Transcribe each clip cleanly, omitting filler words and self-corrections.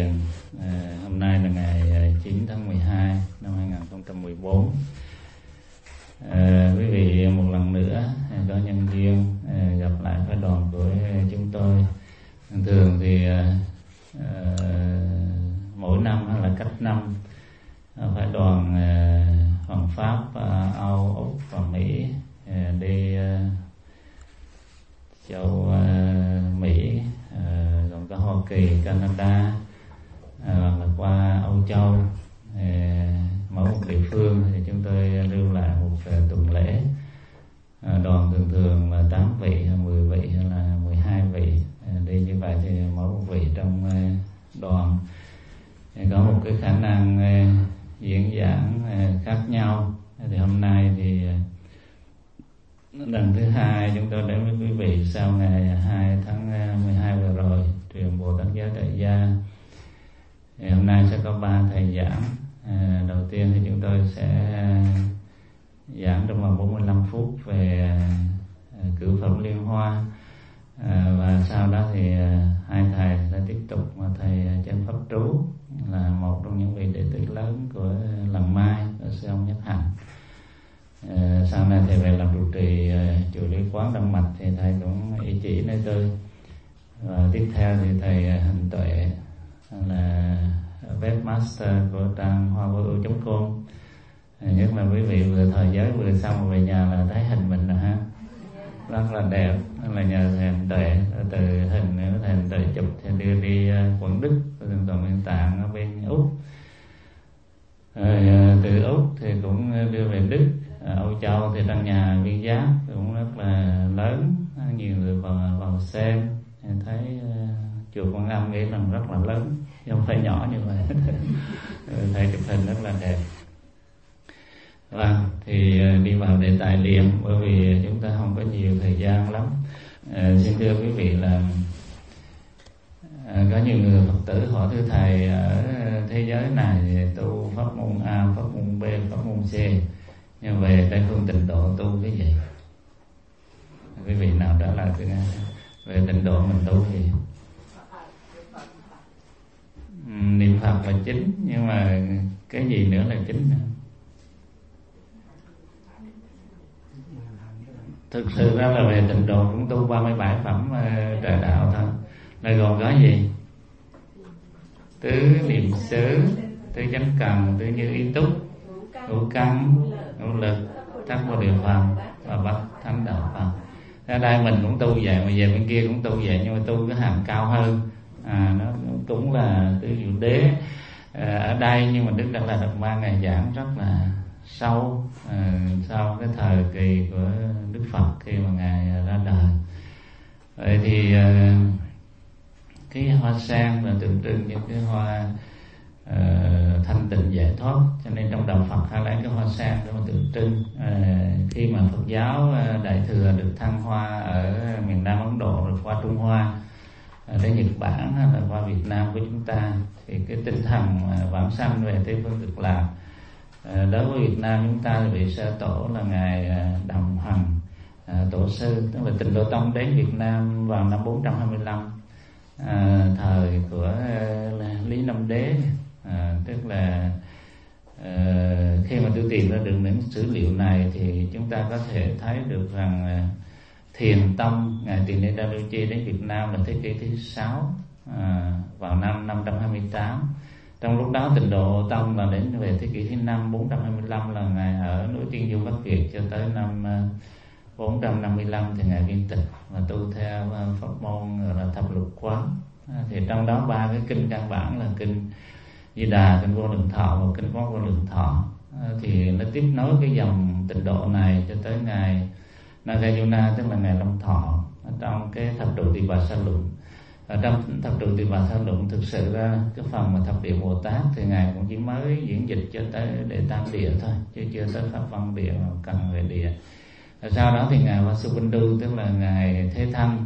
hôm nay là ngày 9 tháng 12 năm 2014. Quý vị một lần nữa có nhân duyên gặp lại phái đoàn của chúng tôi. Thường thì mỗi năm hay là cách năm phái đoàn Hoàng Pháp, Âu, Úc và Mỹ đi châu Mỹ, còn có Hoa Kỳ, Canada, hoặc là qua Âu Châu. Mỗi một địa phương thì chúng tôi lưu lại một tuần lễ. Đoàn thường là 8 vị, 10 vị hay là 12 vị. Đi như vậy thì mỗi một vị trong đoàn có một cái khả năng diễn giảng khác nhau. Thì hôm nay thì lần thứ hai chúng tôi đến với quý vị sau ngày 2 tháng 12 vừa rồi, truyền Bồ Tát giáo tại gia. Thì hôm nay sẽ có 3 thầy giảng. Đầu tiên thì chúng tôi sẽ giảng trong vòng 45 phút về cửu phẩm liên hoa, và sau đó thì hai thầy sẽ tiếp tục. Thầy Chân Pháp Trú là một trong những vị đệ tử lớn của Lần Mai, của sư ông Nhất Hạnh. Sau này thầy về làm trụ trì chùa Lý Quán Đăng Mạch thì thầy cũng ý chỉ nơi tôi. Và tiếp theo thì thầy Hình Tuệ là webmaster của trang hoavôu.com. Nhất là quý vị vừa thời giới vừa xong về nhà là thấy hình mình rồi ha, rất là đẹp. Là nhờ thầy Hình Tuệ, từ hình nữa thầy Hình Tuệ chụp thì đưa đi quận Đức, Thượng Tọa Nguyên Tạng ở bên Úc. Từ Úc thì cũng đưa về Đức. Âu Châu thì trong nhà Viên Giác cũng rất là lớn, nhiều người vào xem. Thấy chùa Quan Âm nghĩ rằng rất là lớn, chứ không phải nhỏ như vậy. Thấy chụp hình rất là đẹp. Vâng, thì đi vào đề tài liền, bởi vì chúng ta không có nhiều thời gian lắm. Xin thưa quý vị là có nhiều người Phật tử hỏi thưa thầy, ở thế giới này tu pháp môn A, pháp môn B, pháp môn C, nhưng về Tây phương Tịnh độ tu cái gì? Quý vị nào trả lời tôi nghe. Về Tịnh độ mình tu gì? Niệm Phật là chính, nhưng mà cái gì nữa là chính nữa? Thực sự ra là về Tịnh độ cũng tu 37 phẩm trợ đạo thôi. Là gồm có gì? Tứ niệm xứ, tứ chánh cần, tứ như ý túc, ngũ căn, ngũ lực, thất vô điều phần và bát thánh đạo phần. Ở đây mình cũng tu vậy, mà về bên kia cũng tu vậy, nhưng mà tu cái hàm cao hơn. Nó cũng là tứ diệu đế ở đây, nhưng mà Đức Đạt Lai Đạt Ma ngày giảng rất là sâu sau cái thời kỳ của Đức Phật khi mà ngài ra đời. Vậy thì cái hoa sen là tượng trưng cho cái hoa thanh tịnh giải thoát, cho nên trong đạo Phật hay lấy cái hoa sen để mà tượng trưng. Khi mà Phật giáo Đại thừa được thăng hoa ở miền Nam Ấn Độ, rồi qua Trung Hoa, đến Nhật Bản hay là qua Việt Nam của chúng ta, thì cái tinh thần vãng sanh về Tây phương Cực Lạc, đối với Việt Nam chúng ta thì vị Sơ Tổ là ngài Đồng Hằng Tổ sư, tức là Tịnh Độ Tông đến Việt Nam vào năm 425, thời của Lý Nam Đế. Tức là khi mà tôi tìm ra được những sử liệu này thì chúng ta có thể thấy được rằng Thiền Tông ngài Tỳ Ni Đa Lưu Chi đến Việt Nam là thế kỷ thứ 6, vào năm 528. Trong lúc đó Tịnh Độ Tông là đến về thế kỷ thứ 5, 425 là ngài ở núi Tiên Du Bắc Việt, cho tới năm 455 thì ngài viên tịch và tu theo pháp môn là thập lục quán. Thì trong đó 3 cái kinh căn bản là kinh Di Đà, kinh Vô Lượng Thọ và kinh Quán Vô Lượng Thọ. Thì nó tiếp nối cái dòng Tịnh Độ này cho tới ngài Nagarjuna, tức là ngài Long Thọ, ở trong cái thập trụ Tỳ Bà Sa Luận. Ở trong thập trụ Tỳ Bà Sa Luận thực sự ra cái phần mà thập địa Bồ Tát thì ngài cũng chỉ mới diễn dịch cho tới đệ tam địa thôi, chứ chưa tới pháp văn địa mà cần về địa. Sau đó thì ngài Vasubandhu, tức là ngài Thế Thân,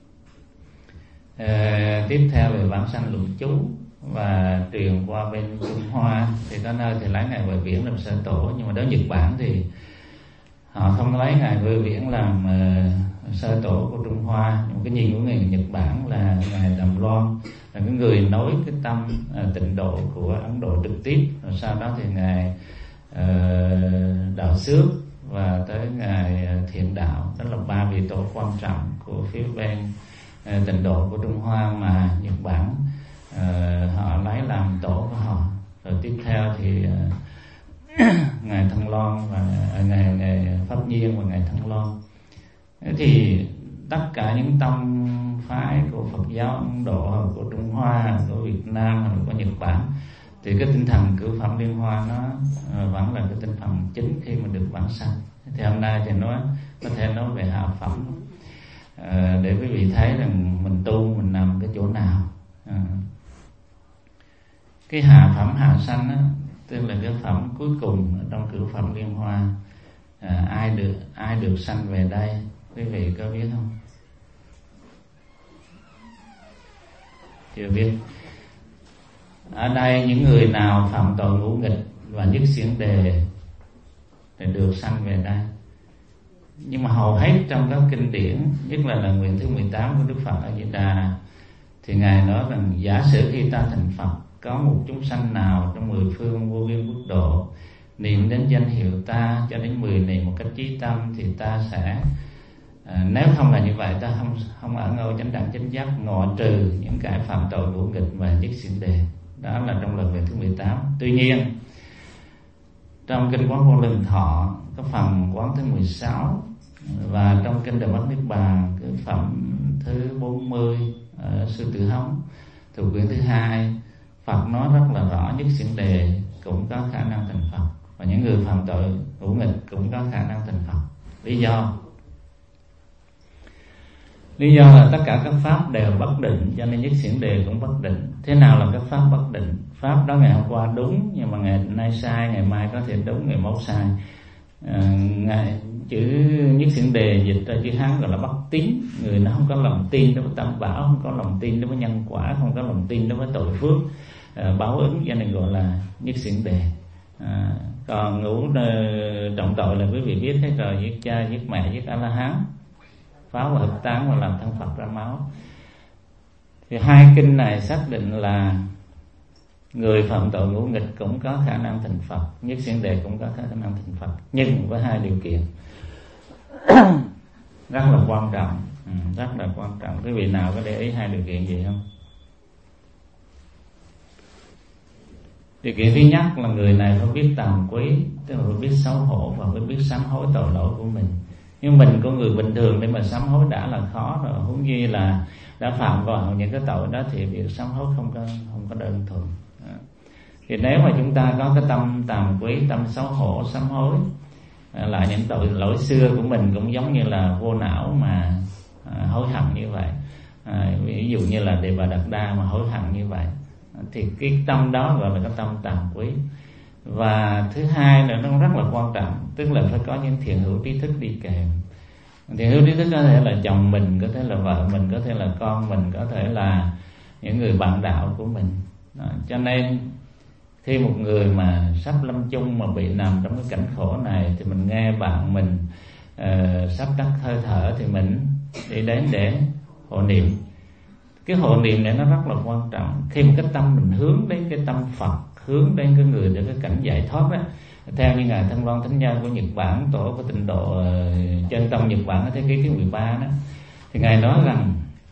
tiếp theo về vãng sanh luận chú và truyền qua bên Trung Hoa. Thì có nơi thì lấy ngài Huệ Viễn làm Sơ Tổ, nhưng mà đến Nhật Bản thì họ không lấy ngài Huệ Viễn làm Sơ Tổ của Trung Hoa. Nhưng cái nhìn của người Nhật Bản là ngài Đàm Loan là cái người nối cái tâm tịnh độ của Ấn Độ trực tiếp, rồi sau đó thì ngài Đạo Xước và tới ngài Thiện Đạo. Đó là 3 vị tổ quan trọng của phía bên tịnh độ của Trung Hoa mà Nhật Bản họ lấy làm tổ của họ. Rồi tiếp theo thì ngài Thân Loan và ngài Pháp Nhiên và ngài Thân Loan. Thế thì tất cả những tông phái của Phật giáo Ấn Độ, của Trung Hoa, của Việt Nam hoặc của Nhật Bản, thì cái tinh thần cửu phẩm liên hoa nó vẫn là cái tinh thần chính khi mà được vãng sanh. Thì hôm nay thì nó có thể nói về hạ phẩm để quý vị thấy rằng mình tu mình nằm cái chỗ nào. Cái hạ phẩm hạ sanh á, tức là cái phẩm cuối cùng trong cửu phẩm liên hoa. Ai được sanh về đây, quý vị có biết không? Chưa biết. Ở đây những người nào phạm tội ngũ nghịch và nhất xiển đề thì được sanh về đây. Nhưng mà hầu hết trong các kinh điển, nhất là nguyện thứ 18 của Đức Phật A Di Đà, thì ngài nói rằng giả sử khi ta thành Phật, có một chúng sanh nào trong 10 phương vô biên quốc độ niệm đến danh hiệu ta cho đến 10 niệm một cách chí tâm, thì ta sẽ nếu không là như vậy, ta không ở ngôi chánh đẳng chánh giác, ngọ trừ những cái phạm tội ngũ nghịch và nhất xiển đề. Đó là trong lần nguyện thứ 18. Tuy nhiên trong kinh Quán Vô Lượng Thọ có phần quán thứ 16, và trong kinh Đại Bát Niết Bàn cái phẩm thứ 40 ở Sư Tử Hống thuộc quyển thứ 2, Phật nói rất là rõ nhất xiển đề cũng có khả năng thành Phật, và những người phạm tội ngũ nghịch cũng có khả năng thành Phật. Lý do là tất cả các pháp đều bất định, cho nên nhất xiển đề cũng bất định. Thế nào là các pháp bất định? Pháp đó ngày hôm qua đúng, nhưng mà ngày nay sai, ngày mai có thể đúng, ngày mốt sai. Chữ nhất xiển đề dịch ra chữ Hán gọi là bất tín. Người nó không có lòng tin đối với tam bảo, không có lòng tin đối với nhân quả, không có lòng tin đối với tội phước báo ứng, cho nên gọi là nhất xiển đề. Còn ngũ trọng tội là quý vị biết hết rồi: giết cha, giết mẹ, giết A-la-hán, phá và hợp tán và làm thân Phật ra máu. Thì hai kinh này xác định là người phạm tội ngũ nghịch cũng có khả năng thành Phật, nhất xiển đề cũng có khả năng thành Phật, nhưng với hai điều kiện rất là quan trọng, rất là quan trọng. Quý vị nào có để ý hai điều kiện gì không? Điều kiện thứ nhất là người này phải biết tàm quý, tức là phải biết xấu hổ và phải biết sám hối tội lỗi của mình. Nhưng mình của người bình thường để mà sám hối đã là khó rồi, huống chi là đã phạm vào những cái tội đó thì việc sám hối không có đơn thuần. Thì nếu mà chúng ta có cái tâm tàm quý, tâm xấu hổ, sám hối là những tội lỗi xưa của mình, cũng giống như là vô não mà hối hận như vậy. Ví dụ như là Đề Bà Đạt Đa mà hối hận như vậy, thì cái tâm đó gọi là cái tâm tàm quý. Và thứ hai là nó rất là quan trọng, tức là phải có những thiện hữu trí thức đi kèm. Thiện hữu trí thức có thể là chồng mình, có thể là vợ mình, có thể là con mình, có thể là những người bạn đạo của mình. Cho nên khi một người mà sắp lâm chung mà bị nằm trong cái cảnh khổ này, thì mình nghe bạn mình sắp tắt hơi thở thì mình đi đến để hộ niệm. Cái hộ niệm này nó rất là quan trọng. Khi một cái tâm mình hướng đến cái tâm Phật, hướng đến cái người để cái cảnh giải thoát đó, theo như ngài Thân Loan Thánh Nhân của Nhật Bản, tổ của tịnh độ chân tâm Nhật Bản ở thế kỷ thứ 13 đó, thì ngài nói rằng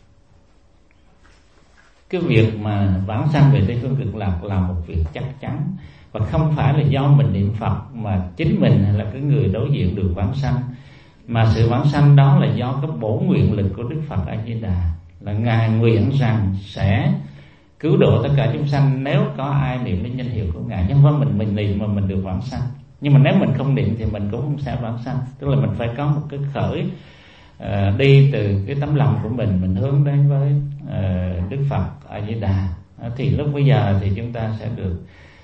cái việc mà vãng sanh về Tây Phương Cực Lạc là một việc chắc chắn, và không phải là do mình niệm Phật mà chính mình hay là cái người đối diện được vãng sanh, mà sự vãng sanh đó là do cái bổ nguyện lực của Đức Phật A Di Đà, là ngài nguyện rằng sẽ cứu độ tất cả chúng sanh nếu có ai niệm đến danh hiệu của ngài. Nhưng không phải mình niệm mà mình được vãng sanh, nhưng mà nếu mình không niệm thì mình cũng không sẽ vãng sanh. Tức là mình phải có một cái khởi đi từ cái tấm lòng của mình hướng đến với Đức Phật A Di Đà, thì lúc bây giờ thì chúng ta sẽ được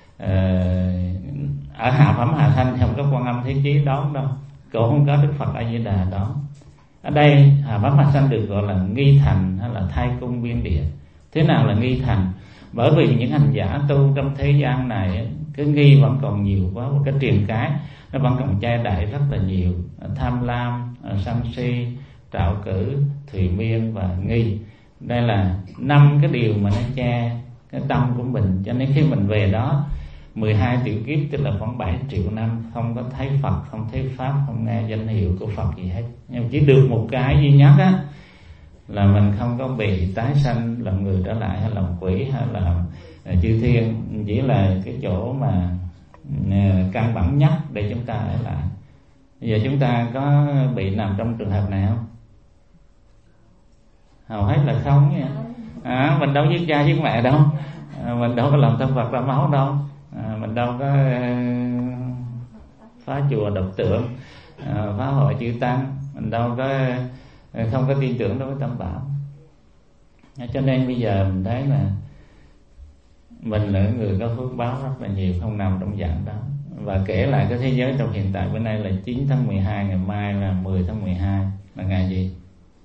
ở hạ phẩm hạ sanh không có Quan Âm Thế Chí đón đâu, cũng không có Đức Phật A Di Đà đón. Ở đây hạ phẩm hạ sanh được gọi là nghi thành hay là thai cung viên địa. Thế nào là nghi thành? Bởi vì những hành giả tu trong thế gian này, cái nghi vẫn còn nhiều quá, và cái triền cái nó vẫn còn che đậy rất là nhiều: tham lam, sân si, trạo cử, thùy miên và nghi. Đây là 5 cái điều mà nó che cái tâm của mình. Cho nên khi mình về đó 12 tiểu kiếp, tức là khoảng 7 triệu năm không có thấy Phật, không thấy Pháp, không nghe danh hiệu của Phật gì hết. Nhưng chỉ được một cái duy nhất á, là mình không có bị tái sanh làm người trở lại, hay làm quỷ, hay là chư thiên. Chỉ là cái chỗ mà căn bản nhất để chúng ta ở lại. Bây giờ chúng ta có bị nằm trong trường hợp này không? Hầu hết là không nha. Mình đâu giết cha giết mẹ đâu, mình đâu có làm thân Phật ra máu đâu, mình đâu có phá chùa độc tượng, phá hội chư tăng, mình đâu có không có tin tưởng đối với Tam Bảo. Cho nên bây giờ mình thấy là mình là người có phước báo rất là nhiều, không nằm trong dạng đó. Và kể lại cái thế giới trong hiện tại, bữa nay là 9 tháng 12, ngày mai là 10 tháng 12, là ngày gì?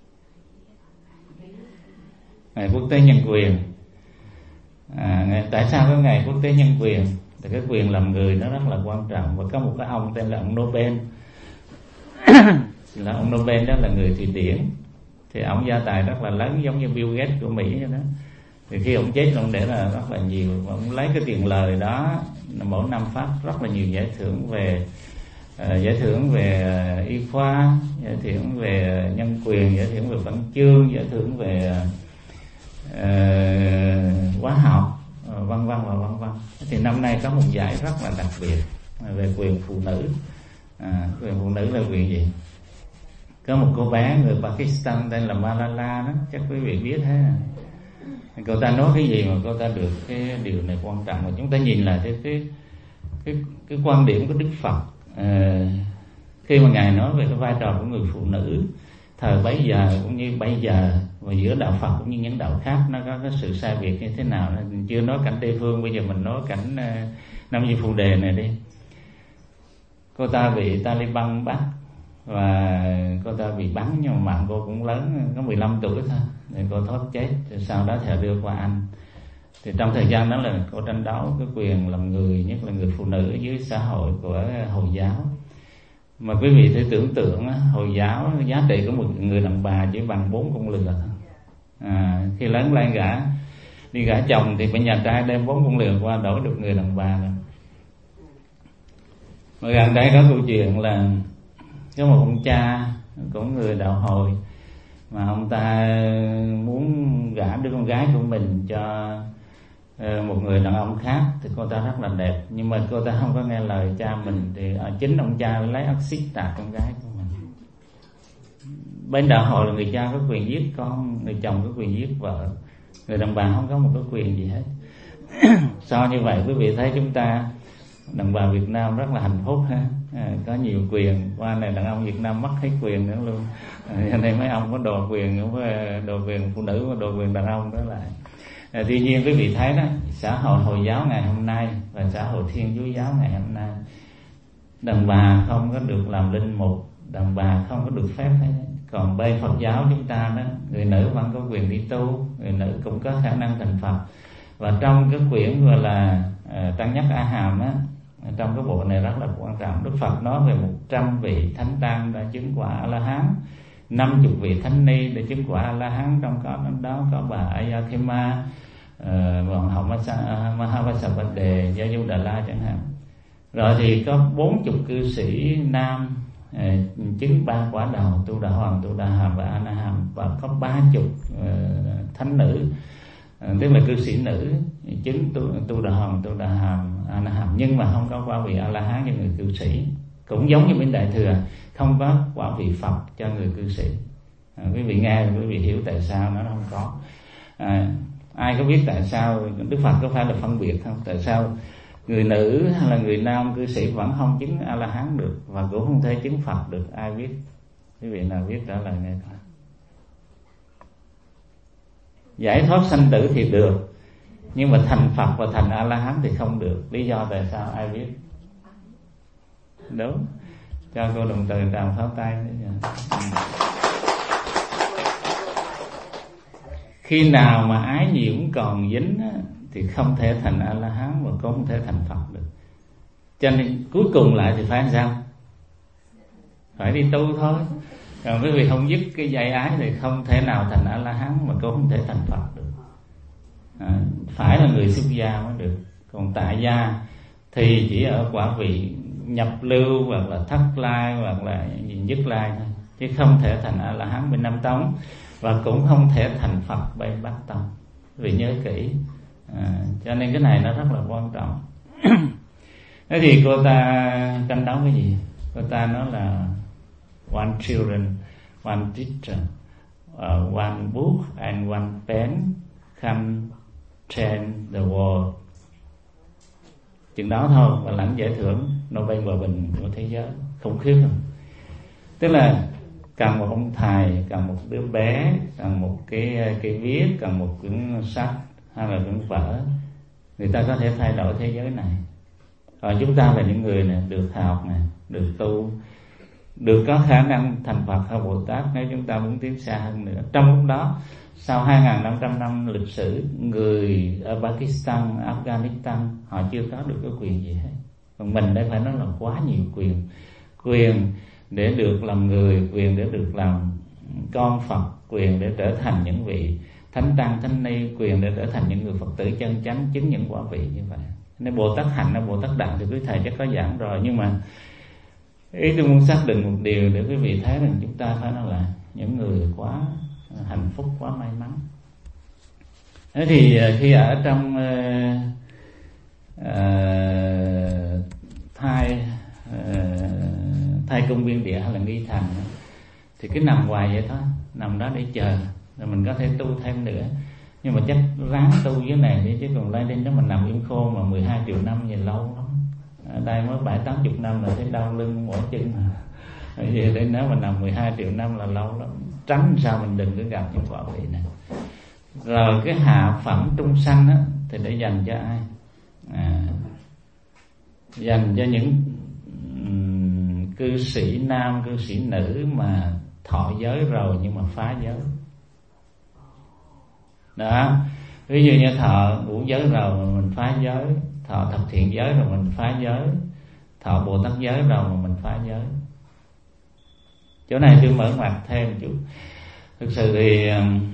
Ngày quốc tế nhân quyền. Tại sao có ngày quốc tế nhân quyền? Thì cái quyền làm người nó rất là quan trọng. Và có một cái ông tên là ông Nobel là ông Nobel đó là người Thụy Điển. Thì ông gia tài rất là lớn, giống như Bill Gates của Mỹ vậy đó. Thì khi ông chết ông để là rất là nhiều, và ông lấy cái tiền lời đó mỗi năm phát rất là nhiều giải thưởng về y khoa, giải thưởng về nhân quyền, giải thưởng về văn chương, giải thưởng về hóa học, vân vân và vân vân. Thì năm nay có một giải rất là đặc biệt về quyền phụ nữ. Quyền phụ nữ là quyền gì? Có một cô bé người Pakistan tên là Malala đó, chắc quý vị biết hết. Cô ta nói cái gì mà cô ta được cái điều này quan trọng, mà chúng ta nhìn là cái quan điểm của Đức Phật khi mà ngài nói về cái vai trò của người phụ nữ thời bấy giờ cũng như bây giờ, và giữa đạo Phật cũng như những đạo khác nó có cái sự sai biệt như thế nào. Mình chưa nói cảnh Tây Phương, bây giờ mình nói cảnh Nam Di Phù Đề này đi. Cô ta bị Taliban bắt và cô ta bị bắn, nhưng mà mạng cô cũng lớn, có 15 tuổi thôi, thì cô thoát chết. Rồi sau đó thì đưa qua Anh. Thì trong thời gian đó là cô tranh đấu cái quyền làm người, nhất là người phụ nữ dưới xã hội của Hồi giáo. Mà quý vị thử tưởng tượng Hồi giáo giá trị của một người đàn bà chỉ bằng 4 con lừa thôi. Khi lớn lên đi gả chồng thì phải nhà trai đem 4 con lừa qua đổi được người đàn bà rồi. Mà gần đây có câu chuyện là có một ông cha của người đạo Hồi mà ông ta muốn gả đứa con gái của mình cho một người đàn ông khác. Thì cô ta rất là đẹp, nhưng mà cô ta không có nghe lời cha mình, thì chính ông cha lấy ắc xít tạt con gái của mình. Bên đạo Hồi là người cha có quyền giết con, người chồng có quyền giết vợ, người đàn bà không có một cái quyền gì hết. Sao như vậy quý vị thấy chúng ta đàn bà Việt Nam rất là hạnh phúc ha, có nhiều quyền. Qua này đàn ông Việt Nam mất hết quyền nữa luôn. Cho nên mấy ông có đồ quyền, đồ quyền phụ nữ và đồ quyền đàn ông đó lại. Tuy nhiên quý vị thấy đó, xã hội Hồi giáo ngày hôm nay và xã hội Thiên Chúa giáo ngày hôm nay, đàn bà không có được làm linh mục, đàn bà không có được phép hết. Còn bên Phật giáo chúng ta đó, người nữ vẫn có quyền đi tu, người nữ cũng có khả năng thành Phật. Và trong cái quyển gọi là Tăng Nhất A Hàm á, trong cái bộ này rất là quan trọng, Đức Phật nói về 100 vị thánh tăng đã chứng quả A-la-hán, 50 vị thánh ni để chứng quả A-la-hán. Trong đó có bà Ayathema, Hoàng hậu Mahavajjapade, Gia Du Đà La chẳng hạn. Rồi thì có 40 cư sĩ nam chứng 3 quả đầu, Tu Đà Hoàng, Tu Đà Hàm và A Na Hàm. Và có 30 thánh nữ, tức là cư sĩ nữ chứng Tu Đà Hoàng, Tu Đà Hàm, A Na Hàm, nhưng mà không có quả vị A La Hán cho người cư sĩ. Cũng giống như bên Đại Thừa không có quả vị Phật cho người cư sĩ. Quý vị nghe quý vị hiểu tại sao nó không có. Ai có biết tại sao Đức Phật có phải là phân biệt không? Tại sao người nữ hay là người nam cư sĩ vẫn không chứng A La Hán được và cũng không thể chứng Phật được? Ai biết? Quý vị nào biết trả lời nghe coi. Giải thoát sanh tử thì được, nhưng mà thành Phật và thành A La Hán thì không được. Lý do tại sao ai biết? Đúng. Cho cô đồng từ tràng pháo tay. Khi nào mà ái nhiễm còn dính á, thì không thể thành A La Hán và cũng không thể thành Phật được. Cho nên cuối cùng lại thì phải làm sao? Phải đi tu thôi. Còn quý vị không dứt cái dây ái thì không thể nào thành A La Hán, mà cũng không thể thành Phật được. Phải là người xuất gia mới được. Còn tại gia thì chỉ ở quả vị nhập lưu hoặc là thất lai hoặc là dứt lai thôi, chứ không thể thành A La Hán bên Nam Tông, và cũng không thể thành Phật bên Bắc Tông. Vì nhớ kỹ. Cho nên cái này nó rất là quan trọng. Thế thì cô ta tranh đấu cái gì? Cô ta nói là one children, one teacher, one book and one pen can change the world. Chừng đó thôi và lãnh giải thưởng Nobel hòa bình của thế giới. Khủng khiếp không? Tức là cần một ông thầy, cần một đứa bé, cần một cái viết, cần một cuốn sách hay là cuốn vở, người ta có thể thay đổi thế giới này. Còn chúng ta là những người này được học này, được tu, được có khả năng thành Phật hay Bồ Tát nếu chúng ta muốn tiến xa hơn nữa. Trong lúc đó, sau 2.500 năm lịch sử, người ở Pakistan, Afghanistan họ chưa có được cái quyền gì hết. Còn mình đây phải nói là quá nhiều quyền. Quyền để được làm người, quyền để được làm con Phật, quyền để trở thành những vị thánh tăng, thánh ni, quyền để trở thành những người Phật tử chân chánh, chứng những quả vị như vậy. Nên Bồ Tát hạnh hay Bồ Tát đạo thì quý thầy chắc có giảng rồi, nhưng mà ý tôi muốn xác định một điều để quý vị thấy rằng chúng ta phải nói là những người quá hạnh phúc, quá may mắn. Thế thì khi ở trong thai cung viên địa hay là nghi thành thì cứ nằm hoài vậy thôi, nằm đó để chờ rồi mình có thể tu thêm nữa. Nhưng mà chắc ráng tu dưới này đi, chứ còn lên đó mình nằm im khô mà 12 triệu năm vậy lâu lắm. Ở đây mới 7-80 năm là thấy đau lưng mỏi chân mà. Vậy đến nếu mình nằm 12 triệu năm là lâu lắm. Tránh sao mình đừng có gặp những quả vị này. Rồi cái hạ phẩm trung sanh á, thì để dành cho ai? Dành cho những cư sĩ nam, cư sĩ nữ mà thọ giới rồi nhưng mà phá giới. Đó, ví dụ như thọ ngũ giới rồi mà mình phá giới, thọ thập thiện giới rồi mình phá giới, thọ Bồ Tát giới rồi mà mình phá giới. Chỗ này tôi mở ngoặt thêm một chút. Thực sự thì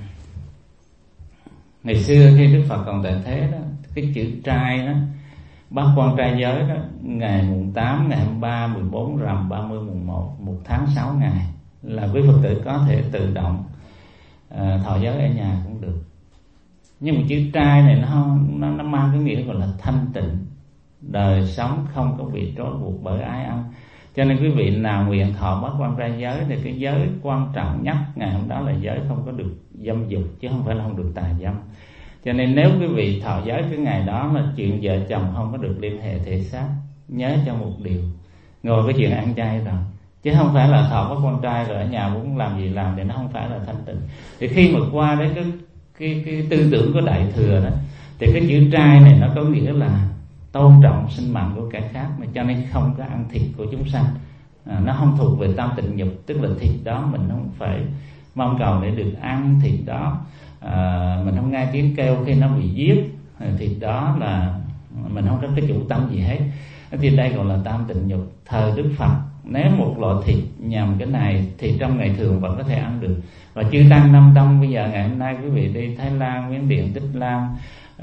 ngày xưa khi Đức Phật còn tại thế đó, cái chữ trai đó, bát quan trai giới đó, ngày mùng 8, ngày 23, 14, rằm 30, mùng 1, 1 tháng 6 ngày là quý Phật tử có thể tự động thọ giới ở nhà cũng được. Nhưng mà chữ trai này nó mang cái nghĩa gọi là thanh tịnh, đời sống không có bị trói buộc bởi ái ăn. Cho nên quý vị nào nguyện thọ bát quan trai giới thì cái giới quan trọng nhất ngày hôm đó là giới không có được dâm dục, chứ không phải là không được tà dâm. Cho nên nếu quý vị thọ giới cái ngày đó là chuyện vợ chồng không có được liên hệ thể xác, nhớ cho một điều, ngồi cái chuyện ăn chay rồi, chứ không phải là thọ bát quan trai rồi ở nhà muốn làm gì làm, thì nó không phải là thanh tịnh. Thì khi mà qua đến cái tư tưởng của Đại Thừa đó, thì cái chữ trai này nó có nghĩa là tôn trọng sinh mạng của kẻ khác, mà cho nên không có ăn thịt của chúng sanh. Nó không thuộc về tam tịnh nhục, tức là thịt đó mình không phải mong cầu để được ăn thịt đó. Mình không nghe tiếng kêu khi nó bị giết, thịt đó là mình không có cái chủ tâm gì hết. Thì đây gọi là tam tịnh nhục. Thời Đức Phật nếu một loại thịt nhằm cái này thì trong ngày thường vẫn có thể ăn được. Và chư tăng Nam Tông bây giờ ngày hôm nay quý vị đi Thái Lan, Miến Điện, Tích Lan,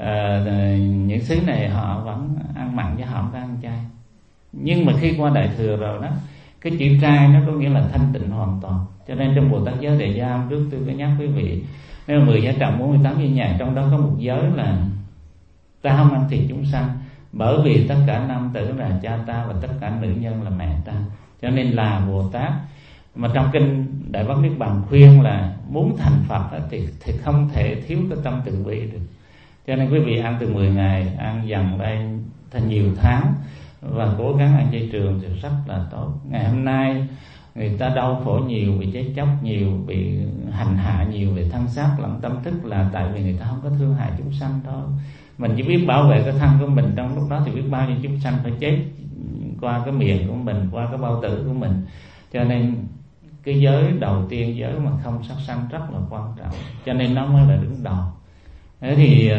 những xứ này họ vẫn ăn mặn chứ họ không có ăn chay. Nhưng mà khi qua Đại Thừa rồi đó, cái chữ trai nó có nghĩa là thanh tịnh hoàn toàn. Cho nên trong Bồ Tát giới Đại Gia trước tôi có nhắc quý vị, nếu mà 10 giới trọng 48 giới nhàn, trong đó có một giới là ta không ăn thịt chúng sanh, bởi vì tất cả nam tử là cha ta và tất cả nữ nhân là mẹ ta. Cho nên là Bồ Tát. Mà trong kinh Đại Bát Niết Bàn khuyên là muốn thành Phật thì không thể thiếu cái tâm từ bi được. Cho nên quý vị ăn từ 10 ngày, ăn dần đây thành nhiều tháng và cố gắng ăn chay trường thì rất là tốt. Ngày hôm nay người ta đau khổ nhiều, bị chết chóc nhiều, bị hành hạ nhiều về thân xác lẫn tâm thức, là tại vì người ta không có thương hại chúng sanh thôi. Mình chỉ biết bảo vệ cái thân của mình, trong lúc đó thì biết bao nhiêu chúng sanh phải chết qua cái miệng của mình, qua cái bao tử của mình. Cho nên cái giới đầu tiên, giới mà không sát sanh rất là quan trọng, cho nên nó mới là đứng đầu. Thế thì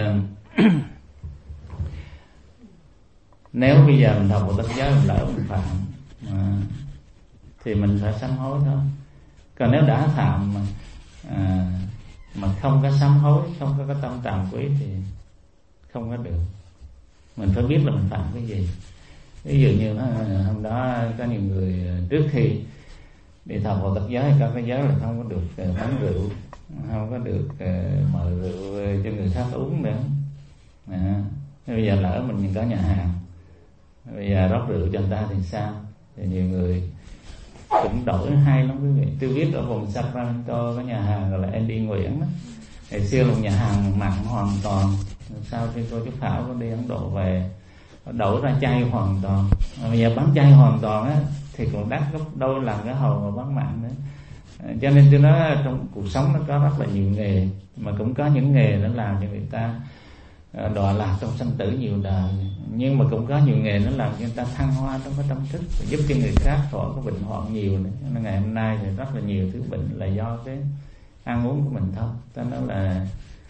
nếu bây giờ mình học Bồ Tát giới mình lỡ mình phạm thì mình phải sám hối thôi. Còn nếu đã phạm mà không có sám hối, không có tâm tàm quý thì không có được. Mình phải biết là mình phạm cái gì. Ví dụ như hôm đó có nhiều người trước khi đi thọ Phật tập giới, có cái giới là không có được bán rượu, không có được mời rượu cho người khác uống nữa. Bây giờ lỡ mình có nhà hàng, bây giờ rót rượu cho người ta thì sao? Thì nhiều người cũng đổi hay lắm quý vị. Tôi biết ở vùng Sacramento có nhà hàng gọi là Andy Nguyễn đó. Ngày xưa là một nhà hàng mặn hoàn toàn. Sau khi cô chú Thảo có đi Ấn Độ về, đổi ra chay hoàn toàn. Bây giờ bán chay hoàn toàn á thì còn đắt gấp đôi lần cái hồi mà bán mặn nữa. Cho nên tôi nói trong cuộc sống nó có rất là nhiều nghề, mà cũng có những nghề nó làm cho người ta đọa lạc trong sanh tử nhiều đời, nhưng mà cũng có nhiều nghề nó làm cho người ta thăng hoa trong cái tâm thức, giúp cho người khác khỏi có bệnh hoạn nhiều nữa. Nên ngày hôm nay thì rất là nhiều thứ bệnh là do cái ăn uống của mình thôi. Ta nói là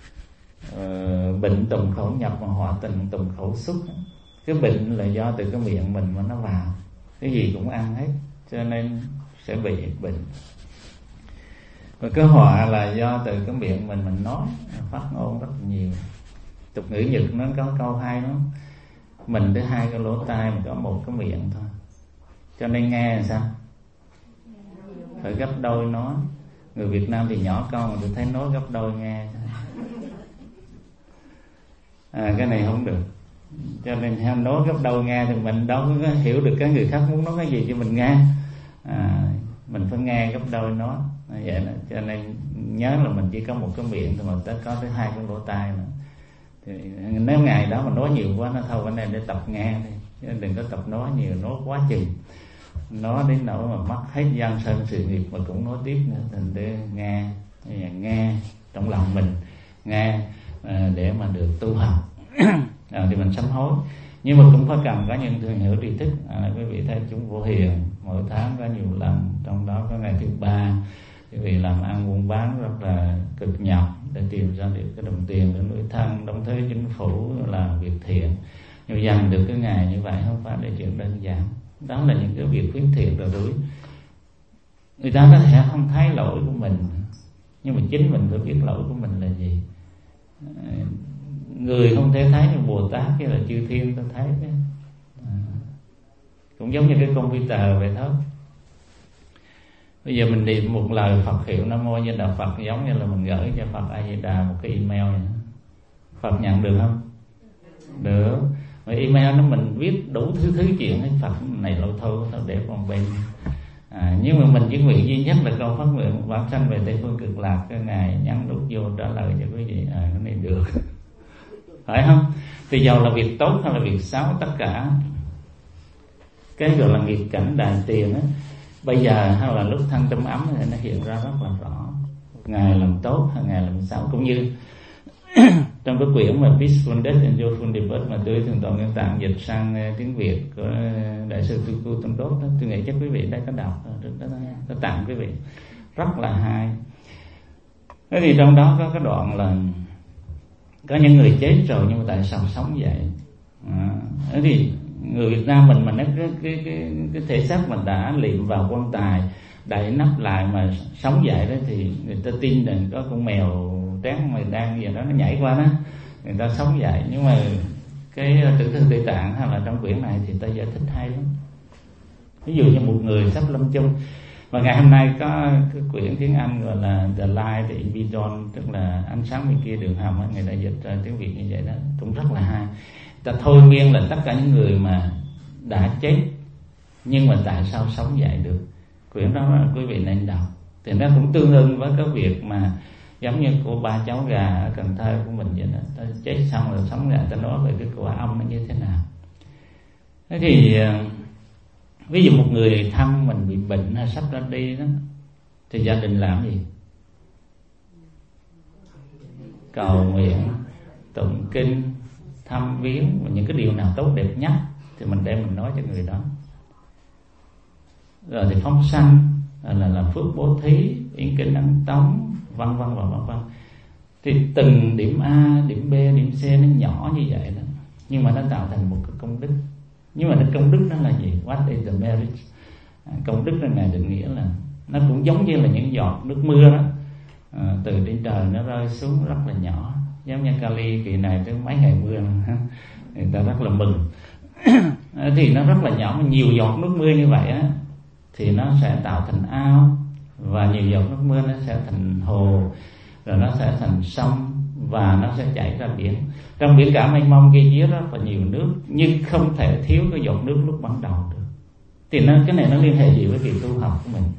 bệnh tùng khẩu nhập mà họa tình tùng khẩu xuất. Cái bệnh là do từ cái miệng mình mà nó vào, cái gì cũng ăn hết, cho nên sẽ bị bệnh. Và cái họa là do từ cái miệng mình nói phát ngôn rất là nhiều. Tục ngữ Nhật nó có câu hay lắm: mình tới hai cái lỗ tai mà có một cái miệng thôi, cho nên nghe là sao phải gấp đôi nói. Người Việt Nam thì nhỏ con mà tôi thấy nói gấp đôi nghe. Cái này không được. Cho nên nói gấp đôi nghe thì mình đâu có hiểu được cái người khác muốn nói cái gì cho mình nghe. Mình phải nghe gấp đôi nói. Vậy đó. Cho nên nhớ là mình chỉ có một cái miệng thôi mà tới có tới hai cái lỗ tai nữa. Thì nếu ngày đó mà nói nhiều quá nó thôi, cái này để tập nghe đi, chứ đừng có tập nói nhiều, nói quá chừng, nói đến nỗi mà mất hết gian sơn sự nghiệp mà cũng nói tiếp nữa. Thành để nghe trong lòng mình, nghe để mà được tu học thì mình sám hối. Nhưng mà cũng phải cần có những thường hiểu tri thức. Quý vị thấy chúng Vô Hiền mỗi tháng có nhiều lần, trong đó có ngày thứ ba quý vị làm ăn buôn bán rất là cực nhọc để tìm ra được cái đồng tiền để nuôi thân, đóng thuế chính phủ, làm việc thiện. Nhưng dành được cái ngày như vậy không phải là chuyện đơn giản. Đó là những cái việc khuyến thiện rồi đuổi. Người ta có thể không thấy lỗi của mình, nhưng mà chính mình phải biết lỗi của mình là gì. Người không thể thấy, nhưng Bồ Tát hay là chư thiên ta thấy đấy. Cũng giống như cái computer vậy thôi. Bây giờ mình niệm một lời Phật hiệu Nam Mô A Di Đà Phật, giống như là mình gửi cho Phật A Di Đà một cái email này. Phật nhận được không? Được. Mà email nó mình viết đủ thứ chuyện ấy, Phật này lâu thôi tao để còn bên. Nhưng mà mình chỉ nguyện duy nhất là câu phát nguyện vãng sanh về Tây Phương Cực Lạc, cái ngày nhắn đút vô trả lời cho quý vị. Cái này được. Phải không? Thì dầu là việc tốt hay là việc xấu, tất cả cái gọi là nghiệp cảnh đài tiền á, bây giờ hay là lúc thân tâm ấm thì nó hiện ra rất là rõ. Ngày làm tốt hay ngày làm xấu. Cũng như trong cái quyển mà Peaceful Death and Joyful Rebirth mà tôi thường toàn nguyên tạng dịch sang tiếng Việt của Đại sư Tu Cu Tôn Đốt đó, tôi nghĩ chắc quý vị đã có đọc đó, tôi tặng quý vị rất là hay. Thế thì trong đó có cái đoạn là có những người chết rồi nhưng mà tại sao sống vậy? Thế thì người Việt Nam mình mà nó cái thể xác mình đã liệm vào quan tài, đậy nắp lại mà sống dậy đó, thì người ta tin rằng có con mèo trắng mà đang gì đó nó nhảy qua đó, người ta sống dậy. Nhưng mà cái Tử Thư Tây Tạng hay là trong quyển này thì ta giải thích hay lắm. Ví dụ như một người sắp lâm chung, và ngày hôm nay có cái quyển tiếng Anh gọi là The Light, The Invision, tức là ánh sáng bên kia đường hầm, người ta dịch ra tiếng Việt như vậy đó, cũng rất là hay. Ta thôi miên là tất cả những người mà đã chết nhưng mà tại sao sống dậy được. Quyển đó quý vị nên đọc. Thì nó cũng tương ứng với cái việc mà giống như của ba cháu gà ở Cần Thơ của mình vậy đó. Ta chết xong rồi sống lại, ta nói về cái quả âm nó như thế nào. Thế thì ví dụ một người thân mình bị bệnh hay sắp ra đi đó, thì gia đình làm gì? Cầu nguyện, tụng kinh, thăm viếng, và những cái điều nào tốt đẹp nhất thì mình đem mình nói cho người đó. Rồi thì phóng sanh, là làm phước bố thí, yến kinh ấn tống, vân vân và vân vân. Thì từng điểm A, điểm B, điểm C nó nhỏ như vậy đó, nhưng mà nó tạo thành một cái công đức. Nhưng mà cái công đức đó là gì? What is the merit? Công đức là Ngài định nghĩa là nó cũng giống như là những giọt nước mưa đó, từ trên trời nó rơi xuống rất là nhỏ. Giống như Kali kỳ này tới mấy ngày mưa người ta rất là mừng. Thì nó rất là nhỏ, mà nhiều giọt nước mưa như vậy á thì nó sẽ tạo thành ao, và nhiều giọt nước mưa nó sẽ thành hồ, rồi nó sẽ thành sông, và nó sẽ chảy ra biển. Trong biển cả mênh mông kia chứa rất là nhiều nước, nhưng không thể thiếu cái giọt nước lúc ban đầu được. Thì cái này nó liên hệ gì với việc tu học của mình?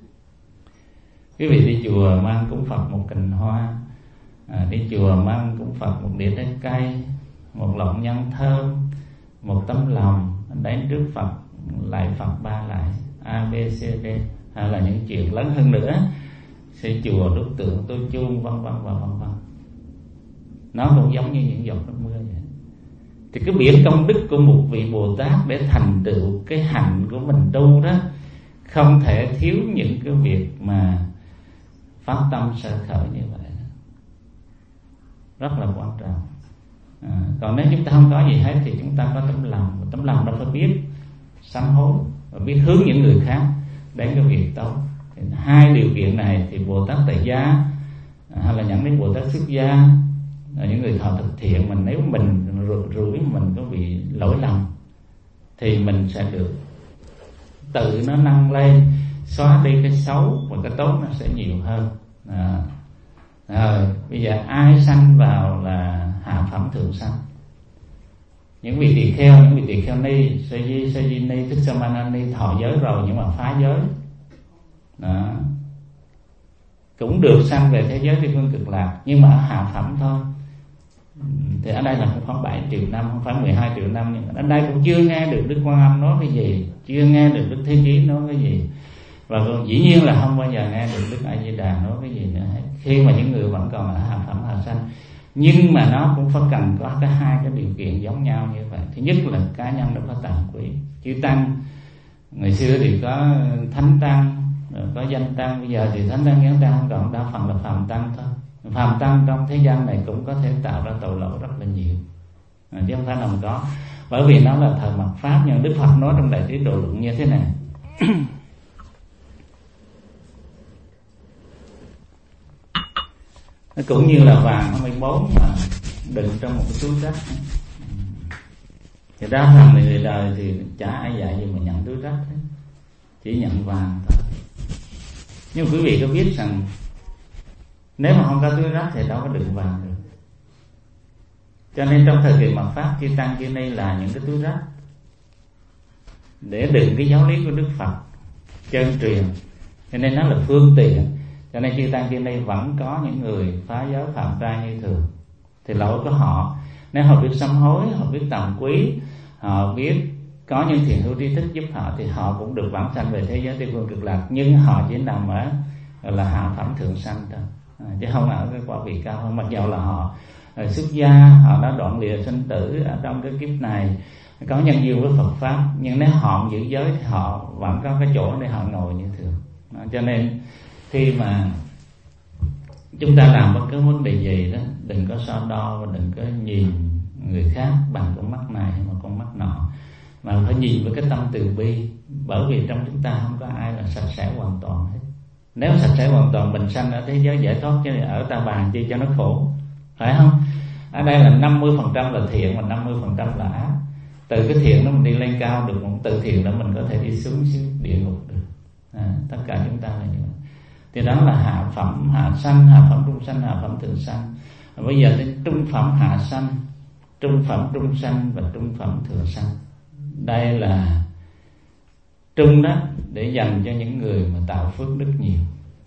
Quý vị đi chùa mang cúng Phật một cành hoa, đi chùa mang cúng Phật một đĩa trái cây, một lọng nhang thơm, một tấm lòng, đến trước Phật lại Phật 3 lại A B C D, hay là những chuyện lớn hơn nữa, xây chùa, đúc tượng, tô chuông, vân vân và vân vân. Nó cũng giống như những giọt nước mưa vậy. Thì cái biển công đức của một vị Bồ Tát để thành tựu cái hạnh của mình tu đó, không thể thiếu những cái việc mà phát tâm sơ khởi như vậy, rất là quan trọng. Còn nếu chúng ta không có gì hết thì chúng ta có tấm lòng. Tấm lòng đó phải biết sám hối và biết hướng những người khác đến cái việc tốt. Thì hai điều kiện này thì Bồ Tát tại gia hay là nhận đến Bồ Tát xuất gia, những người thọ thực thiện, mình nếu mình rủi mình có bị lỗi lầm thì mình sẽ được tự nó nâng lên, xóa đi cái xấu, và cái tốt nó sẽ nhiều hơn. Rồi bây giờ ai sanh vào là hạ phẩm thượng sanh? Những vị tỳ kheo, những vị tỳ kheo ni, sa di ni, thích sa ma na ni thọ giới rồi nhưng mà phá giới đó, cũng được sanh về thế giới Tây Phương Cực Lạc, nhưng mà ở hạ phẩm thôi. Thì ở đây là không phải 7 triệu năm, không phải 12 triệu năm, nhưng ở đây cũng chưa nghe được Đức Quan Âm nói cái gì, chưa nghe được Đức Thế Chí nói cái gì, và dĩ nhiên là không bao giờ nghe được Đức A Di Đà nói cái gì nữa hết, khi mà những người vẫn còn ở hạ phẩm hạ sanh. Nhưng mà nó cũng phải cần có cái hai cái điều kiện giống nhau như vậy. Thứ nhất là cá nhân nó có tàm quý. Chư tăng ngày xưa thì có thánh tăng, có danh tăng, bây giờ thì thánh tăng danh tăng không còn, đa phần là phàm tăng thôi. Phàm tăng trong thế gian này cũng có thể tạo ra tội lỗi rất là nhiều, chứ không phải là không có. Bởi vì nó là thời mạt pháp. Nhưng Đức Phật nói trong Đại Trí Độ Luận như thế này: nó cũng như là vàng 24 mà đựng trong một cái túi rác. Thì đa phần người đời thì chả ai dạy gì mà nhận túi rác hết, chỉ nhận vàng thôi. Nhưng quý vị có biết rằng nếu mà không có túi rác thì đâu có đựng vàng được. Cho nên trong thời kỳ mạt pháp, chư tăng chư ni là những cái túi rác để đựng cái giáo lý của Đức Phật chân truyền. Cho nên nó là phương tiện. Cho nên chư tăng chư ni vẫn có những người phá giới phạm trai như thường. Thì lỗi của họ, nếu họ biết sám hối, họ biết tàm quý, họ biết có những thiện hữu tri thức giúp họ, thì họ cũng được vãng sanh về thế giới Tây Phương Cực Lạc. Nhưng họ chỉ nằm ở là hạ phẩm thượng sanh thôi, chứ không ở cái quả vị cao hơn. Mặc dù là họ xuất gia, họ đã đoạn lìa sinh tử ở trong cái kiếp này, có nhân duyên với Phật pháp, nhưng nếu họ không giữ giới thì họ vẫn có cái chỗ để họ ngồi như thường. Cho nên khi mà chúng ta làm bất cứ vấn đề gì đó, đừng có so đo và đừng có nhìn người khác bằng con mắt này hay một con mắt nọ, mà phải nhìn với cái tâm từ bi. Bởi vì trong chúng ta không có ai là sạch sẽ hoàn toàn hết. Nếu sạch sẽ hoàn toàn, mình sanh ở thế giới giải thoát, chứ ở ta bàn chi cho nó khổ, phải không? Ở đây là 50% là thiện và 50% là ác. Từ cái thiện đó mình đi lên cao được, một từ thiện đó mình có thể đi xuống địa ngục được. Tất cả chúng ta là như vậy. Thì đó là hạ phẩm hạ sanh, hạ phẩm trung sanh, hạ phẩm thượng sanh. Bây giờ đến trung phẩm hạ sanh, trung phẩm trung sanh và trung phẩm thượng sanh. Đây là trung đó để dành cho những người mà tạo phước đức nhiều.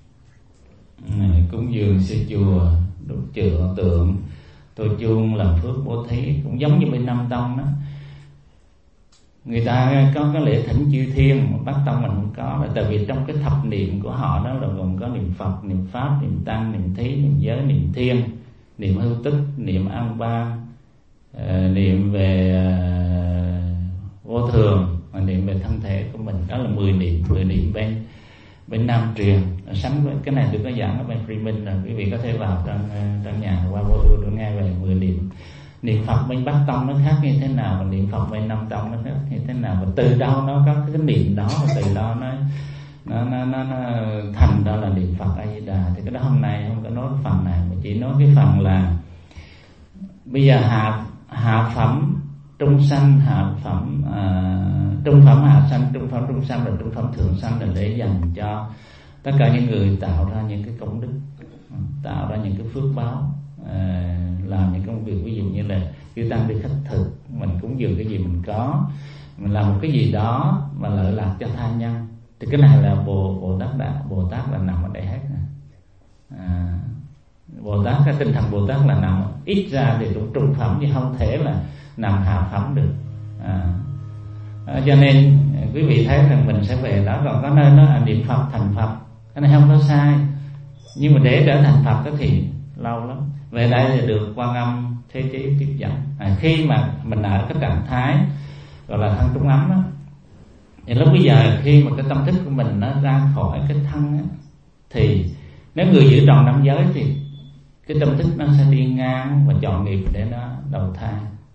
Cúng dường xây chùa, đúc tượng, tô chuông, làm phước bố thí, cũng giống như bên Nam Tông đó. Người ta có cái lễ thỉnh chư thiên, Bắc Tông mình không có, là tại vì trong cái thập niệm của họ đó là gồm có niệm Phật, niệm Pháp, niệm Tăng, niệm Thí, niệm Giới, niệm Thiên, niệm Hưu Tức, niệm An Ba, niệm về vô thường, và niệm về thân thể của mình. Đó là 10 niệm bên Nam truyền. Sánh với cái này tôi có giảng ở bên Freeman rồi, quý vị có thể vào trong nhà qua vô ưu để nghe về 10 niệm. Niệm Phật bên Bắc Tông nó khác như thế nào, và niệm Phật bên Nam Tông nó khác như thế nào, và từ đâu nó có cái niệm đó, và từ đó nó thành ra là niệm Phật A Di Đà. Thì cái đó hôm nay không có nói phần này, mà chỉ nói cái phần là bây giờ hạ phẩm trung sanh, hạ phẩm trung phẩm hạ sanh, trung phẩm trung sanh và trung phẩm thượng sanh là để dành cho tất cả những người tạo ra những cái công đức, tạo ra những cái phước báo, làm những công việc, ví dụ như là chư tăng đi khất thực, mình cúng dường cái gì mình có, mình làm một cái gì đó mà lợi lạc cho tha nhân, thì cái này là Bồ Tát là nằm ở đây hết. Bồ Tát, cái tinh thần Bồ Tát là nằm ít ra thì cũng trung phẩm, chứ không thể là nằm hạ phẩm được. Cho nên quý vị thấy rằng mình sẽ về đó. Còn có nơi nó niệm Phật thành Phật, cái này không có sai, nhưng mà để trở thành Phật đó thì lâu lắm. Về đây thì được Quan Âm Thế Chí tiếp dẫn. Khi mà mình ở cái trạng thái gọi là thân trung ấm đó, thì lúc bây giờ khi mà cái tâm thức của mình nó ra khỏi cái thân á, thì nếu người giữ tròn năm giới thì cái tâm thức nó sẽ đi ngang và chọn nghiệp để nó đầu thai.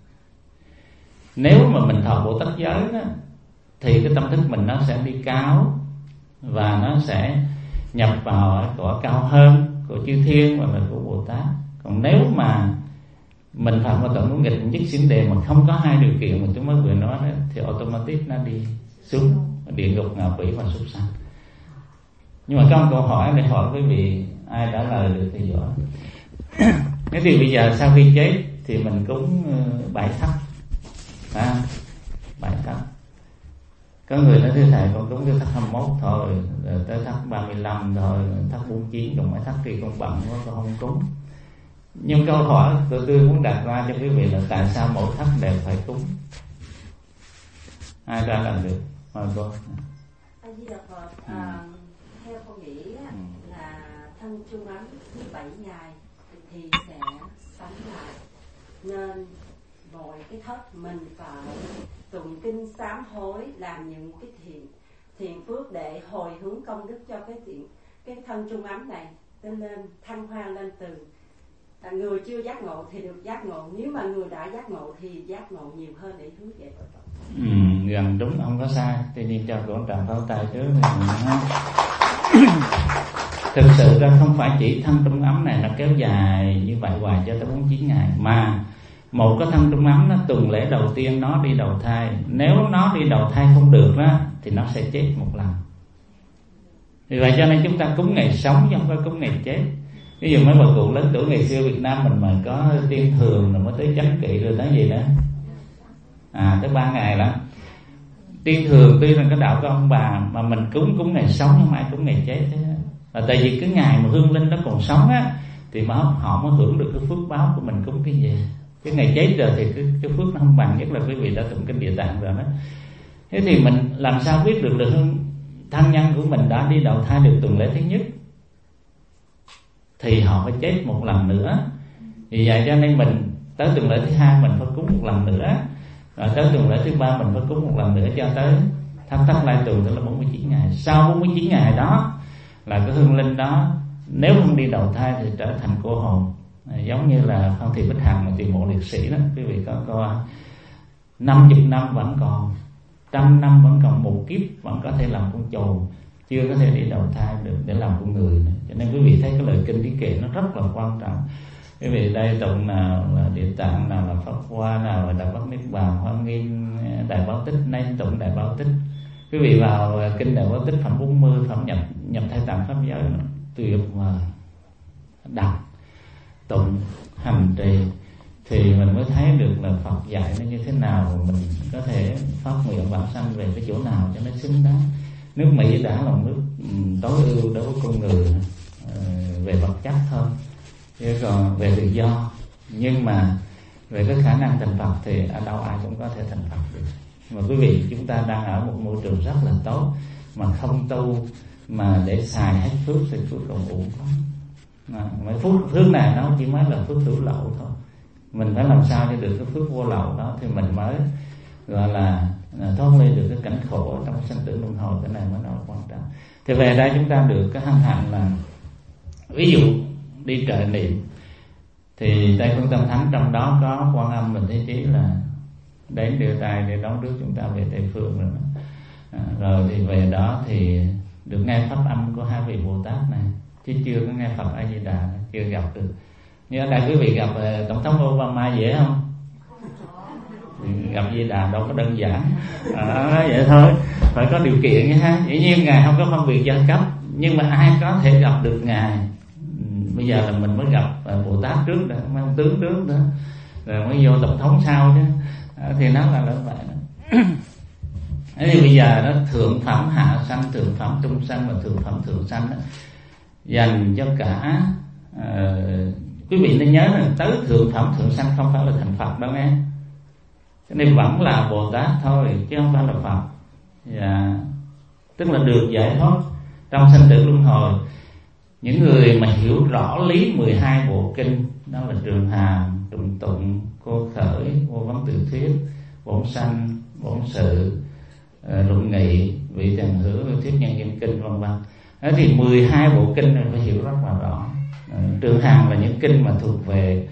Nếu mà mình thọ Bồ Tát giới đó, thì cái tâm thức mình nó sẽ đi cao và nó sẽ nhập vào cõi cao hơn của chư thiên và là của Bồ Tát. Còn nếu mà mình phạm vào tội ngũ nghịch nhất xỉn đề mà không có hai điều kiện mà chúng mới vừa nói đó, thì automatic nó đi xuống địa ngục, ngạ quỷ và súc sanh. Nhưng mà có câu hỏi để hỏi quý vị, ai trả lời được thì giỏi. Thế thì bây giờ sau khi chết thì mình cúng 7 thắt, 7 thắt. Có người nói thưa thầy con cúng tới thắt 21 thôi, rồi tới thắt 35 thôi, thắt 49, còn mấy thắt kia con bận quá con không cúng. Nhưng câu hỏi tôi muốn đặt ra cho quý vị là tại sao mỗi thắt đều phải cúng? Ai ra làm được? Mời cô. A Di Đà Phật. Theo con nghĩ là thân trung ấm thứ 7 ngày thì sẽ sánh lại, nên mỗi cái thất mình phải tụng kinh sám hối, làm những cái thiện phước để hồi hướng công đức cho cái thân trung ấm này lên thăng hoa lên từ. Người chưa giác ngộ thì được giác ngộ, nếu mà người đã giác ngộ thì giác ngộ nhiều hơn để hướng về Phật. Gần đúng, không có sai. Tuy nhiên cho cổ tràng pháo tay trước. Thực sự ra không phải chỉ thân trung ấm này nó kéo dài như vậy hoài cho tới 49 ngày, mà một cái thân trung ấm nó tuần lễ đầu tiên nó đi đầu thai. Nếu nó đi đầu thai không được đó thì nó sẽ chết một lần. Vì vậy cho nên chúng ta cúng ngày sống chứ không phải cúng ngày chết. Ví dụ mấy bà cụ lớn tuổi ngày xưa Việt Nam mình mà có tiên thường rồi mới tới chánh kỵ rồi tới gì nữa, tới 3 ngày đó. Tiên thường tuy là cái đạo của ông bà mà mình cúng ngày sống, không ai cúng ngày chết thế. Là tại vì cái ngày mà hương linh nó còn sống á thì mà họ mới hưởng được cái phước báo của mình cúng cái gì. Cái ngày chết rồi thì cái phước nó không bằng, nhất là quý vị đã tụng kinh Địa Tạng rồi đó. Thế thì mình làm sao biết được thân nhân của mình đã đi đầu thai được tuần lễ thứ nhất, thì họ phải chết một lần nữa. Vì vậy cho nên mình tới tuần lễ thứ 2 mình phải cúng một lần nữa, rồi tới tuần lễ thứ 3 mình phải cúng một lần nữa, cho tới thất lai tuần, tức là 49 ngày. Sau 49 ngày đó là cái hương linh đó nếu không đi đầu thai thì trở thành cô hồn. Giống như là Phan Thị Bích Hằng mà tiền mộ liệt sĩ đó, quý vị có coi 50 năm vẫn còn, 100 năm vẫn còn, một kiếp vẫn có thể làm con trồn, chưa có thể đi đầu thai được để làm con người nữa. Cho nên quý vị thấy cái lời kinh lý kệ nó rất là quan trọng. Quý vị đây tụng nào là Địa Tạng, nào là Pháp Hoa, nào là Đại Bát Niết Bàn, Hoa Nghiêm, Đại Báo Tích, nên tụng Đại Báo Tích. Quý vị vào kinh Đại Báo Tích phẩm 40, phẩm nhập thai tạng pháp giới, tuyệt vời. Đọc, tụng, hành trì thì mình mới thấy được là Phật dạy nó như thế nào, mình có thể phát nguyện bản sanh về cái chỗ nào cho nó xứng đáng. Nước Mỹ đã là nước tối ưu đối với con người về vật chất thôi, chứ còn về tự do. Nhưng mà về cái khả năng thành Phật thì ở đâu ai cũng có thể thành Phật được. Mà quý vị, chúng ta đang ở một môi trường rất là tốt, mà không tu mà để xài hết phước thì phước còn uổng lắm. Mấy phước này nó chỉ mới là phước hữu lậu thôi. Mình phải làm sao để được cái phước vô lậu đó thì mình mới gọi là thoát ly được cái cảnh khổ trong sanh tử luân hồi. Cái này mới nói quan trọng. Thì về đây chúng ta được cái hân hạnh là ví dụ đi trợ niệm thì Tây Phương Tâm Thánh trong đó có Quan Âm Mình Thế Chí là đến đưa tay để đón rước chúng ta về Tây Phương rồi. Rồi thì về đó thì được nghe pháp âm của hai vị Bồ Tát này, chứ chưa có nghe Phật A Di Đà, chưa gặp được. Nhưng ở đây quý vị gặp Tổng thống Obama dễ không? Gặp Di Đà đâu có đơn giản. Vậy thôi, phải có điều kiện nha ha. Dĩ nhiên Ngài không có phân biệt giai cấp, nhưng mà ai có thể gặp được Ngài. Bây giờ là mình mới gặp Bồ Tát trước đó, mấy ông tướng trước đó, rồi mới vô Tổng thống sau chứ. Thì nó là vậy đó. Thế thì bây giờ nó thượng phẩm hạ sanh, thượng phẩm trung sanh và thượng phẩm thượng sanh đó, dành cho cả quý vị nên nhớ là tới thượng phẩm thượng sanh không phải là thành Phật đâu nghe. Cái này vẫn là Bồ Tát thôi chứ không phải là Phật. Tức là được giải thoát trong sanh tử luân hồi. Những người mà hiểu rõ lý 12 bộ kinh, đó là Trường Hàm, Tụng Tụng, Cô Khởi, Vô Vấn Tự Thuyết, Bổn Sanh, Bổn Sự, Luận Nghị, Vị Trần Hữu, Thuyết Nhân Dân Kinh, vân vân. Thế thì 12 bộ kinh này phải hiểu rất là rõ. Trường Hàm là những kinh mà thuộc về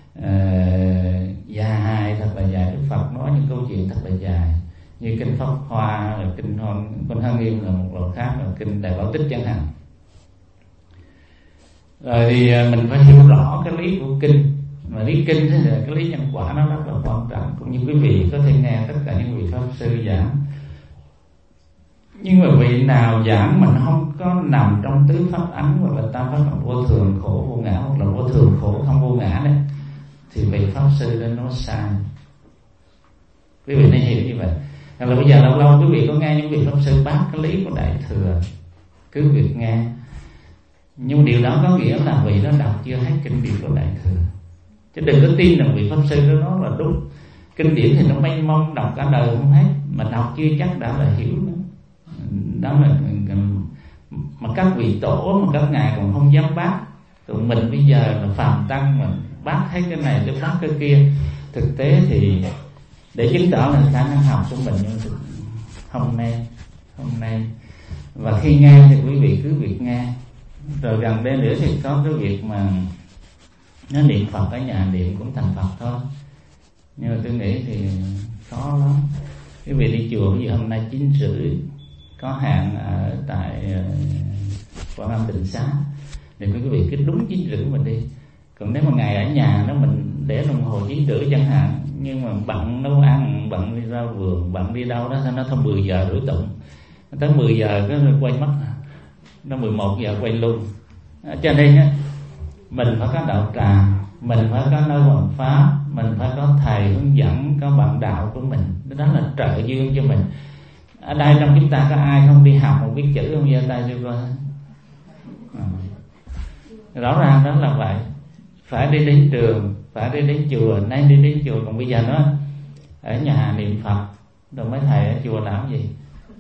dài, thật là dài. Đức Phật nói những câu chuyện thật là dài, như kinh Pháp Hoa, rồi kinh Hoa Nghiêm là một loại khác, là kinh Đại Bảo Tích chẳng hạn. Rồi thì mình phải hiểu rõ cái lý của kinh. Mà lý kinh thì cái lý nhân quả nó rất là quan trọng. Cũng như quý vị có thể nghe tất cả những vị pháp sư giảng, nhưng mà vị nào giảng mà nó không có nằm trong tứ pháp ấn hoặc là tam pháp ấn vô thường khổ vô ngã, hoặc là vô thường khổ không vô ngã đấy, thì vị pháp sư đó nó sai. Quý vị nên hiểu như vậy. Hoặc là bây giờ lâu lâu quý vị có nghe những vị pháp sư bác cái lý của Đại Thừa, cứ việc nghe, nhưng điều đó có nghĩa là vị đó đọc chưa hết kinh điển của Đại Thừa. Chứ đừng có tin rằng vị pháp sư đó nói là đúng. Kinh điển thì nó mênh mông, đọc cả đời không hết, mà đọc chưa chắc đã là hiểu nữa. Đó là mà các vị tổ mà các ngài còn không dám bác. Tụi mình bây giờ là phàm tăng mà bác hết cái này tới bác cái kia. Thực tế thì để chứng tỏ là khả năng học của mình, nhưng không nên. Và khi nghe thì quý vị cứ việc nghe. Rồi gần đây nữa thì có cái việc mà nó niệm Phật ở nhà niệm cũng thành Phật thôi. Nhưng mà tôi nghĩ thì khó lắm. Quý vị đi chùa bây giờ hôm nay 9:30 có hạn ở tại Quảng Nam Tịnh Xá, thì quý vị cứ đúng 9:30 mình đi. Còn nếu một ngày ở nhà nó mình để đồng hồ 9:30 chẳng hạn, nhưng mà bận nấu ăn, bận đi ra vườn, bận đi đâu đó, nó thôi 10 giờ rưỡi tụng, tới 10 giờ cái quay mất, nó 11 giờ quay luôn. Cho nên á, mình phải có đạo tràng, mình phải có nơi hoàn pháp, mình phải có thầy hướng dẫn, có bạn đạo của mình, đó là trợ duyên cho mình. Ở đây trong chúng ta có ai không đi học một biết chữ không, giơ tay cho coi. Rõ ràng đó là vậy. Phải đi đến trường, phải đi đến chùa, nên đi đến chùa. Còn bây giờ nó ở nhà niệm Phật, rồi mấy thầy ở chùa làm gì?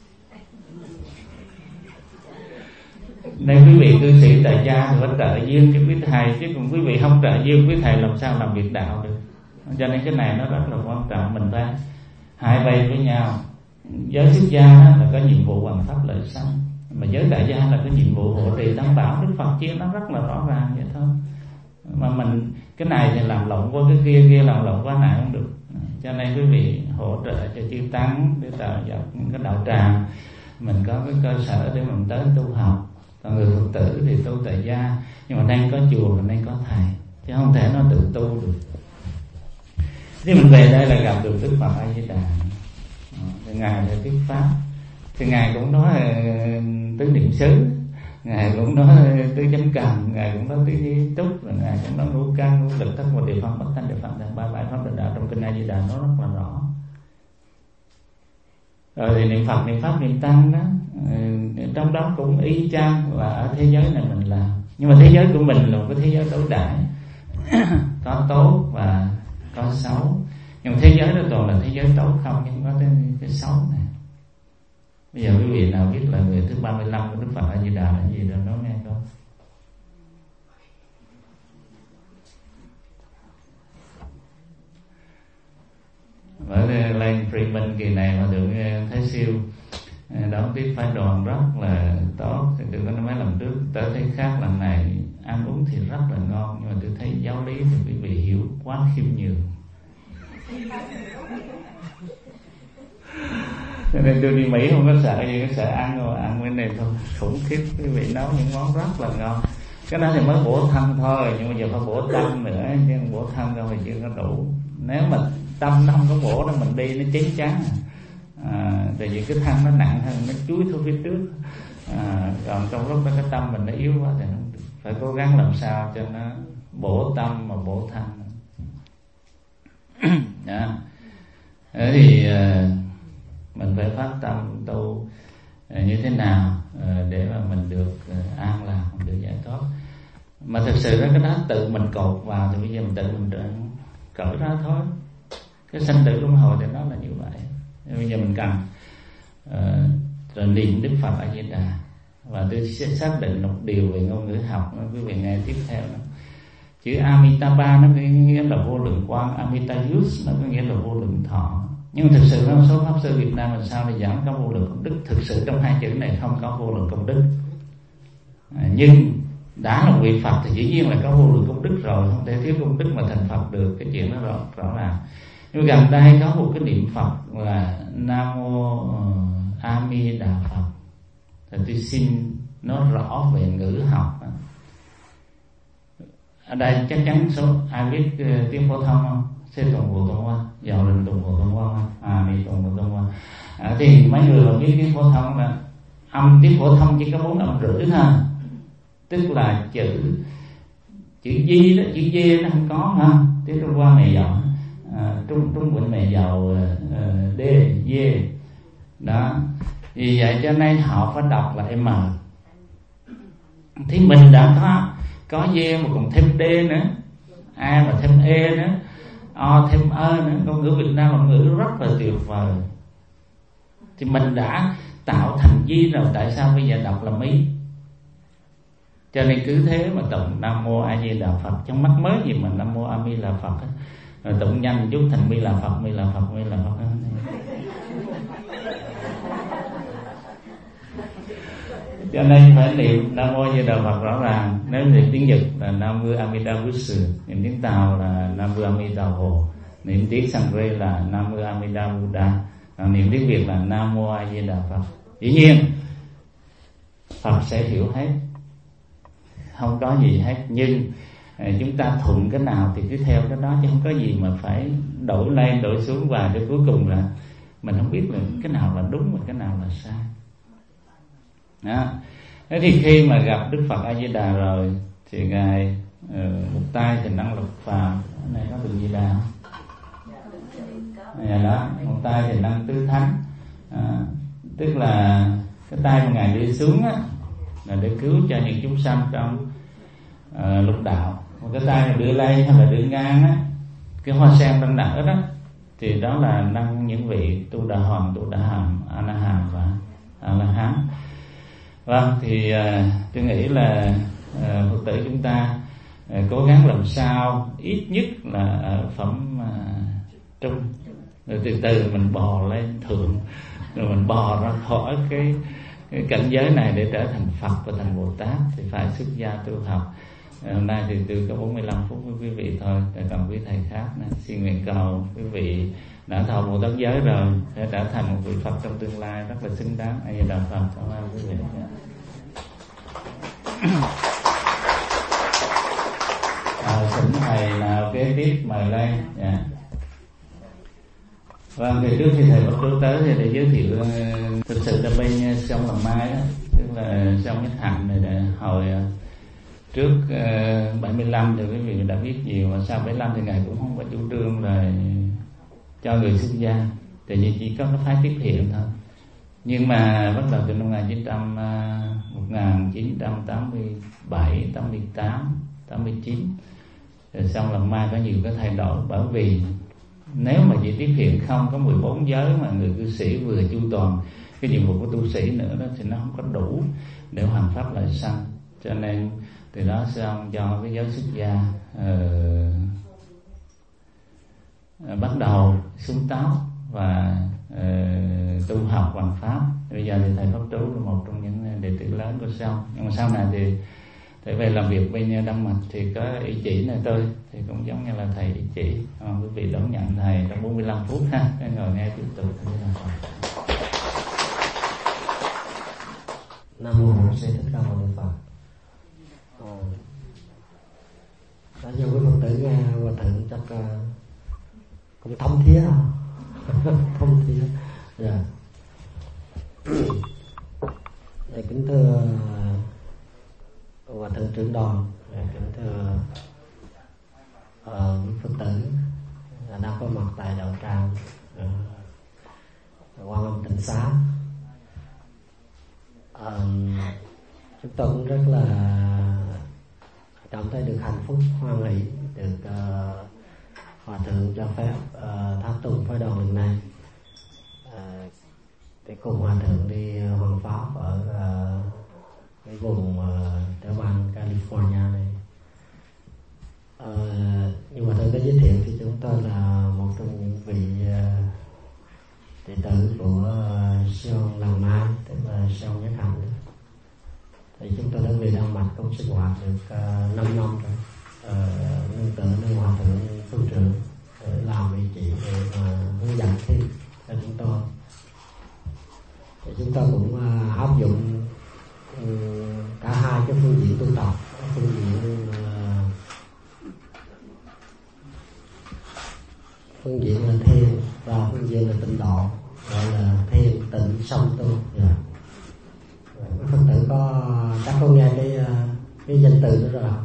Nên quý vị cư sĩ tại gia thì phải trợ duyên cho quý thầy, chứ còn quý vị không trợ duyên quý thầy làm sao làm việc đạo được. Cho nên cái này nó rất là quan trọng. Mình phải hai vây với nhau. Giới xuất gia là có nhiệm vụ hoàn pháp lợi sanh, mà giới tại gia là có nhiệm vụ hộ trì tam bảo. Đức Phật chia nó rất là rõ ràng vậy thôi. Mà mình cái này thì làm lộn qua cái kia, kia làm lộn qua này không được. Cho nên quý vị hỗ trợ cho chư tăng để tạo dọc những cái đạo tràng, mình có cái cơ sở để mình tới tu học. Còn người Phật tử thì tu tại gia, nhưng mà nên có chùa và nên có thầy, chứ không thể nó tự tu được. Thì mình về đây là gặp được Đức Phật A Di Đà, ngài là thuyết pháp, thì ngài cũng nói tứ niệm xứ, ngài cũng nói tứ chánh cần, ngài cũng nói tứ di túc, rồi ngài cũng nói ngũ căn ngũ lực thất một địa phân bất thanh địa phân thành 37 pháp định đạo. Trong kinh A Di Đà nó rất là rõ. Rồi thì niệm Phật, niệm pháp, niệm tăng đó, trong đó cũng y chang là ở thế giới này mình làm. Nhưng mà thế giới của mình là một cái thế giới đối đãi, có tốt và có xấu. Nhưng mà thế giới đó toàn là thế giới tốt không, nhưng có cái xấu này. Bây giờ quý vị nào biết là người thứ 35 của Đức Phật A Di Đà là gì rồi nói nghe không? Ở Lan Freeman kỳ này mà được Thái Siêu đón tiếp phái đoàn rất là tốt. Thì tôi có nói mấy lần trước tới thấy khác, lần này ăn uống thì rất là ngon, nhưng mà tôi thấy giáo lý thì quý vị hiểu quá khiêm nhường. Cho nên tôi đi Mỹ không có sợ gì, có sợ ăn cái này thôi, khủng khiếp. Quý vị nấu những món rất là ngon. Cái đó thì mới bổ thân thôi, nhưng mà giờ phải bổ tâm nữa, chứ bổ thân đâu thì chưa có đủ. Nếu mà tâm nó không có bổ đó, mình đi nó chín chắn. Tại vì cái thân nó nặng hơn, nó chuối thôi phía trước. Còn trong lúc đó cái tâm mình nó yếu quá thì phải cố gắng làm sao cho nó bổ tâm mà bổ thân. Thì mình phải phát tâm tu như thế nào để mà mình được an lạc, mình được giải thoát. Mà thực sự đó, cái đó tự mình cột vào thì bây giờ mình tự mình cởi ra thôi. Cái sanh tử luân hồi thì nó là như vậy. Bây giờ mình cần rồi niệm Đức Phật A Di Đà. Và tôi sẽ xác định một điều về ngôn ngữ học, quý vị nghe tiếp theo đó. Chữ Amitabha nó có nghĩa là vô lượng quang, Amitayus nó có nghĩa là vô lượng thọ. Nhưng thực sự trong số pháp sư Việt Nam làm sao để giảng có vô lượng công đức? Thực sự trong hai chữ này không có vô lượng công đức. Nhưng đã là vị Phật thì dĩ nhiên là có vô lượng công đức rồi, không thể thiếu công đức mà thành Phật được, cái chuyện đó rõ ràng. Nhưng gần đây có một cái niệm Phật là Nam Mô A Di Đà Phật. Thì tôi xin nói rõ về ngữ học. Ở đây chắc chắn số ai biết tiếng phổ thông không? Xe tùng phổ thông qua, dạo đình tùng phổ thông qua, đi tùng phổ thông qua. Thì mấy người mà biết tiếng phổ thông là âm tiếng phổ thông chỉ có 4 âm rưỡi thôi. Tức là chữ Di đó, chữ D nó không có ha. Tiếng Trung Hoa mẹ dầu, Trung Vịnh mẹ dầu, D, D đó. Vì vậy cho nên họ phải đọc là M. Thì mình đã có D mà còn thêm D nữa, A mà thêm E nữa, O thêm E nữa. Ngôn ngữ Việt Nam là ngữ rất là tuyệt vời. Thì mình đã tạo thành Di rồi, tại sao bây giờ đọc là Mi? Cho nên cứ thế mà tụng Nam Mô A Di Đà Phật, trong mắt mới gì mà Nam Mô A Di Đà Phật á, rồi tụng nhanh chút thành Mi là Phật, Mi là Phật, Mi là Phật. Cho nên phải niệm Nam Mô A Di Đà Phật rõ ràng. Nếu niệm tiếng Nhật là Nam Mô Amida Butsu, niệm tiếng Tàu là Nam Mô Amida Hồ, niệm tiếng Sanskrit là Nam Mô Amida Buddha, niệm tiếng Việt là Nam Mô A Di Đà Phật. Dĩ nhiên Phật sẽ hiểu hết, không có gì hết. Nhưng chúng ta thuận cái nào thì cứ theo cái đó, chứ không có gì mà phải đổi lên đổi xuống. Và cho cuối cùng là mình không biết là cái nào là đúng và cái nào là sai đó. Thế thì khi mà gặp Đức Phật A Di Đà rồi thì ngài một tay thì năng lực phàm, cái này có được Di Đà không? Đó, một tay thì năng tứ thánh, tức là cái tay mà ngài đưa xuống á là để cứu cho những chúng sanh trong lục đạo. Một cái tay mà đưa lên hay là đưa ngang á, cái hoa sen đang nở đó, thì đó là năng những vị tu đà hoàng, tu đà hàm, a la hàm và a la hán. Vâng, thì tôi nghĩ là Phật tử chúng ta cố gắng làm sao ít nhất là ở phẩm trung, rồi từ từ mình bò lên thượng, rồi mình bò ra khỏi cái cảnh giới này để trở thành Phật và thành Bồ Tát thì phải xuất gia tu học. Hôm nay thì tôi có 45 phút với quý vị thôi, còn quý thầy khác nữa. Xin nguyện cầu quý vị đã thọ Bồ Tát giới rồi sẽ trở thành một vị Phật trong tương lai rất là xứng đáng. A Di Đà Phật. Cảm ơn quý vị. Xin thầy nào kế tiếp mời lên. Vâng, thì trước khi thầy bắt đầu tới thì để giới thiệu thực sự là bên sông Làm Mai đó, tức là sông Nhất Hạnh này để hồi trước 75 thì quý vị đã biết nhiều, mà sau 75 thì ngài cũng không có chủ trương là cho người xuất gia, tại vì chỉ có cái phái tiếp hiện thôi. Nhưng mà bắt đầu từ năm 1987, 88, 89 rồi xong Làm Mai có nhiều cái thay đổi. Bởi vì nếu mà chỉ tiếp hiện không có 14 giới mà người cư sĩ vừa chu toàn cái nhiệm vụ của tu sĩ nữa đó thì nó không có đủ để hoàn pháp lại sanh. Cho nên từ đó xong cho cái giới xuất gia bắt đầu xuống táo và tu học hoàn pháp. Bây giờ thì thầy Pháp Trú là một trong những đệ tử lớn của sông. Nhưng mà sau này thì thầy về làm việc bên Đan Mạch thì có ý chỉ này tôi thì cũng giống như là thầy ý chỉ. Quý vị đón nhận thầy trong 45 phút ha, ngồi nghe tiếp tục. thông thía thông thía. Dạ. Kính thưa Hòa thượng trưởng đoàn, kính thưa Phật tử đang có mặt tại đạo tràng Quan Âm Tịnh Xá. Chúng tôi cũng rất là cảm thấy được hạnh phúc, hoan hỷ được Hòa thượng cho phép tháp tùng phái đoàn lần này để cùng Hòa thượng đi hoằng pháp ở cái vùng tiểu bang California này. Như Hòa thượng đã giới thiệu thì chúng tôi là một trong những vị đệ tử của sư Làng Mai, tức là sư Nhất Hạnh. Thì chúng tôi đã về Đan Mạch cũng sinh hoạt được 5 năm rồi, nương tựa nơi Hòa thượng phương trưởng để làm vị trí để hướng dẫn thêm cho chúng tôi. Thì chúng tôi cũng áp dụng cả hai cái phương diện tu tập, phương diện là thiền và phương diện là tịnh độ, gọi là thiền tịnh song tu. Phật tử chắc có nghe cái danh từ đó rồi.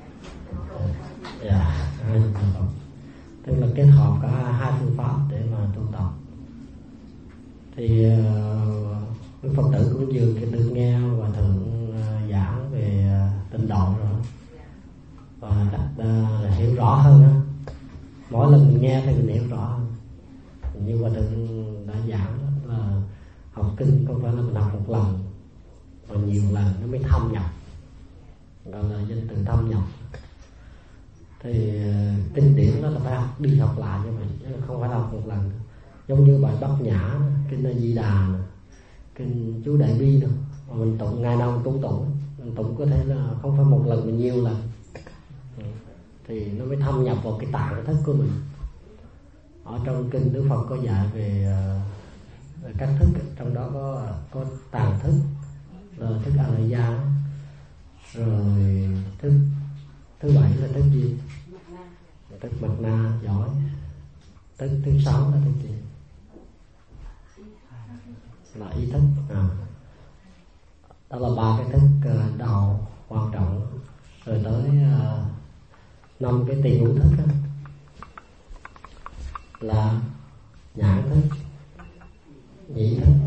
Tức là kết hợp cả hai phương pháp để mà tu tập. Thì Phật tử cũng vừa được nghe Hòa thượng giảng về tịnh độ rồi, và là hiểu rõ hơn đó. Mỗi lần mình nghe thì mình hiểu rõ hơn. Như Hòa thượng đã giảng đó, là học kinh không phải là mình học một lần mà nhiều lần nó mới thâm nhập, gọi là danh từ thâm nhập. Thì kinh điển đó là phải đi học lại cho mình, chứ không phải học một lần. Giống như bài Bát Nhã, kinh A Di Đà, kinh Chú Đại Bi đâu, mà mình tụng ngày nào cũng tụng, mình tụng có thể là không phải một lần mà nhiều lần, thì nó mới thâm nhập vào cái tạng thức của mình. Ở trong kinh Đức Phật có dạy về các thức, trong đó có tạng thức, rồi thức A La Gia, rồi thức thứ 7 là thức gì? Thức Mạt Na, giỏi. Thức thứ 6 là thức gì? Là ý thức. Đó là 3 cái thức đầu quan trọng. Rồi tới 5 cái tiền ngũ thức đó, là nhãn thức, nhĩ thức,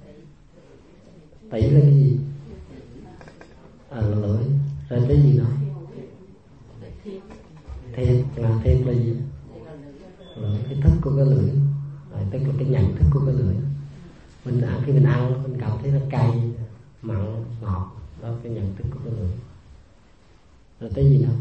tỷ là cái gì? Là lưỡi. Rồi cái gì nữa? Thiệt là gì? Lưỡi, cái thức của cái lưỡi. Tức là cái nhận thức của cái lưỡi. Khi mình ăn mình cảm thấy nó cay, mặn, ngọt, đó cái nhận thức của cái lưỡi. Rồi cái gì nữa?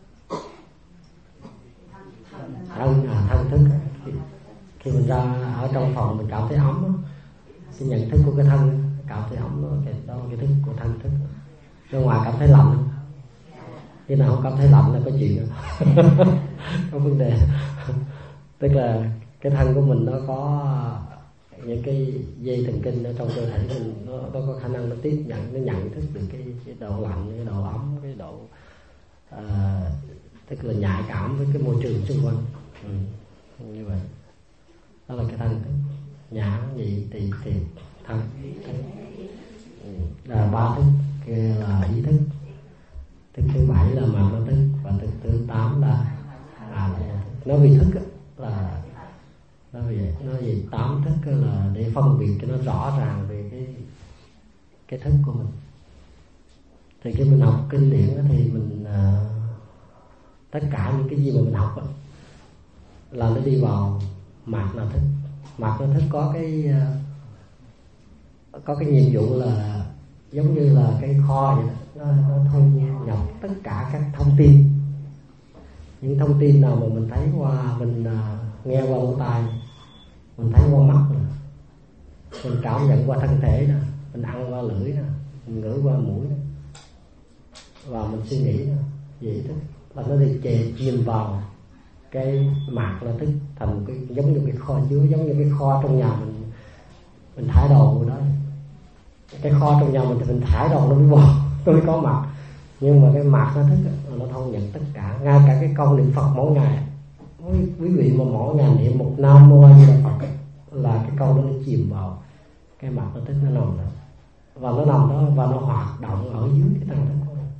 Thân thức. Khi mình ra ở trong phòng mình cảm thấy ấm đó, cái nhận thức của cái thân cảm thấy ấm đó, cái thức của thân thức. Bên ngoài cảm thấy lạnh, khi nào không cảm thấy lạnh là có chuyện rồi. Có vấn đề. Tức là cái thân của mình nó có những cái dây thần kinh ở trong cơ thể mình, nó có khả năng nó tiếp nhận, nó nhận thức được cái độ lạnh, cái độ ấm, cái độ tức là nhạy cảm với cái môi trường xung quanh. Như vậy đó là cái thân thức. Nhãn, nhị, tỳ, thiệt, thân. Là 3 thức kia là ý thức. Thức thứ 7 là mạt na thức, và thức thứ 8 là nói về thức là nói về 8 thức là để phân biệt cho nó rõ ràng về cái thức của mình. Thì khi mình học kinh điển thì mình tất cả những cái gì mà mình học là nó đi vào mạt na thức. Mạt na thức có cái nhiệm vụ là giống như là cái kho vậy đó, nó thu nhập tất cả các thông tin, những thông tin nào mà mình thấy qua, mình nghe qua lỗ tai, mình thấy qua mắt nè, mình cảm nhận qua thân thể nè, mình ăn qua lưỡi nè, mình ngửi qua mũi nè, và mình suy nghĩ nè, vậy đó là nó đi nhìn vào cái mạt là thức thành cái giống như cái kho chứa, giống như cái kho trong nhà mình thải đồ của đó. Cái kho trong nhà mình thì mình thải đồ nó mới vào, nó mới có mặt. Nhưng mà cái mạt nó thức nó thông nhận tất cả, ngay cả cái câu niệm Phật mỗi ngày quý vị mà mỗi ngày niệm một Nam Mô A Di Đà Phật là cái câu đó nó chìm vào cái mặt nó tích nó nằm đó, và nó nằm đó và nó hoạt động ở dưới cái tâm thức của mình.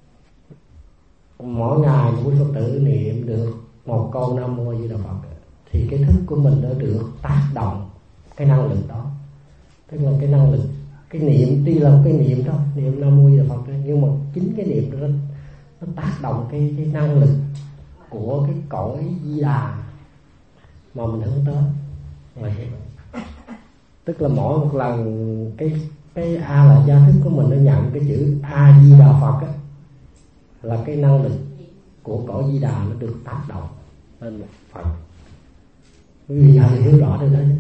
Mỗi ngày quý Phật tử niệm được một câu Nam Mô A Di Đà Phật thì cái thức của mình nó được tác động cái năng lực đó, tức là cái năng lực, cái niệm tuy là một cái niệm thôi, niệm Nam Mô A Di Đà Phật thôi, nhưng mà chính cái niệm đó nó tác động cái năng lực của cái cõi Di Đà mà mình hướng tới. Tức là mỗi một lần cái A là gia thức của mình nó nhận cái chữ A Di Đà Phật á, là cái năng lực của cõi Di Đà nó được tác động lên một phần. Quý vị hiểu rõ được đó chứ?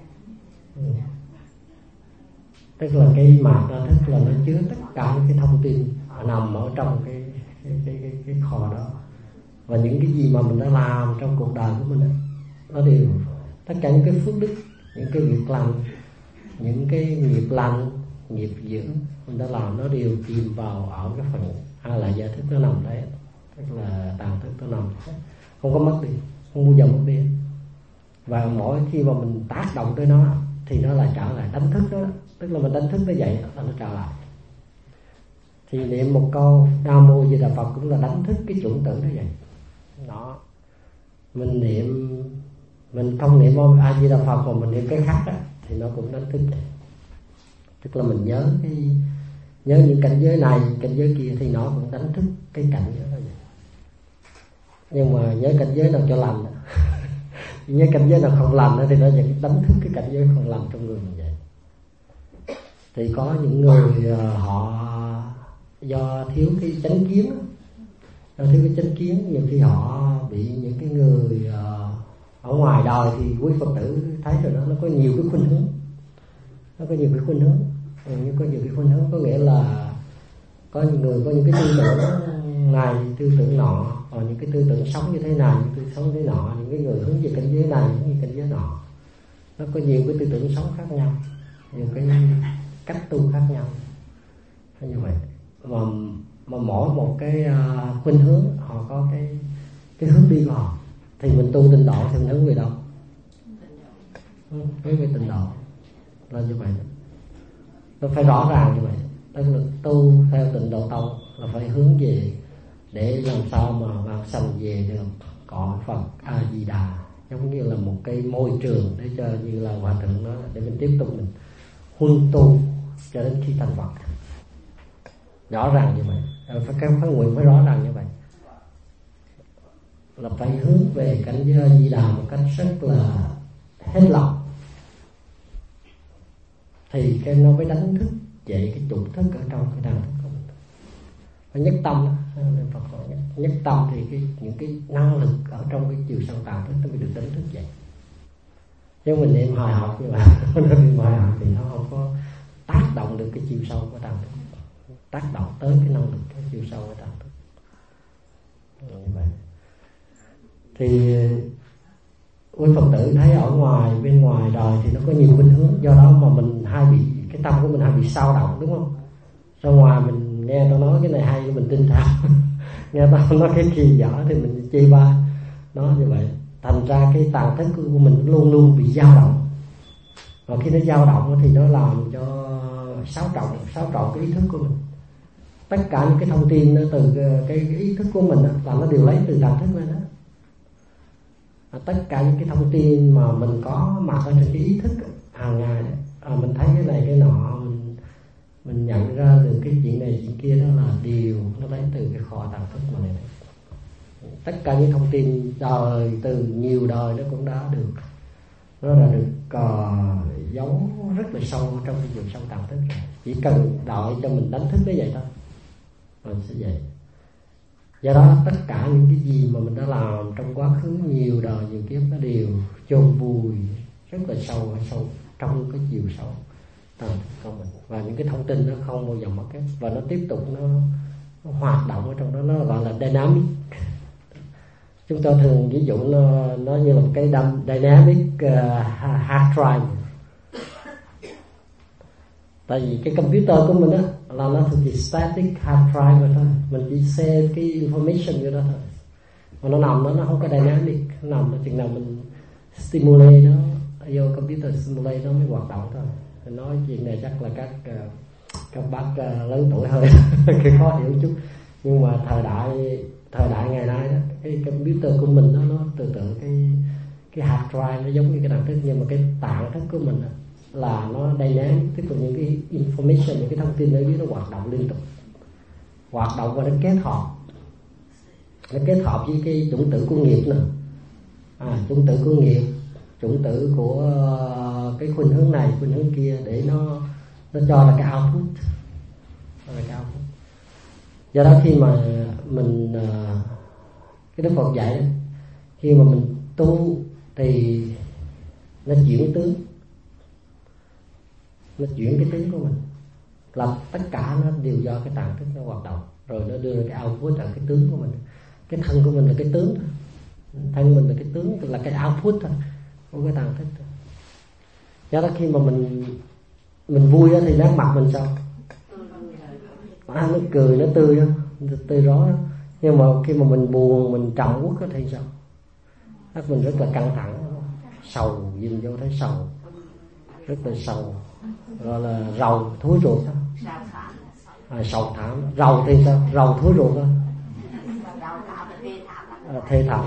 Tức là cái mạt ra thức là nó chứa tất cả những cái thông tin nằm ở trong cái kho đó, và những cái gì mà mình đã làm trong cuộc đời của mình đó, nó đều tất cả những cái phước đức, những cái việc lành, những cái nghiệp lành, nghiệp dữ mình đã làm, nó đều chìm vào ở cái phần A là gia thức nó nằm đấy, tức là tàn thức nó nằm không có mất đi, không bao giờ mất đi. Và mỗi khi mà mình tác động tới nó thì nó lại trở lại đánh thức đó, tức là mình đánh thức nó dậy là nó trở lại. Thì niệm một câu Nam Mô Di Đà Phật cũng là đánh thức cái chủng tử đó vậy. Đó, mình niệm, mình không niệm A Di Đà Phật mà mình niệm cái khác đó, thì nó cũng đánh thức vậy. Tức là mình nhớ những cảnh giới này, cảnh giới kia thì nó cũng đánh thức cái cảnh giới đó vậy. Nhưng mà nhớ cảnh giới nào cho lành đó. Nhớ cảnh giới nào không lành đó, thì nó vẫn đánh thức cái cảnh giới không lành trong người mình vậy. Thì có những người họ do thiếu cái chánh kiến, nhiều khi họ bị những cái người ở ngoài đời, thì quý Phật tử thấy rồi đó, nó có nhiều cái khuynh hướng, có nhiều cái khuynh hướng, có nghĩa là có những người có những cái tư tưởng này, tư tưởng nọ, những cái tư tưởng sống như thế này, những tư sống thế nọ, những cái người hướng về cảnh giới này, hướng về cảnh giới nọ, nó có nhiều cái tư tưởng sống khác nhau, nhiều cái cách tu khác nhau như vậy. Mà mỗi một cái khuynh hướng họ có cái hướng đi của họ, thì mình tu tịnh độ thì mình hướng về đâu? Hướng về tịnh độ là như vậy. Nó phải rõ ràng như vậy. Tức là tu theo tịnh độ tông là phải hướng về để làm sao mà vãng sanh về được cõi Phật A Di Đà, giống như là một cái môi trường để cho, như là hòa thượng nói, để mình tiếp tục mình huân tu cho đến khi thành Phật. Rõ ràng như vậy, cái phát nguyện phải rõ ràng như vậy, là phải hướng về cảnh giới Di Đà một cách rất là hết lòng, thì cái nó mới đánh thức dậy cái chủ thức ở trong cái năng thức của mình. Phải nhất tâm đó, Phật nói nhất tâm thì những cái năng lực ở trong cái chiều sâu tàng thức nó mới được đánh thức dậy. Chứ mình niệm hoài học như vậy, niệm hoài học thì nó không có tác động được cái chiều sâu của tàng thức, tác động tới cái năng lực cái chiều sâu của tàng thức. Như vậy thì quý Phật tử thấy ở ngoài, bên ngoài đời thì nó có nhiều khuynh hướng, do đó mà mình hay bị, cái tâm của mình hay bị sao động, đúng không? Ra ngoài mình nghe tao nói cái này hay mình tin theo nghe tao nói cái kia dở thì mình chê bai nó, như vậy thành ra cái tàng thức của mình luôn luôn bị dao động, và khi nó dao động thì nó làm cho xáo trộn cái ý thức của mình. Tất cả những cái thông tin nó từ cái ý thức của mình là nó đều lấy từ tàng thức lên đó. Tất cả những cái thông tin mà mình có mặt ở trên cái ý thức hàng ngày, mình thấy cái này cái nọ, mình nhận ra được cái chuyện này chuyện kia, đó là điều nó lấy từ cái kho tàng thức mà này. Tất cả những thông tin đời từ nhiều đời nó cũng đã được, nó đã được giấu rất là sâu trong cái chiều sâu tàng thức. Chỉ cần đợi cho mình đánh thức nó vậy thôi, mình sẽ vậy. Do đó tất cả những cái gì mà mình đã làm trong quá khứ nhiều đời nhiều kiếp nó đều chôn vùi rất là sâu trong cái chiều sâu tàng thức của mình, và những cái thông tin nó không bao giờ mất hết, và nó tiếp tục nó hoạt động ở trong đó, nó gọi là dynamic. Chúng tôi thường ví dụ nó như là một cái dynamic hard drive. Tại vì cái computer của mình á là nó thuộc về static hard drive mà thôi, mình chỉ save cái information vô đó thôi, mà nó nằm đó, nó không có dynamic. nằm đó, chừng nào mình stimulate nó vô computer stimulate nó mới hoạt động thôi. Nói chuyện này chắc là các bác lớn tuổi hơi cái khó hiểu chút, nhưng mà thời đại ngày nay đó, cái computer của mình nó tự cái hard drive nó giống như cái tàng thức, nhưng mà cái tạng thức của mình đó, là nó dynamic, tức là những cái information, những cái thông tin ở dưới nó hoạt động liên tục, hoạt động và nó kết hợp với cái chủng tử của nghiệp nữa, chủng tử của nghiệp, chủng tử của cái khuynh hướng này, khuynh hướng kia, để nó cho là cái output, Do đó khi mà mình cái Đức Phật dạy đó, khi mà mình tu thì nó chuyển tướng, nó chuyển cái tướng của mình, là tất cả nó đều do cái tàng thức nó hoạt động, rồi nó đưa ra cái output ở cái tướng của mình. Cái thân của mình là cái tướng, thân mình là cái tướng, là cái output thôi của cái tàng thức thôi. Do đó khi mà mình vui đó, thì nét mặt mình sao? Nó cười, nó tươi rói. Nhưng mà khi mà mình buồn, mình trầm uất đó, thì sao? Mắt mình rất là căng thẳng, sầu, nhìn vô thấy sầu, rất là sầu, gọi là rầu, thối ruột đó. Sầu thảm. Rầu thì sao? Rầu thối ruột đó. Thê thảm.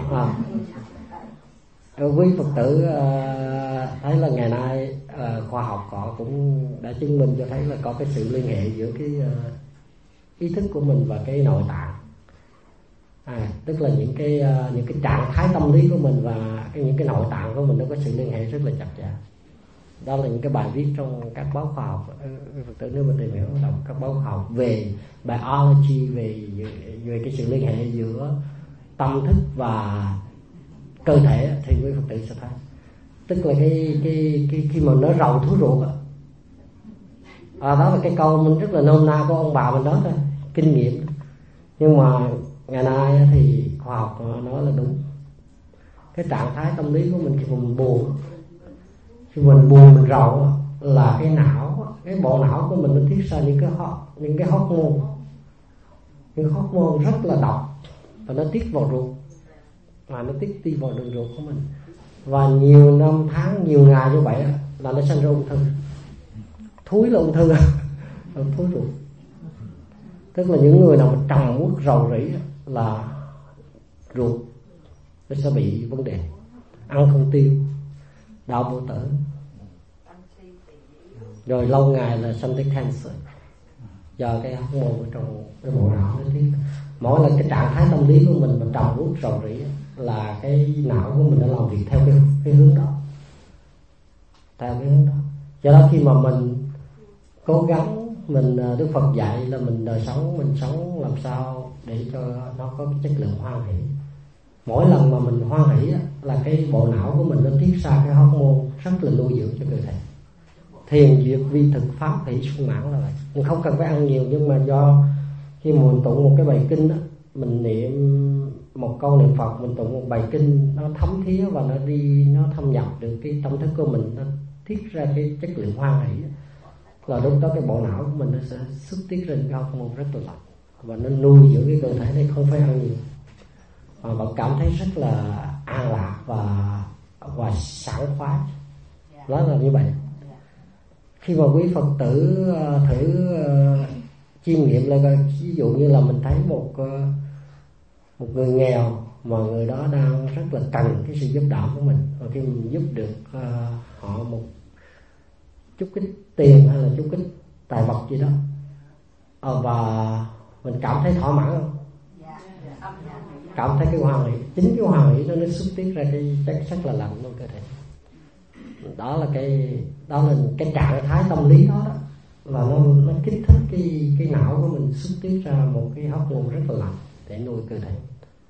Quý Phật tử thấy là ngày nay khoa học họ cũng đã chứng minh cho thấy là có cái sự liên hệ giữa cái ý thức của mình và cái nội tạng. Tức là những cái trạng thái tâm lý của mình và những cái nội tạng của mình nó có sự liên hệ rất là chặt chẽ. Đó là những cái bài viết trong các báo khoa học. Phật tử nếu mà tìm hiểu đọc các báo khoa học về biology, về cái sự liên hệ giữa tâm thức và cơ thể, thì quý Phật tử sẽ thấy, tức là cái khi mà nó rầu thú ruột đó là cái câu mình rất là nôm na của ông bà mình đó thôi, kinh nghiệm. Nhưng mà ngày nay thì khoa học nói là đúng. Cái trạng thái tâm lý của mình khi mình buồn, mình rầu, là cái não, cái bộ não của mình nó tiết ra những cái hormone, những hormone rất là độc, và nó tiết vào ruột, và nó tiết đi vào đường ruột của mình. Và nhiều năm tháng, nhiều ngày như vậy là nó sinh ra ung thư. Thúi là ung thư, thúi ruột. Tức là những người nào mà trầm uất rầu rĩ là ruột nó sẽ bị vấn đề, ăn không tiêu, đau bao tử, rồi lâu ngày là sanh tới cancer, do cái hormone ở trong cái bộ não nó tiết. Mỗi lần cái trạng thái tâm lý của mình mà trầm uất rầu rĩ là cái não của mình nó làm việc theo cái hướng đó, Do đó khi mà mình cố gắng, Đức Phật dạy là mình đời sống, mình sống làm sao để cho nó có cái chất lượng hoan hỷ. Mỗi lần mà mình hoan hỷ là cái bộ não của mình nó tiết ra cái hormone rất là nuôi dưỡng cho cơ thể. Thiền duyệt vi thực pháp hỷ sung mãn là vậy. Mình không cần phải ăn nhiều, nhưng mà do khi mà mình tụng một cái bài kinh đó, mình niệm một câu niệm Phật, mình tụng một bài kinh, nó thấm thía và nó thâm nhập được cái tâm thức của mình, nó tiết ra cái chất lượng hoan hỷ, là lúc đó cái bộ não của mình nó sẽ xuất tiết ra cái hormone rất là lạnh, và nó nuôi dưỡng cái cơ thể này, không phải ăn nhiều, và bạn cảm thấy rất là an lạc và sảng khoái. Đó là như vậy. Khi mà quý Phật tử thử chiêm nghiệm lại coi, ví dụ như là mình thấy một người nghèo mà người đó đang rất là cần cái sự giúp đỡ của mình, và khi mình giúp được họ một chút ít tiền hay là chút ít tài vật gì đó, và mình cảm thấy thỏa mãn không? Cảm thấy cái hoan hỷ, chính cái hoan hỷ nó xuất tiết ra cái chất rất là lạnh trong cơ thể. Đó là cái trạng thái tâm lý đó, là nó kích thích cái não của mình xuất tiết ra một cái hormone rất là lạnh để nuôi cơ thể.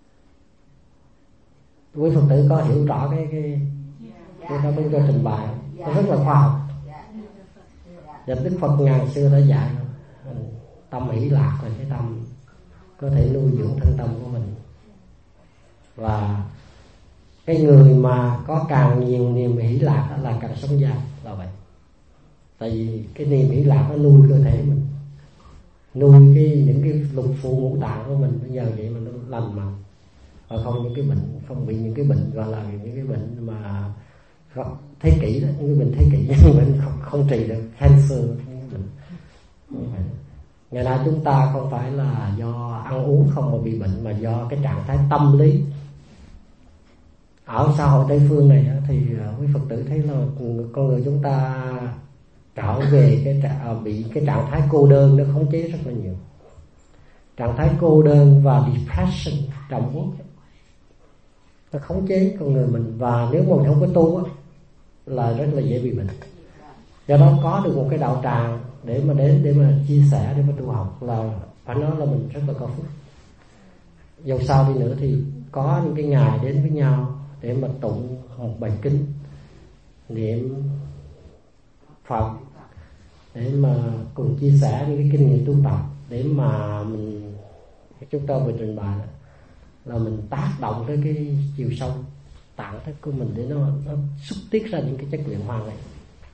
Quý Phật tử có hiểu rõ cái bên cho trình bày, nó rất là khoa học. Và Đức Phật ngày xưa đã dạy tâm hỷ lạc là cái tâm có thể nuôi dưỡng thân tâm của mình. Và cái người mà có càng nhiều niềm hỷ lạc là càng sống dài, là vậy. Tại vì cái niềm hỷ lạc nó nuôi cơ thể mình, nuôi những cái lục phủ ngũ tạng của mình, bây giờ vậy mà nó lành mạnh. và không những cái bệnh, không bị những cái bệnh gọi là những cái bệnh mà thế kỷ đó, những cái bệnh thế kỷ, những bệnh không trị được, cancer, những bệnh như vậy. Ngày nay chúng ta không phải là do ăn uống không mà bị bệnh, mà do cái trạng thái tâm lý. Ở xã hội Tây phương này thì quý Phật tử thấy là con người chúng ta trở về bị cái trạng thái cô đơn nó khống chế rất là nhiều. Trạng thái cô đơn và depression, trầm uất, nó khống chế con người mình. Và nếu mà mình không có tu á, là rất là dễ bị bệnh. Do đó có được một cái đạo tràng để mà đến, để mà chia sẻ, để mà tu học là phải nói là mình rất là có phước. Dẫu sao đi nữa thì có những cái ngày đến với nhau để mà tụng một bài kinh, niệm Phật, để mà cùng chia sẻ những cái kinh nghiệm tu tập, để mà chúng ta vừa trình bày là mình tác động tới cái chiều sâu tạng thức của mình để nó xuất tiết ra những cái chất luyện hoàng này.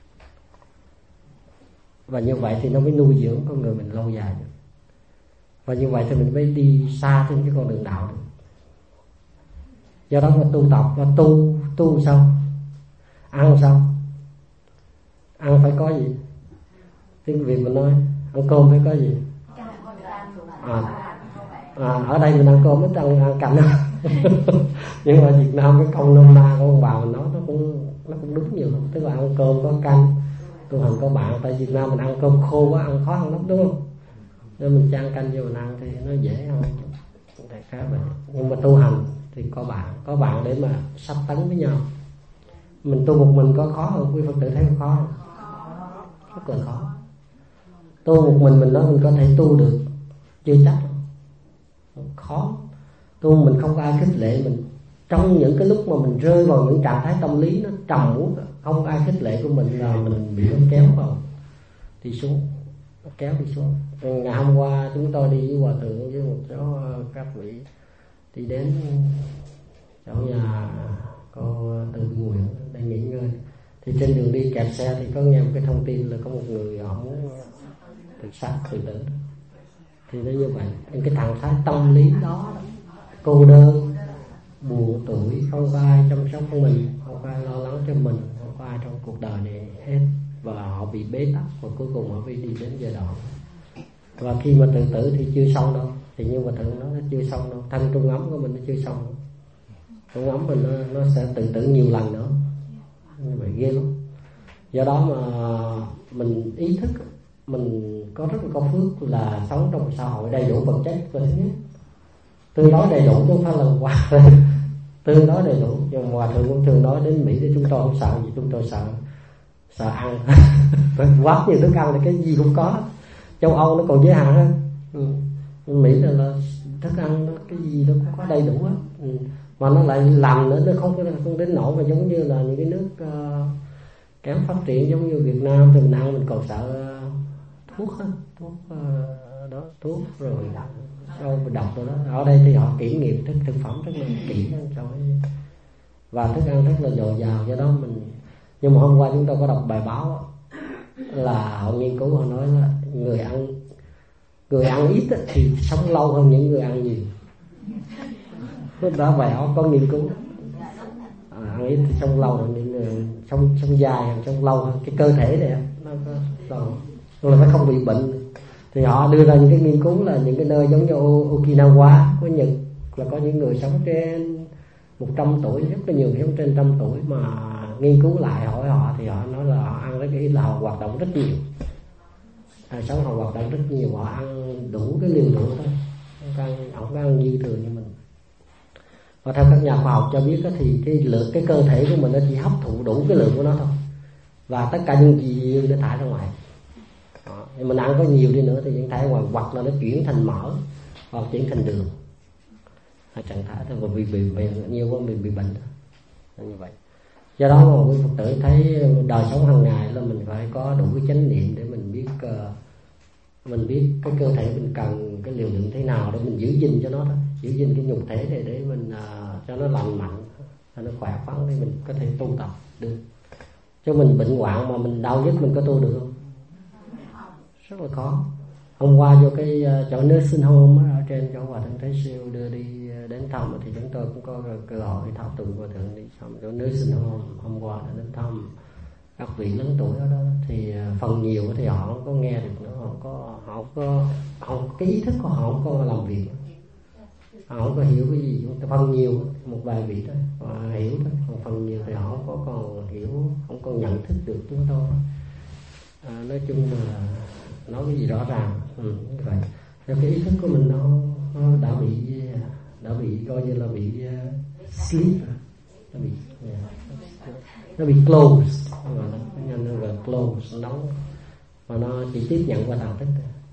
Và như vậy thì nó mới nuôi dưỡng con người mình lâu dài được. Và như vậy thì mình mới đi xa trên cái con đường đạo được. Do đó mà tu tập và tu sao? Ăn sao? Ăn phải có gì? Tiếng Việt mình nói ăn cơm phải có gì? Ở đây mình ăn cơm ít ăn canh. Nhưng mà Việt Nam cái câu nôm na của ông bà mình nói nó cũng đúng nhiều lắm. Tức là ăn cơm có canh, tu hành có bạn. Tại Việt Nam mình ăn cơm khô quá, ăn khó ăn lắm, đúng không? Nên mình chan canh vô mình ăn thì nó dễ hơn. Đại khái vậy. Nhưng mà tu hành thì có bạn để mà sắp tấn với nhau. Mình tu một mình có khó không? Quý Phật tử thấy có khó không? Rất là khó. Tu một mình nói mình có thể tu được, chưa chắc. Khó. Tu mình không có ai khích lệ mình. Trong những cái lúc mà mình rơi vào những trạng thái tâm lý nó trầm uất, không ai khích lệ của mình là mình bị nó kéo vào đi xuống, nó kéo đi xuống. Ngày hôm qua chúng tôi đi với hòa thượng với một số các vị đi đến chỗ nhà cô Từ Nguyện để nghỉ ngơi. Thì trên đường đi kẹt xe thì có nghe một cái thông tin là có một người họ muốn tự sát, tự tử. Thì nó như vậy, những cái trạng thái tâm lý đó, cô đơn, buồn tủi, không có ai chăm sóc của mình, không có ai lo lắng cho mình, không có ai trong cuộc đời này hết, và họ bị bế tắc và cuối cùng họ bị đi đến giai đoạn. Và khi mà tự tử thì chưa xong đâu, thì như mà thượng nói nó chưa xong đâu, thân trung ấm của mình nó chưa xong, trung ấm mình nó sẽ tự tử nhiều lần nữa, như vậy ghê lắm. Do đó mà mình ý thức mình có rất là có phước là sống trong xã hội đầy đủ vật chất và thứ nhất, tương đối đầy đủ chứ không phải là quá tương đối đầy đủ. Nhưng hòa thượng cũng thường nói đến Mỹ thì chúng tôi không sợ gì, chúng tôi sợ ăn quá nhiều thức ăn thì cái gì cũng có. Châu Âu nó còn giới hạn hơn. Mỹ là thức ăn nó cái gì nó cũng có đầy đủ á. Mà nó lại làm nữa, nó không đến nỗi mà giống như là những cái nước kém phát triển giống như Việt Nam thì mình ăn mình còn sợ thuốc á, thuốc rồi đâu độc rồi đó. Ở đây thì họ kiểm nghiệm thực phẩm rất là kỹ hơn và thức ăn rất là dồi dào. Do đó mình, nhưng mà hôm qua chúng tôi có đọc bài báo là họ nghiên cứu, họ nói là người ăn ít thì sống lâu hơn những người ăn nhiều. Đó vậy họ có nghiên cứu ăn ít thì sống lâu hơn những người sống dài hơn, sống lâu hơn cái cơ thể này nó có lâu, là nó không bị bệnh. Thì họ đưa ra những cái nghiên cứu là những cái nơi giống như Okinawa của Nhật là có những người sống trên 100 tuổi, rất là nhiều sống trên 100 tuổi mà nghiên cứu lại hỏi họ thì họ nói là họ ăn rất ít, là họ hoạt động rất nhiều, sống họ hoạt động rất nhiều, họ ăn đủ cái liều lượng thôi, không có ăn dư thừa như mình. Và theo các nhà khoa học cho biết thì cái cơ thể của mình nó chỉ hấp thụ đủ cái lượng của nó thôi, và tất cả những gì nó thải ra ngoài. Mình ăn có nhiều đi nữa thì những thải ngoài, hoặc là nó chuyển thành mỡ hoặc chuyển thành đường, trạng thái thôi. Và vì nhiều quá mình bị bệnh như vậy. Do đó mà quý Phật tử thấy đời sống hàng ngày là mình phải có đủ cái chánh niệm để mình biết cái cơ thể mình cần cái liều lượng thế nào để mình giữ gìn cho nó đó, giữ gìn cái nhục thể này để mình cho nó lành mạnh, cho nó khỏe khoắn để mình có thể tu tập được. Chứ mình bệnh hoạn mà mình đau nhất mình có tu được không? Rất là khó. hôm qua vô cái chỗ nursing home ở trên chỗ Hòa Thượng Thế Siêu đưa đi đến thăm, thì chúng tôi cũng có cơ hội thảo tụng Hòa Thượng đi thăm chỗ nursing home. Hôm qua đã đến thăm các vị lớn tuổi ở đó, thì phần nhiều thì họ không có nghe được nữa, họ cái ý thức của họ không có làm việc, họ không có hiểu cái gì. Phần nhiều một vài vị thôi họ hiểu thôi, còn phần nhiều thì họ không có còn hiểu, không còn nhận thức được chúng tôi. Nói chung là nói cái gì rõ ràng như vậy. Theo cái ý thức của mình nó đã bị coi như là bị sleep, nó bị close, nó gọi close, nó đóng, mà nó chỉ tiếp nhận qua tàng thức.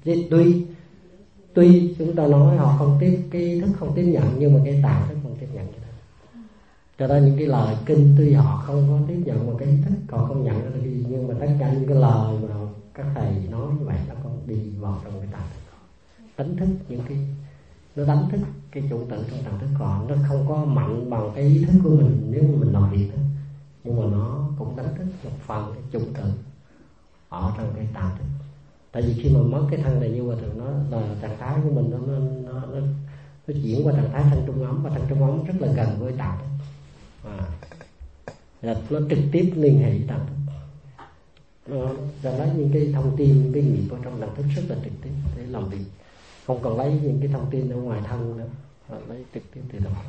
Tuy chúng ta nói họ không tiếp, cái ý thức không tiếp nhận, nhưng mà cái tàng thức không tiếp nhận. Cho nên những cái lời kinh tuy họ không có tiếp nhận, mà cái ý thức họ không nhận được gì, nhưng mà tất cả những cái lời mà các thầy nói như vậy nó còn đi vào trong cái tàng thức, đánh thức những cái, nó đánh thức cái chủng tử trong tàng thức họ. Nó không có mạnh bằng cái ý thức của mình nếu mà mình làm việc đó, nhưng mà nó cũng đánh thức một phần cái chủng tử ở trong cái tàng thức. Tại vì khi mà mất cái thân này, như Hòa Thượng nói là trạng thái của mình nó chuyển qua trạng thái thân trung ấm, và thân trung ấm rất là gần với tàng thức, nó trực tiếp liên hệ với tàng thức. Nó lấy những cái thông tin, cái nghiệp ở trong tàng thức rất là trực tiếp để làm việc, không còn lấy những cái thông tin ở ngoài thân nữa, lấy trực tiếp từ đó.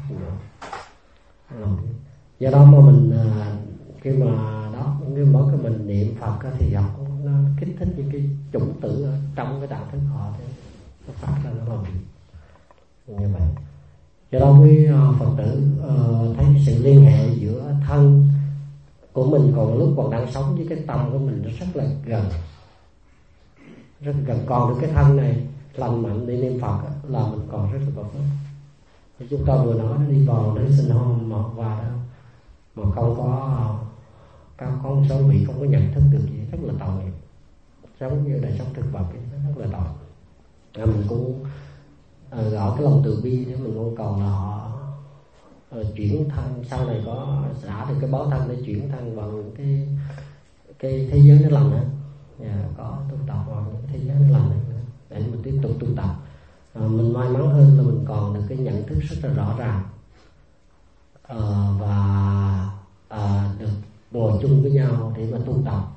Do đó mà mình khi mà đó, cái mỗi cái mình niệm Phật thì nó kích thích những cái chủng tử ở trong cái tàng thức họ, thì nó phát ra, nó làm việc như vậy. Do đó với Phật tử thấy cái sự liên hệ giữa thân của mình còn lúc còn đang sống với cái tâm của mình nó rất là gần, rất gần. Còn được cái thân này lành mạnh đi niệm Phật là mình còn rất là có phước. Thì chúng ta vừa nói nó đi vào đến sinh hồn mà qua đó mà không có các con số vị không có nhận thức được gì, rất là tội nghiệp, giống như đời sống thực vật rất là tội. Mình cũng ở cái lòng từ bi để mình mong cầu là họ chuyển thân, sau này có xả được cái báo thân để chuyển thân vào những cái thế giới nó lành nữa, có tu tập vào những thế giới nó lành nữa, để mình tiếp tục tu tập. Mình may mắn hơn là mình còn được cái nhận thức rất là rõ ràng, và được ngồi chung với nhau để mà tu tập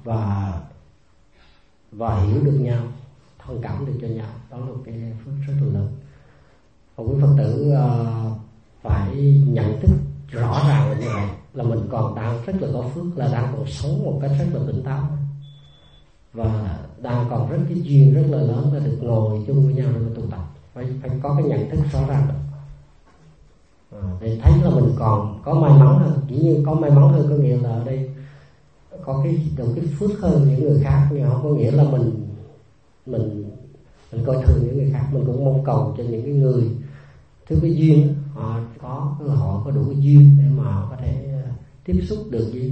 và hiểu được nhau, thông cảm được cho nhau. Đó là một cái phước rất là lớn. Và quý Phật tử phải nhận thức rõ ràng như vậy là mình còn đang rất là có phước, là đang còn sống một cách rất là tỉnh táo, và đang còn rất cái duyên rất là lớn để được ngồi chung với nhau để mà tu tập. Phải có cái nhận thức rõ ràng để thấy là mình còn có may mắn hơn. Chỉ như có may mắn hơn có nghĩa là ở đây có cái phước hơn những người khác, nhưng không có nghĩa là mình coi thường những người khác. Mình cũng mong cầu cho những cái người thứ cái duyên họ có đủ cái duyên để mà họ có thể tiếp xúc được với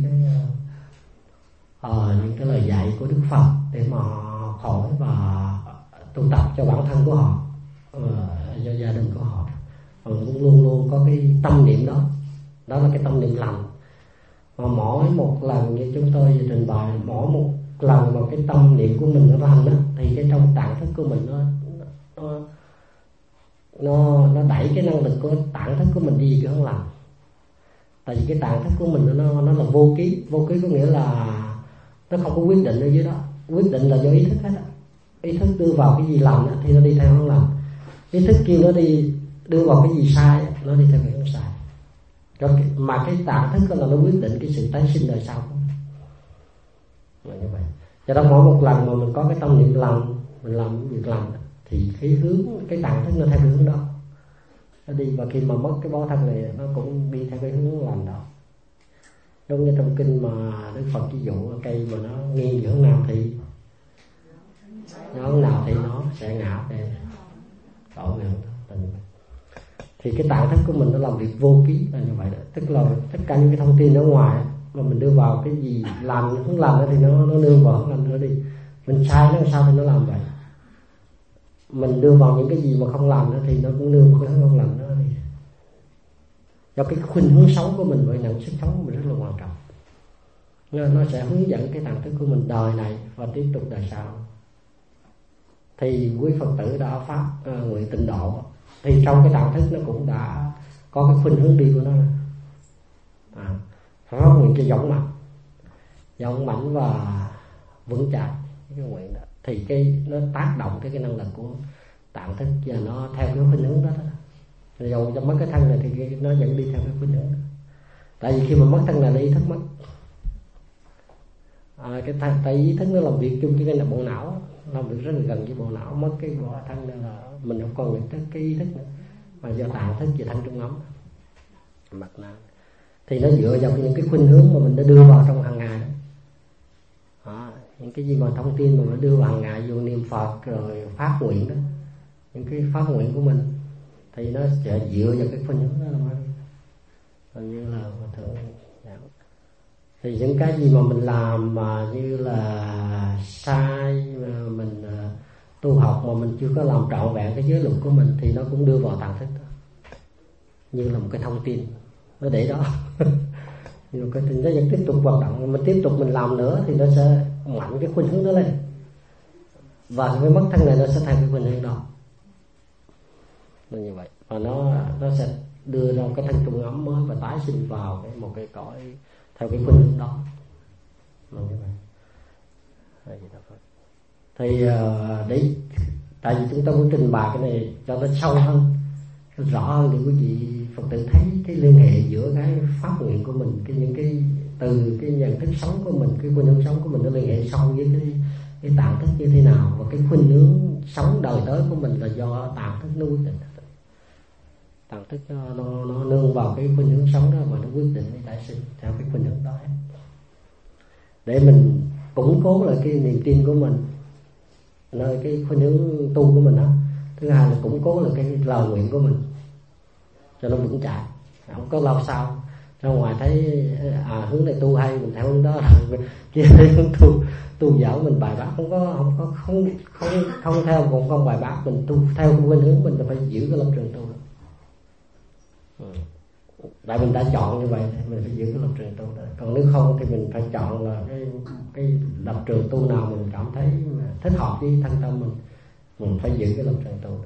những cái lời dạy của Đức Phật, để mà họ khỏi và tu tập cho bản thân của họ, cho gia đình của họ. Mình cũng luôn luôn có cái tâm niệm đó, đó là cái tâm niệm lành. Mà mỗi một lần như chúng tôi trình bày, mỗi một lần mà cái tâm niệm của mình nó lành đó, thì cái trong tạng thức của mình nó đẩy cái năng lực của tạng thức của mình đi cái hướng lành. Tại vì cái tạng thức của mình nó là vô ký. Vô ký có nghĩa là nó không có quyết định ở dưới đó, quyết định là do ý thức hết á. Ý thức đưa vào cái gì lành thì nó đi theo hướng lành, ý thức kêu nó đi đưa vào cái gì sai, nó đi theo cái hướng sai. Mà cái tạng thức là nó quyết định cái sự tái sinh đời sau là như vậy. Cho đó mỗi một lần mà mình có cái tâm niệm lành, mình làm việc lành, thì cái hướng, cái tạng thức nó theo cái hướng đó nó đi. Và khi mà mất cái báo thân này, nó cũng đi theo cái hướng lành đó. Giống như trong kinh mà Đức Phật ví dụ cây mà nó nghiêng giữa hướng nào thì hướng nào thì nó sẽ ngã để đổ về hướng đó. Thì cái tạng thức của mình nó làm việc vô ký là như vậy đó. Tức là tất cả những cái thông tin ở ngoài mà mình đưa vào cái gì làm hướng lành thì nó đưa vào hướng lành nó đi. Mình sai nó sao thì nó làm vậy. Mình đưa vào những cái gì mà không làm nữa thì nó cũng đưa vào cái hướng không làm nó đi. Do cái khuynh hướng sống của mình, vậy năng sức sống của mình rất là quan trọng. Nó sẽ hướng dẫn cái tạng thức của mình đời này và tiếp tục đời sau. thì quý Phật tử đã phát nguyện tịnh độ, thì trong cái tạng thức nó cũng đã có cái khuynh hướng đi của nó. Phát nguyện cho dũng mãnh và vững chãi cái nguyện đó, thì cái nó tác động cái năng lực của tạng thức và nó theo cái khuynh hướng đó. Dù cho mất cái thân này thì nó vẫn đi theo cái khuynh hướng đó. Tại vì khi mà mất thân này là ý thức mất. Tại ý thức nó làm việc chung với cái bộ não, làm việc rất là gần với bộ não. Mất cái bộ thân nên là mình không còn nhận thức cái ý thức nữa, mà do tạng thức và thân trung ấm mặt não. Thì nó dựa vào những cái khuynh hướng mà mình đã đưa vào trong hàng ngày đó. Những cái gì mà thông tin mà mình đưa vào hàng ngày, vô niệm Phật rồi phát nguyện đó, những cái phát nguyện của mình thì nó sẽ dựa vào cái khuynh hướng đó mà như là thường. Thì những cái gì mà mình làm mà như là sai, mà mình tu học mà mình chưa có làm trọn vẹn cái giới luật của mình thì nó cũng đưa vào tạng thức đó, như là một cái thông tin nó để đó. Nhưng cái nó vẫn tiếp tục hoạt động, mình tiếp tục mình làm nữa thì nó sẽ mạnh cái khuynh hướng đó lên, và cái mất thân này nó sẽ thành cái khuynh hướng đó. Nó như vậy, và nó sẽ đưa ra cái thân trung ấm mới và tái sinh vào một cái cõi theo cái khuynh hướng đó. Nó như vậy. Thì để tại vì chúng ta muốn trình bày cái này cho nó sâu hơn, rõ hơn để quý vị Phật tử thấy cái liên hệ giữa cái phát nguyện của mình, những cái từ cái nhận thức sống của mình, cái khuynh hướng sống của mình nó liên hệ sâu với cái tạng thức như thế nào, và cái khuynh hướng sống đời tới của mình là do tạng thức nó quyết định. Tạng thức nó nương vào cái khuynh hướng sống đó mà nó quyết định cái đại sinh theo cái khuynh hướng đó, để mình củng cố lại cái niềm tin của mình nơi cái khuynh hướng tu của mình đó. Thứ hai là củng cố lại cái lời nguyện của mình cho nó vững chãi, không có lâu sau ra ngoài thấy hướng này tu hay mình theo hướng đó, kia thấy hướng tu dở mình bài bác không theo, cũng không bài bác mình tu theo cái khuynh hướng mình là phải giữ cái lập trường tu. Tại mình đã chọn như vậy thì mình phải giữ cái lập trường tu đó. Còn nếu không thì mình phải chọn là cái lập trường tu nào mình cảm thấy thích hợp với thân tâm mình phải giữ cái lập trường tu đó.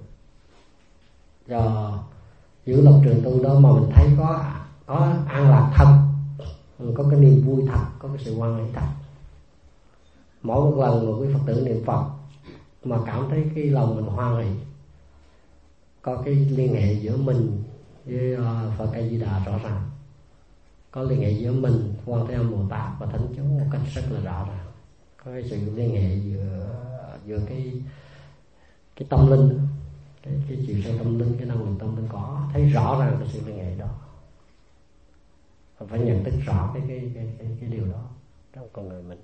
Do giữ lập trường tu đó mà mình thấy có an lạc thật, mình có cái niềm vui thật, có cái sự hoan hỷ thật. Mỗi một lần mà quý Phật tử niệm Phật mà cảm thấy cái lòng mình hoan hỷ, có cái liên hệ giữa mình với Phật A Di Đà rõ ràng, có liên hệ giữa mình, Quan Thế Âm Bồ Tát và thánh chúng một cách rất là rõ ràng, có cái sự liên hệ giữa cái tâm linh, cái chiều sâu tâm linh, cái năng lượng tâm linh có thấy rõ ràng cái sự liên hệ đó, và phải nhận thức rõ cái điều đó trong con người mình.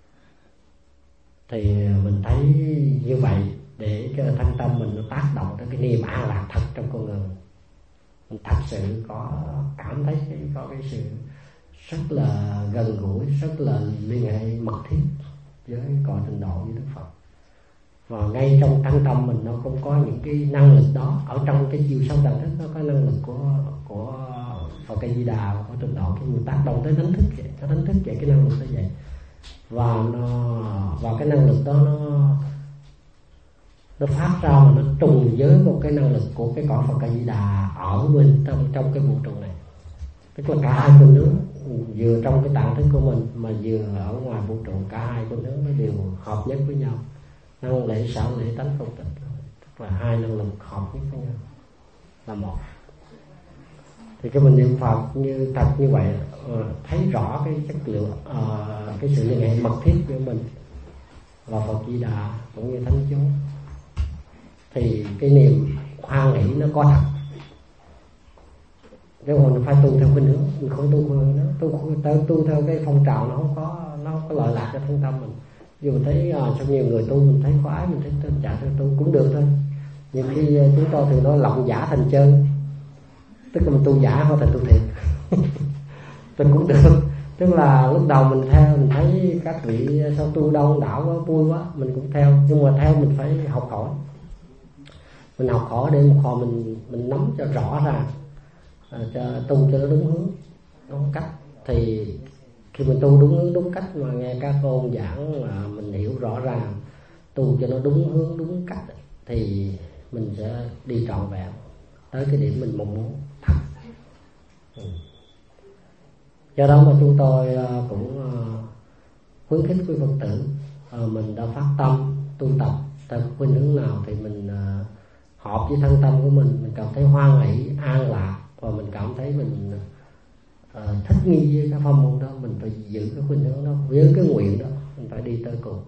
Thì mình thấy như vậy để cho thân tâm mình nó tác động tới cái niềm an lạc thật trong con người mình thật sự có cảm thấy có cái sự rất là gần gũi, rất là liên hệ mật thiết với cõi tịnh độ với Đức Phật. Và ngay trong thân tâm mình nó cũng có những cái năng lực đó, ở trong cái chiều sâu tầng thức nó có năng lực của Phật A Di Đà, của tịnh độ, cái mình tác động tới thánh thức vậy, cái thánh thức vậy, cái năng lực nó vậy. Và cái năng lực đó nó phát ra mà nó trùng với một cái năng lực của cái cõi Phật A Di Đà ở bên trong cái vũ trụ này. Tức là cả hai khuynh hướng, vừa trong cái tạng thức của mình mà vừa ở ngoài vũ trụ, cả hai khuynh hướng nó đều hợp nhất với nhau. Năng lễ, sở lễ, tánh không tịch, tức là hai năng lực hợp nhất với nhau là một. Thì cái mình niệm Phật như thật như vậy, thấy rõ cái chất liệu, cái sự liên hệ mật thiết của mình và Phật Di Đà cũng như thánh chúng, thì cái niềm hoan hỷ nó có thật. Nếu mà mình phải tu theo khuynh hướng, mình không tu khuynh hướng đó, tu theo cái phong trào nó không có lợi lạc cho thân tâm mình. Dù mình thấy trong nhiều người tu mình thấy khoái, mình thấy tên trả theo tu cũng được thôi. Nhưng khi chúng tôi thường nói lộng giả thành chân, tức là mình tu giả không thành tu thiệt. Thì cũng được. Tức là lúc đầu mình theo, mình thấy các vị sao tu đông đảo quá, vui quá, mình cũng theo. Nhưng mà theo mình phải học hỏi. Mình học hỏi để một hồi mình nắm cho rõ ràng, cho tu cho nó đúng hướng, đúng cách. Thì khi mình tu đúng hướng đúng cách mà nghe các ôn giảng mà mình hiểu rõ ràng tu cho nó đúng hướng đúng cách thì mình sẽ đi trọn vẹn tới cái điểm mình mong muốn. Do đó mà chúng tôi cũng khuyến khích quý Phật tử mình đã phát tâm tu tập theo khuynh hướng nào thì mình hợp với thân tâm của mình cảm thấy hoan hỷ an lạc và mình cảm thấy mình thích nghi với cái pháp môn đó, mình phải giữ cái khuynh hướng đó, với cái nguyện đó mình phải đi tới cùng.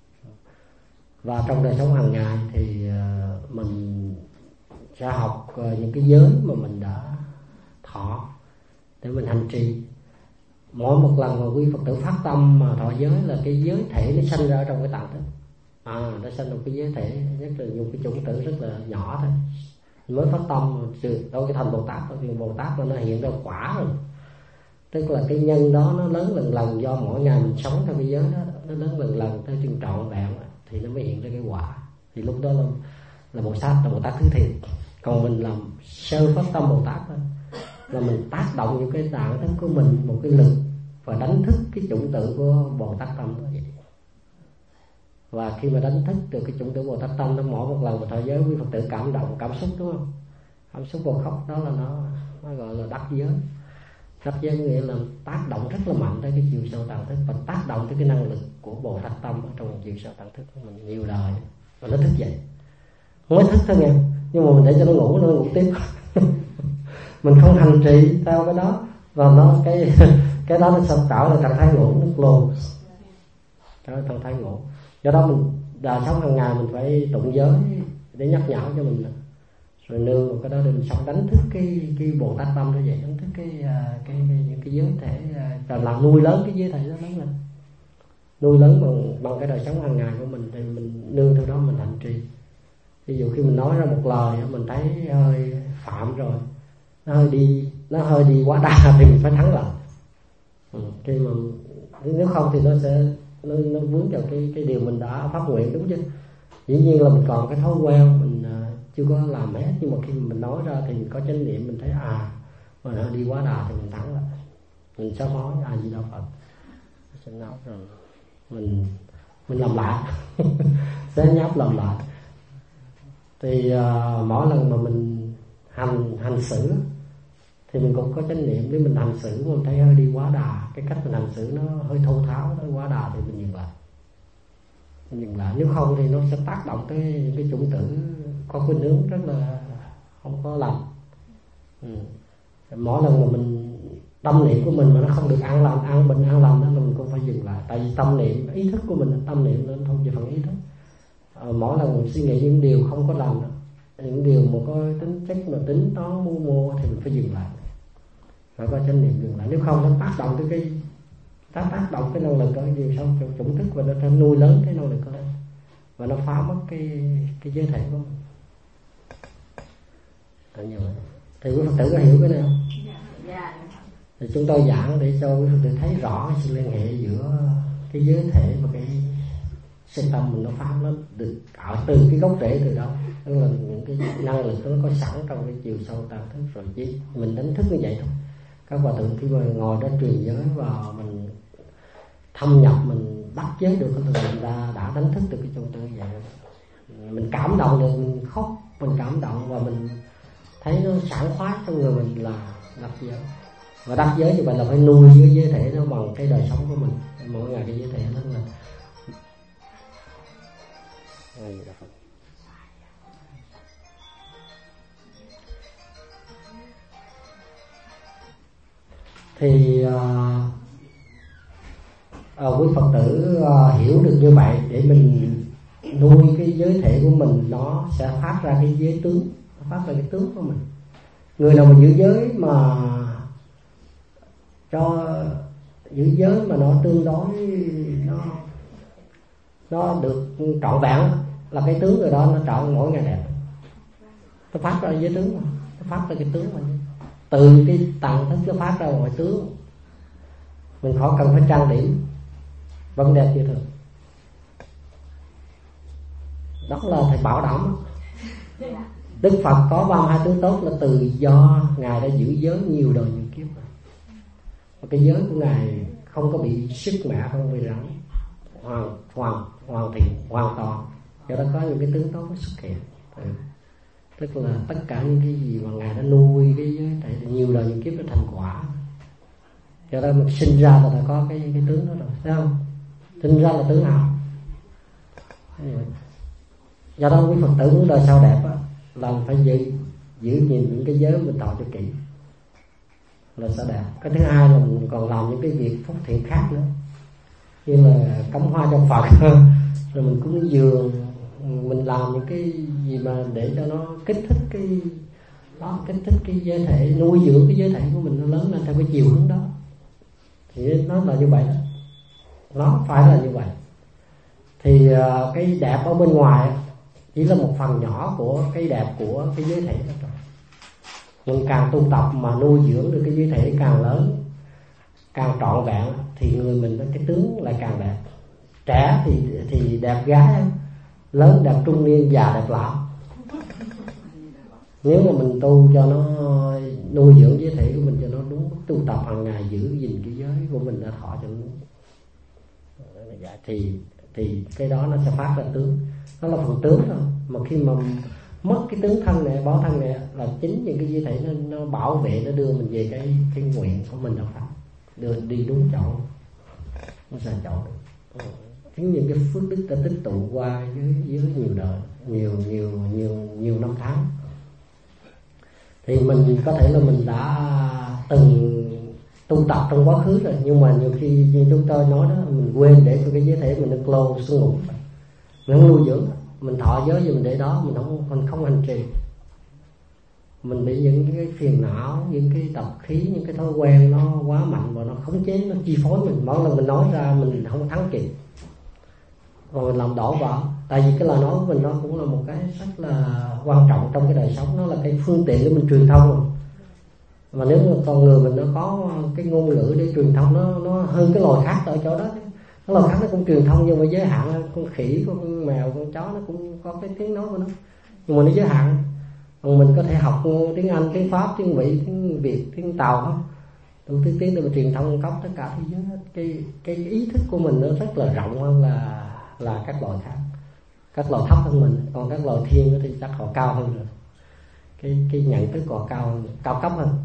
Và trong đời sống hàng ngày thì mình sẽ học những cái giới mà mình đã thọ để mình hành trì. Mỗi một lần mà quý Phật tử phát tâm mà thọ giới là cái giới thể nó sanh ra trong cái tạng thức. Nó sanh một cái giới thể, nhất là dùng cái chủng tử rất là nhỏ thôi. Mới phát tâm đâu cái thành Bồ Tát thôi, thì Bồ Tát nó hiện ra quả rồi. Tức là cái nhân đó nó lớn lần do mỗi ngày mình sống trong cái giới đó, nó lớn lần tới chừng trọn vẹn thì nó mới hiện ra cái quả. Thì lúc đó là Bồ Tát thứ thiệt. Còn mình làm sơ phát tâm Bồ Tát thôi, là mình tác động những cái tạng thức của mình một cái lực và đánh thức cái chủng tử của Bồ Tát tâm đó vậy. Và khi mà đánh thức được cái chủng tử Bồ Tát tâm, nó mỗi một lần mà thọ giới quý Phật tử cảm động, cảm xúc đúng không? Cảm xúc vô khóc đó là nó gọi là đắc giới. Đắc giới nghĩa là tác động rất là mạnh tới cái chiều sâu tạng thức và tác động tới cái năng lực của Bồ Tát tâm ở trong chiều sâu tạng thức của mình nhiều đời. Và nó thức dậy, mới thức thôi nghe, nhưng mà mình để cho nó ngủ tiếp. Mình không hành trì theo cái đó và nó cái đó nó sẽ tạo ra trạng thái ngủ nước luôn, trạng thái ngủ. Do đó mình đời sống hàng ngày mình phải tụng giới để nhắc nhở cho mình, rồi nương vào cái đó để mình sống đánh thức cái Bồ Tát tâm đó vậy, đánh thức những cái giới thể, làm nuôi lớn cái giới thể đó lớn lên, nuôi lớn bằng cái đời sống hàng ngày của mình thì mình nương theo đó mình hành trì. Ví dụ khi mình nói ra một lời mình thấy hơi phạm rồi, nó hơi đi quá đà thì mình phải thắng lại. Khi mà nếu không thì nó vướng vào cái điều mình đã phát nguyện, đúng chứ. Dĩ nhiên là mình còn cái thói quen mình chưa có làm hết, nhưng mà khi mình nói ra thì mình có chánh niệm, mình thấy mình hơi đi quá đà thì mình thắng lại, mình sám hối gì đâu Phật sẽ nói rồi mình làm lại. Sẽ nháp làm lại. Thì mỗi lần mà mình hành xử thì mình cũng có chánh niệm. Nếu mình hành xử mà mình thấy hơi đi quá đà, cái cách mình hành xử nó hơi thô tháo, nó quá đà thì mình dừng lại. Nếu không thì nó sẽ tác động tới những cái chủng tử có khuynh hướng rất là không có lành. Mỗi lần mà mình tâm niệm của mình mà nó không được an bình an lành đó là mình cũng phải dừng lại. Tại vì tâm niệm, ý thức của mình, tâm niệm nó thuộc về phần ý thức. Mỗi lần mình suy nghĩ những điều không có lành, những điều mà có tính chất mà tính toán mưu mô thì mình phải dừng lại, phải có chánh niệm dừng lại. Nếu không nó tác động tới tác động cái năng lực ở nhiều sâu trong chủng thức và nó sẽ nuôi lớn cái năng lực của nó và nó phá mất cái giới thể của mình. Như vậy thì quý Phật tử có hiểu cái này không? Thì chúng tôi giảng để cho quý Phật tử thấy rõ sự liên hệ giữa cái giới thể và cái sinh tâm mình, nó phá nó được tạo từ cái gốc rễ từ đâu. Tức là những cái năng lực nó có sẵn trong cái chiều sâu tạng thức rồi, chỉ mình đánh thức như vậy thôi. Các hòa thượng khi mà ngồi đó truyền giới và mình thâm nhập, mình bắt giới được thì mình đã đánh thức được cái chủng tử vậy. Mình cảm động được, mình khóc, mình cảm động và mình thấy nó sảng khoái trong người mình là đắc giới. Và đắc giới như vậy là phải nuôi cái giới thể nó bằng cái đời sống của mình. Mỗi ngày cái giới thể nó là thì quý Phật tử hiểu được như vậy để mình nuôi cái giới thể của mình, nó sẽ phát ra cái giới tướng, phát ra cái tướng của mình. Người nào mà giữ giới mà cho giữ giới mà nó tương đối nó được trọn vẹn là cái tướng người đó nó trọn mỗi ngày đẹp, nó phát ra giới tướng, nó phát ra cái tướng mà từ cái tạng thức nó phát ra ngoài tướng. Mình khỏi cần phải trang điểm, vẫn đẹp như thường. Đó là thầy bảo đảm. Đức Phật có 32 tướng tốt là từ do Ngài đã giữ giới nhiều đời nhiều kiếp. Và cái giới của Ngài không có bị sức mẻ, không bị rắn. hoàn thiện hoàn toàn, do đó có những cái tướng tốt mới xuất hiện. Tức là tất cả những cái gì mà Ngài đã nuôi cái giới thể nhiều đời nhiều kiếp nó thành quả. Do đó mình sinh ra là đã có cái tướng đó rồi, thấy không? Sinh ra là tướng nào? Do đó quý Phật tử muốn đời sau đẹp á, là phải giữ nhìn những cái giới mình thọ cho kỹ là sẽ đẹp. Cái thứ hai là mình còn làm những cái việc phúc thiện khác nữa, như là cắm hoa cho Phật rồi mình cúng dường, mình làm những cái gì mà để cho nó kích thích cái giới thể, nuôi dưỡng cái giới thể của mình nó lớn lên theo cái chiều hướng đó. Thì nó là như vậy đó, nó phải là như vậy. Thì cái đẹp ở bên ngoài chỉ là một phần nhỏ của cái đẹp của cái giới thể đó rồi. Mình càng tu tập mà nuôi dưỡng được cái giới thể càng lớn, càng trọn vẹn, thì người mình cái tướng lại càng đẹp. Trẻ thì đẹp gái, lớn đẹp trung niên, già đẹp lão. Nếu mà mình tu cho nó nuôi dưỡng giới thể của mình cho nó đúng, tu tập hàng ngày giữ gìn cái giới của mình đã thọ cho nó thì cái đó nó sẽ phát ra tướng. Nó là phần tướng thôi. Mà khi mà mất cái tướng thân này, báo thân này, là chính những cái giới thể nó bảo vệ, nó đưa mình về cái nguyện của mình, đâu phải đưa đi đúng chỗ, nó sẽ chỗ được. Chính những cái phước đức đã tích tụ qua dưới nhiều đời, nhiều năm tháng, thì mình có thể là mình đã từng tu tập trong quá khứ rồi, nhưng mà nhiều khi như chúng tôi nói đó, mình quên để cho cái giới thể mình được lâu xuống ngủ, mình không nuôi dưỡng, mình thọ giới gì mình để đó, mình không hành trì, mình bị những cái phiền não, những cái tập khí, những cái thói quen nó quá mạnh và nó khống chế, nó chi phối mình. Mỗi lần mình nói ra mình không thắng kịp, rồi mình làm đổ vào. Tại vì cái lời nói của mình nó cũng là một cái rất là quan trọng trong cái đời sống, nó là cái phương tiện để mình truyền thông. Mà nếu mà con người mình nó có cái ngôn ngữ để truyền thông, nó hơn cái loài khác ở chỗ đó. Cái loài khác nó cũng truyền thông nhưng mà giới hạn. Con khỉ, con mèo, con chó nó cũng có cái tiếng nói của nó, nhưng mà nó giới hạn. Còn mình có thể học tiếng Anh, tiếng Pháp, tiếng Mỹ, tiếng Việt, tiếng Tàu không? Đủ thứ tiếng để mà truyền thông khắp tất cả thế giới. Cái ý thức của mình nó rất là rộng hơn là các loài khác. Các loài thấp hơn mình, còn các loài thiên thì chắc họ cao hơn rồi. Cái nhận thức họ cao cấp hơn.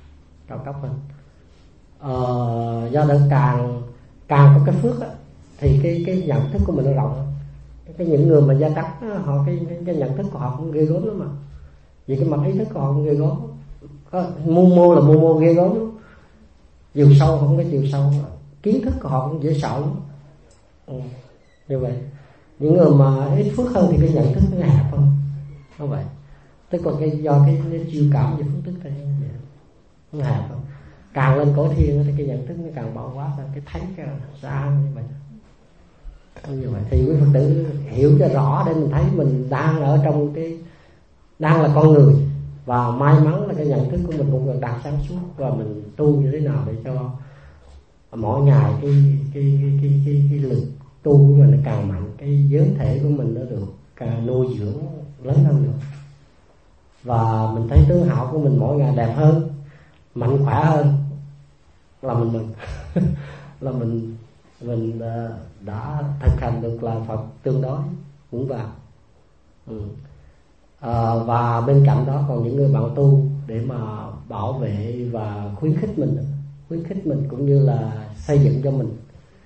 Do đó càng có cái phước á, thì cái nhận thức của mình nó rộng hơn. Cái những người mà da trắng họ cái nhận thức của họ cũng ghê gớm lắm mà. Vì cái mặt ý thức của họ cũng ghê gớm. Có mô là mô ghê gớm lắm. Chiều sâu không có chiều sâu, kiến thức của họ cũng dễ sợ lắm. Như vậy những người mà ít phước hơn thì cái nhận thức nó hẹp hơn, như vậy. Tức là do cái chiêu cảm về phước đức này nó hẹp hơn. Càng lên cõi thiên thì cái nhận thức nó càng bao quát ra, cái thấy cái xa như vậy. Như vậy thì quý Phật tử hiểu cho rõ để mình thấy mình đang ở trong đang là con người, và may mắn là cái nhận thức của mình cũng còn đạt sáng suốt, và mình tu như thế nào để cho mỗi ngày cái lực tu của mình nó càng mạnh, cái giới thể của mình nó được càng nuôi dưỡng lớn hơn nữa, và mình thấy tướng hảo của mình mỗi ngày đẹp hơn, mạnh khỏe hơn, là mình mừng. Là mình đã thực hành được là Phật tương đối vững vàng. Và bên cạnh đó còn những người bạn tu để mà bảo vệ và khuyến khích mình cũng như là xây dựng cho mình.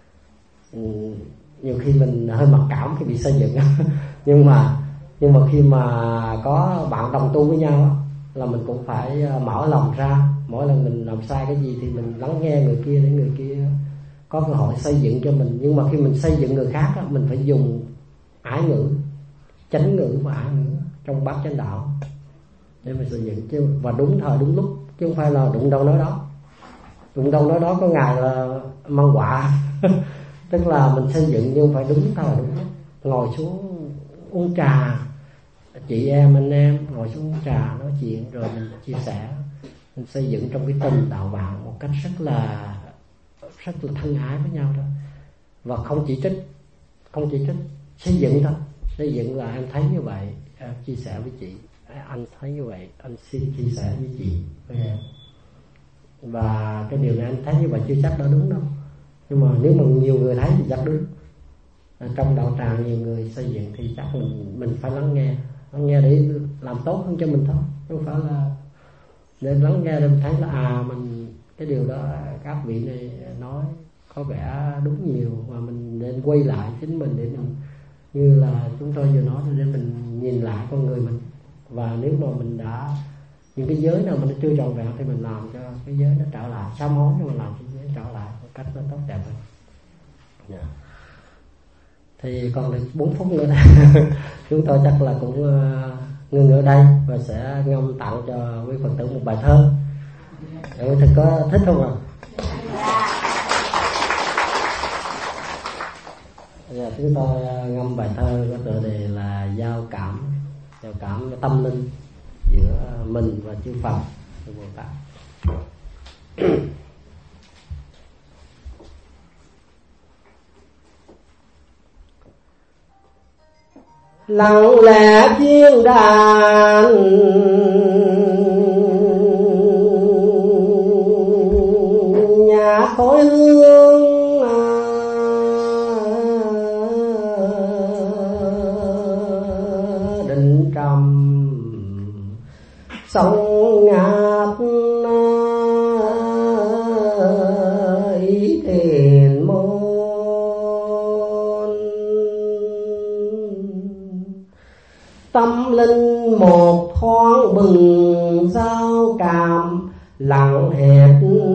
Nhiều khi mình hơi mặc cảm khi bị xây dựng nhưng mà khi mà có bạn đồng tu với nhau là mình cũng phải mở lòng ra. Mỗi lần mình làm sai cái gì thì mình lắng nghe người kia để người kia có cơ hội xây dựng cho mình. Nhưng mà khi mình xây dựng người khác mình phải dùng ái ngữ, chánh ngữ và ái ngữ trong bát chánh đạo để mình xây dựng, chứ và đúng thời đúng lúc, chứ không phải là đụng đâu nói đó. Đụng đâu nói đó có ngày là mang họa. Tức là mình xây dựng nhưng phải đúng thời đúng lúc. Ngồi xuống uống trà, chị em anh em ngồi xuống uống trà nói chuyện rồi mình chia sẻ, mình xây dựng trong cái tình đạo bạn một cách rất là thân ái với nhau đó. Và không chỉ trích, xây dựng thôi. Xây dựng là em thấy như vậy, em chia sẻ với chị, anh thấy như vậy, anh xin chia sẻ với chị, với em. Và cái điều này anh thấy như vậy chưa chắc đã đúng đâu, nhưng mà nếu mà nhiều người thấy thì chắc đúng. trong đạo tràng nhiều người xây dựng thì chắc mình phải lắng nghe để làm tốt hơn cho mình thôi, không phải là để lắng nghe để mình thấy là mình cái điều đó các vị này nói có vẻ đúng nhiều, và mình nên quay lại chính mình để mình, như là chúng tôi vừa nói, để mình nhìn lại con người mình. Và nếu mà mình đã những cái giới nào mà nó chưa trọn vẹn thì mình làm cho cái giới nó trở lại, sám hối cho mình làm cái giới trở lại một cách nó tốt đẹp hơn. Yeah. Thì còn được 4 phút nữa chúng tôi chắc là cũng ngừng ở đây và sẽ ngâm tặng cho quý Phật tử một bài thơ. Quý Phật có thích không ạ? Giờ chúng tôi ngâm bài thơ có tựa đề là giao cảm tâm linh giữa mình và chư Phật Bồ Tát. Lặng lẽ viên đàn nhà khói hương, định trầm sông ngát ý thiền môn. Tâm linh một thoáng bừng giao cảm, lặng hẹp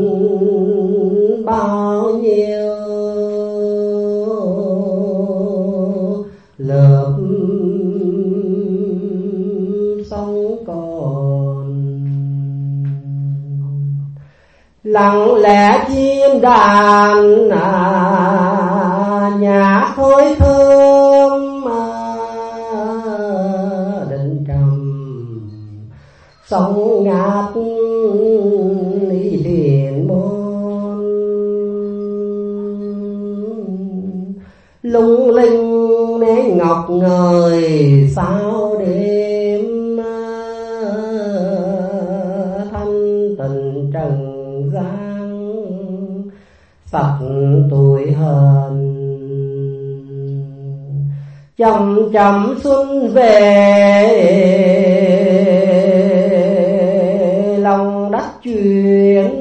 bao nhiêu lớp sóng còn. Lặng lẽ chim đàn nhạc khói thơm, định trầm sông ngát ý thiền môn. Lung linh nén ngọc ngời sao đêm, thanh tình trần gian sạch tuổi hờn. Chậm chậm xuân về lòng đất chuyển,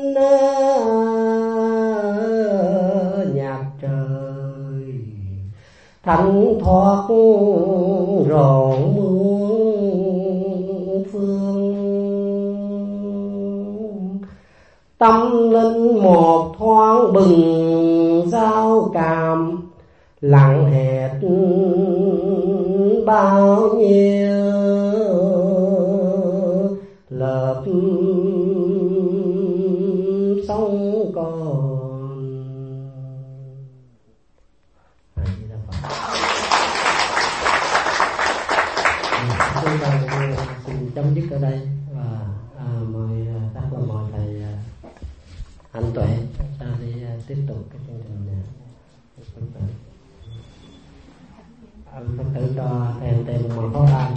nhạc trời thanh thoát rộn muôn phương. Tâm linh một thoáng bừng giao cảm, lặng hẹp bao nhiêu lớp sóng còn. Chúng ta xin chấm dứt ở đây và mời tất cả mọi thầy anh Tuệ ra đi tiếp tục cái chương trình này. Phật tử cho thêm một món khó ăn.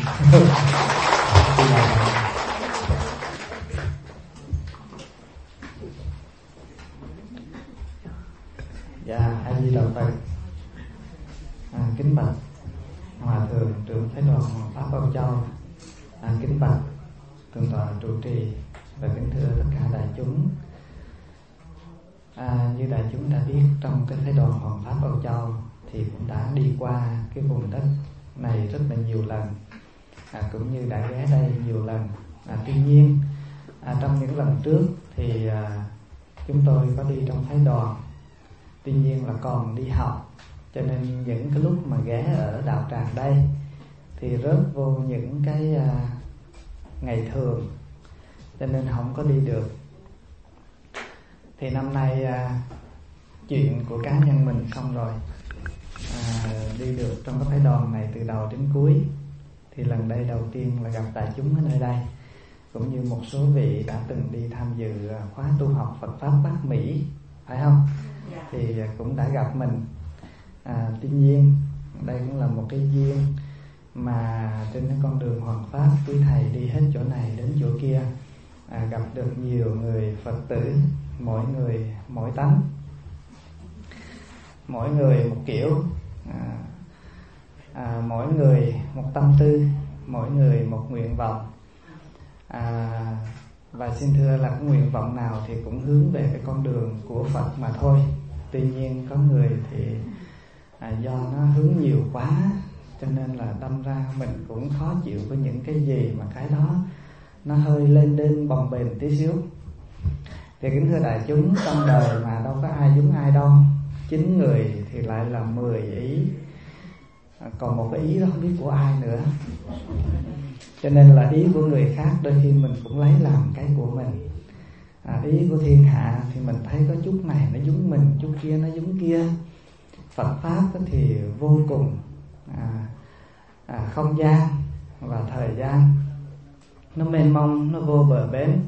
Dạ, anh Di Đà Phật. Kính bạch Hòa thượng trưởng Phái đoàn Pháp Âu Châu, kính bạch thượng tọa trụ trì và kính thưa tất cả đại chúng. Như đại chúng đã biết, trong cái Phái đoàn Hoàng Pháp Âu Châu thì cũng đã đi qua cái vùng đất này rất là nhiều lần, cũng như đã ghé đây nhiều lần. Tuy nhiên trong những lần trước thì chúng tôi có đi trong phái đoàn, tuy nhiên là còn đi học, cho nên những cái lúc mà ghé ở đạo tràng đây thì rớt vô những cái ngày thường, cho nên không có đi được. Thì năm nay chuyện của cá nhân mình xong rồi, đi được trong cái phái đoàn này từ đầu đến cuối. Thì lần đây đầu tiên là gặp đại chúng ở nơi đây, cũng như một số vị đã từng đi tham dự khóa tu học Phật Pháp Bắc Mỹ, phải không? Thì cũng đã gặp mình. Tuy nhiên đây cũng là một cái duyên mà trên cái con đường Hoàng Pháp, quý thầy đi hết chỗ này đến chỗ kia, gặp được nhiều người Phật tử, mỗi người mỗi tánh, mỗi người một kiểu, mỗi người một tâm tư, mỗi người một nguyện vọng, và xin thưa là cái nguyện vọng nào thì cũng hướng về cái con đường của Phật mà thôi. Tuy nhiên có người thì do nó hướng nhiều quá cho nên là đâm ra mình cũng khó chịu với những cái gì mà cái đó nó hơi lên đên bồng bềnh tí xíu. Thì kính thưa đại chúng, trong đời mà đâu có ai giống ai đâu. 9 người thì lại là 10 ý, còn một cái ý đó không biết của ai nữa. Cho nên là ý của người khác đôi khi mình cũng lấy làm cái của mình. Ý của thiên hạ thì mình thấy có chút này nó giống mình, chút kia nó giống kia. Phật Pháp thì vô cùng không gian và thời gian, nó mênh mông, nó vô bờ bến.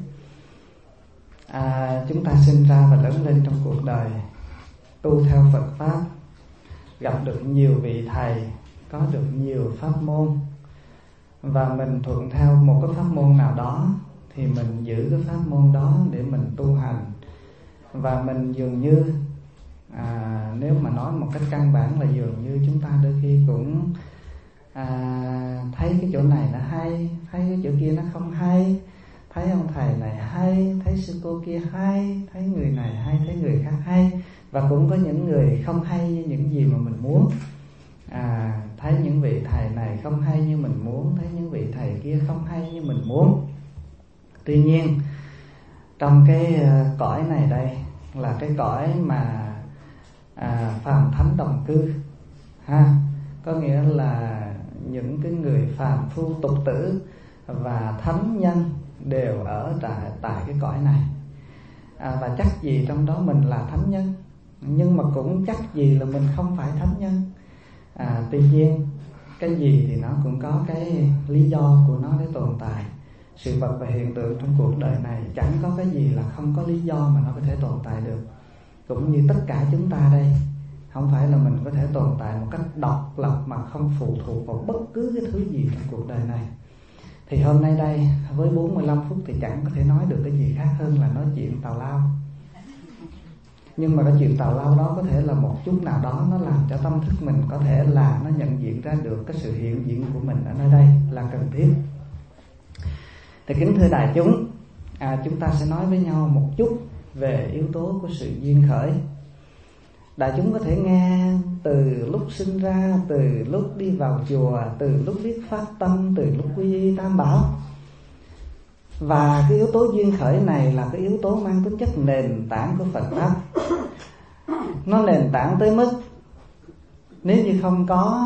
Chúng ta sinh ra và lớn lên trong cuộc đời, tu theo Phật Pháp, gặp được nhiều vị thầy, có được nhiều pháp môn, và mình thuận theo một cái pháp môn nào đó thì mình giữ cái pháp môn đó để mình tu hành. Và mình dường như nếu mà nói một cách căn bản là dường như chúng ta đôi khi cũng thấy cái chỗ này nó hay, thấy cái chỗ kia nó không hay, thấy ông thầy này hay, thấy sư cô kia hay, thấy người này hay, thấy người khác hay. Và cũng có những người không hay như những gì mà mình muốn. Thấy những vị thầy này không hay như mình muốn, thấy những vị thầy kia không hay như mình muốn. Tuy nhiên trong cái cõi này đây là cái cõi mà phàm thánh đồng cư ha, có nghĩa là những cái người phàm phu tục tử và thánh nhân đều ở tại cái cõi này. Và chắc gì trong đó mình là thánh nhân, nhưng mà cũng chắc gì là mình không phải thánh nhân. Tuy nhiên cái gì thì nó cũng có cái lý do của nó để tồn tại. Sự vật và hiện tượng trong cuộc đời này chẳng có cái gì là không có lý do mà nó có thể tồn tại được. Cũng như tất cả chúng ta đây, không phải là mình có thể tồn tại một cách độc lập mà không phụ thuộc vào bất cứ cái thứ gì trong cuộc đời này. Thì hôm nay đây với 45 phút thì chẳng có thể nói được cái gì khác hơn là nói chuyện tào lao. Nhưng mà cái chuyện tào lao đó có thể là một chút nào đó nó làm cho tâm thức mình có thể là nó nhận diện ra được cái sự hiện diện của mình ở nơi đây là cần thiết. Thì kính thưa đại chúng, chúng ta sẽ nói với nhau một chút về yếu tố của sự duyên khởi. Đại chúng có thể nghe từ lúc sinh ra, từ lúc đi vào chùa, từ lúc biết phát tâm, từ lúc quy y tam bảo. Và cái yếu tố duyên khởi này là cái yếu tố mang tính chất nền tảng của Phật Pháp. Nó nền tảng tới mức nếu như không có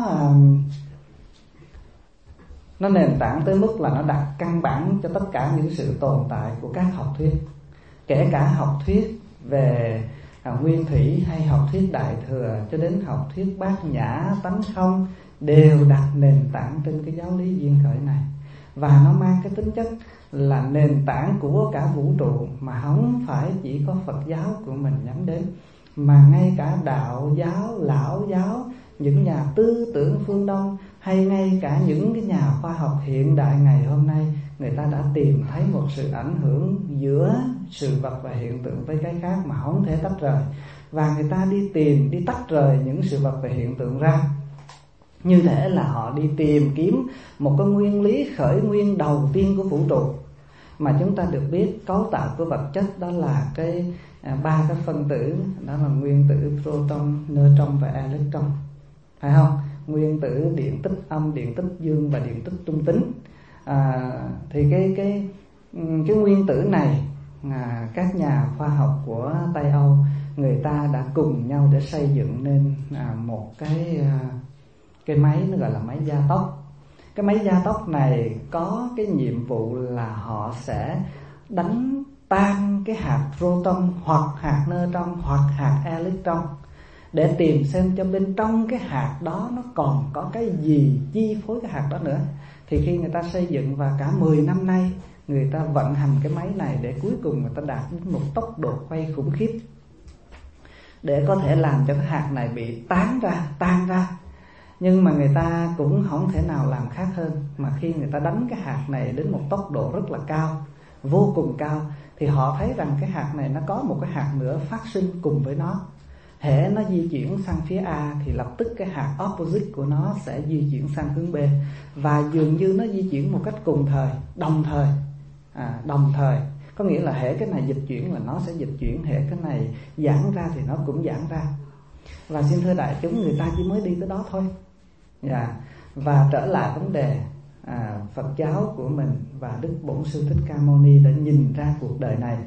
nó nền tảng tới mức là nó đặt căn bản cho tất cả những sự tồn tại của các học thuyết. Kể cả học thuyết về nguyên thủy hay học thuyết đại thừa cho đến học thuyết bát nhã, tánh không đều đặt nền tảng trên cái giáo lý duyên khởi này. Và nó mang cái tính chất là nền tảng của cả vũ trụ, mà không phải chỉ có Phật giáo của mình nhắm đến, mà ngay cả đạo giáo, lão giáo, những nhà tư tưởng phương Đông, hay ngay cả những cái nhà khoa học hiện đại ngày hôm nay, người ta đã tìm thấy một sự ảnh hưởng giữa sự vật và hiện tượng với cái khác mà không thể tách rời. Và người ta đi tách rời những sự vật và hiện tượng ra, như thể là họ đi tìm kiếm một cái nguyên lý khởi nguyên đầu tiên của vũ trụ. Mà chúng ta được biết cấu tạo của vật chất đó là cái 3 cái phân tử, đó là nguyên tử, proton, neutron và electron, phải không? Nguyên tử điện tích âm, điện tích dương và điện tích trung tính. Thì cái nguyên tử này, các nhà khoa học của Tây Âu, người ta đã cùng nhau để xây dựng nên một cái máy nó gọi là máy gia tốc. Cái máy gia tốc này có cái nhiệm vụ là họ sẽ đánh tan cái hạt proton hoặc hạt neutron hoặc hạt electron, để tìm xem cho bên trong cái hạt đó nó còn có cái gì chi phối cái hạt đó nữa. Thì khi người ta xây dựng và cả 10 năm nay người ta vận hành cái máy này, để cuối cùng người ta đạt đến một tốc độ quay khủng khiếp, để có thể làm cho cái hạt này bị tan ra. Nhưng mà người ta cũng không thể nào làm khác hơn, mà khi người ta đánh cái hạt này đến một tốc độ rất là cao, vô cùng cao, thì họ thấy rằng cái hạt này nó có một cái hạt nữa phát sinh cùng với nó. Hễ nó di chuyển sang phía A thì lập tức cái hạt opposite của nó sẽ di chuyển sang hướng B. Và dường như nó di chuyển một cách cùng thời, đồng thời. Có nghĩa là hễ cái này dịch chuyển là nó sẽ dịch chuyển, hễ cái này giãn ra thì nó cũng giãn ra. Và xin thưa đại chúng, người ta chỉ mới đi tới đó thôi. Và trở lại vấn đề Phật giáo của mình và Đức Bổn Sư Thích Ca Mâu Ni đã nhìn ra cuộc đời này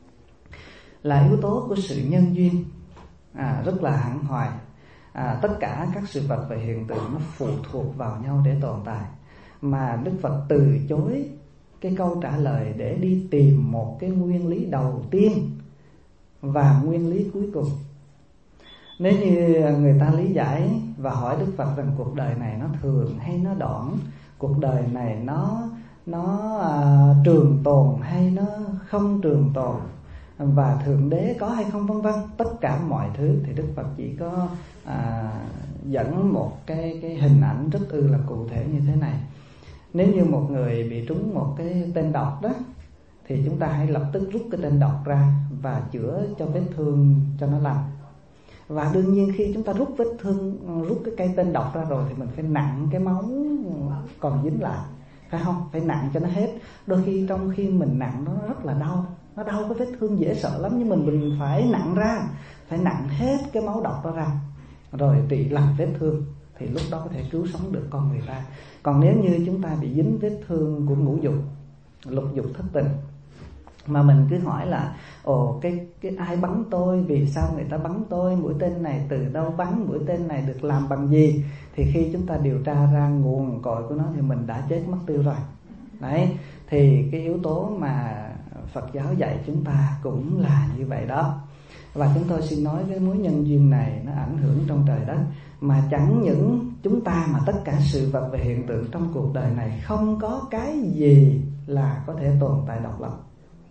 là yếu tố của sự nhân duyên rất là hẳn hoài. Tất cả các sự vật và hiện tượng nó phụ thuộc vào nhau để tồn tại, mà Đức Phật từ chối cái câu trả lời để đi tìm một cái nguyên lý đầu tiên và nguyên lý cuối cùng. Nếu như người ta lý giải và hỏi Đức Phật rằng cuộc đời này nó thường hay nó đoạn, cuộc đời này nó trường tồn hay nó không trường tồn, và thượng đế có hay không, vân vân, tất cả mọi thứ, thì Đức Phật chỉ có dẫn một cái hình ảnh rất là cụ thể như thế này. Nếu như một người bị trúng một cái tên độc đó, thì chúng ta hãy lập tức rút cái tên độc ra và chữa cho vết thương cho nó lành. Và đương nhiên khi chúng ta rút cái cây tên độc ra rồi thì mình phải nặn cái máu còn dính lại, phải không? Phải nặn cho nó hết. Đôi khi trong khi mình nặn nó rất là đau, nó đau cái vết thương dễ sợ lắm, nhưng mình phải nặn ra, phải nặn hết cái máu độc đó ra rồi trị lành vết thương, thì lúc đó có thể cứu sống được con người ta. Còn nếu như chúng ta bị dính vết thương của ngũ dục, lục dục thất tình, mà mình cứ hỏi là cái ai bắn tôi, vì sao người ta bắn tôi, mũi tên này từ đâu bắn, mũi tên này được làm bằng gì, thì khi chúng ta điều tra ra nguồn cội của nó thì mình đã chết mất tiêu rồi. Đấy, thì cái yếu tố mà Phật giáo dạy chúng ta cũng là như vậy đó. Và chúng tôi xin nói cái mối nhân duyên này nó ảnh hưởng trong trời đất, mà chẳng những chúng ta mà tất cả sự vật và hiện tượng trong cuộc đời này không có cái gì là có thể tồn tại độc lập.